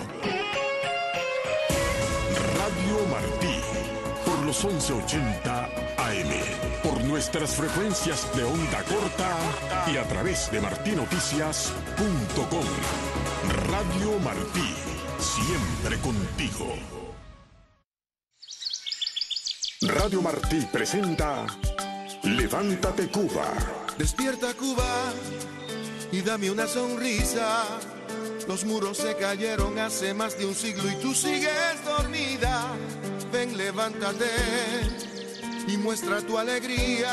Radio Martí, por los 1180 AM, por nuestras frecuencias de onda corta y a través de martinoticias.com. Radio Martí, siempre contigo. Radio Martí presenta Levántate Cuba. Despierta Cuba y dame una sonrisa. Los muros se cayeron hace más de un siglo y tú sigues dormida. Ven, levántate y muestra tu alegría.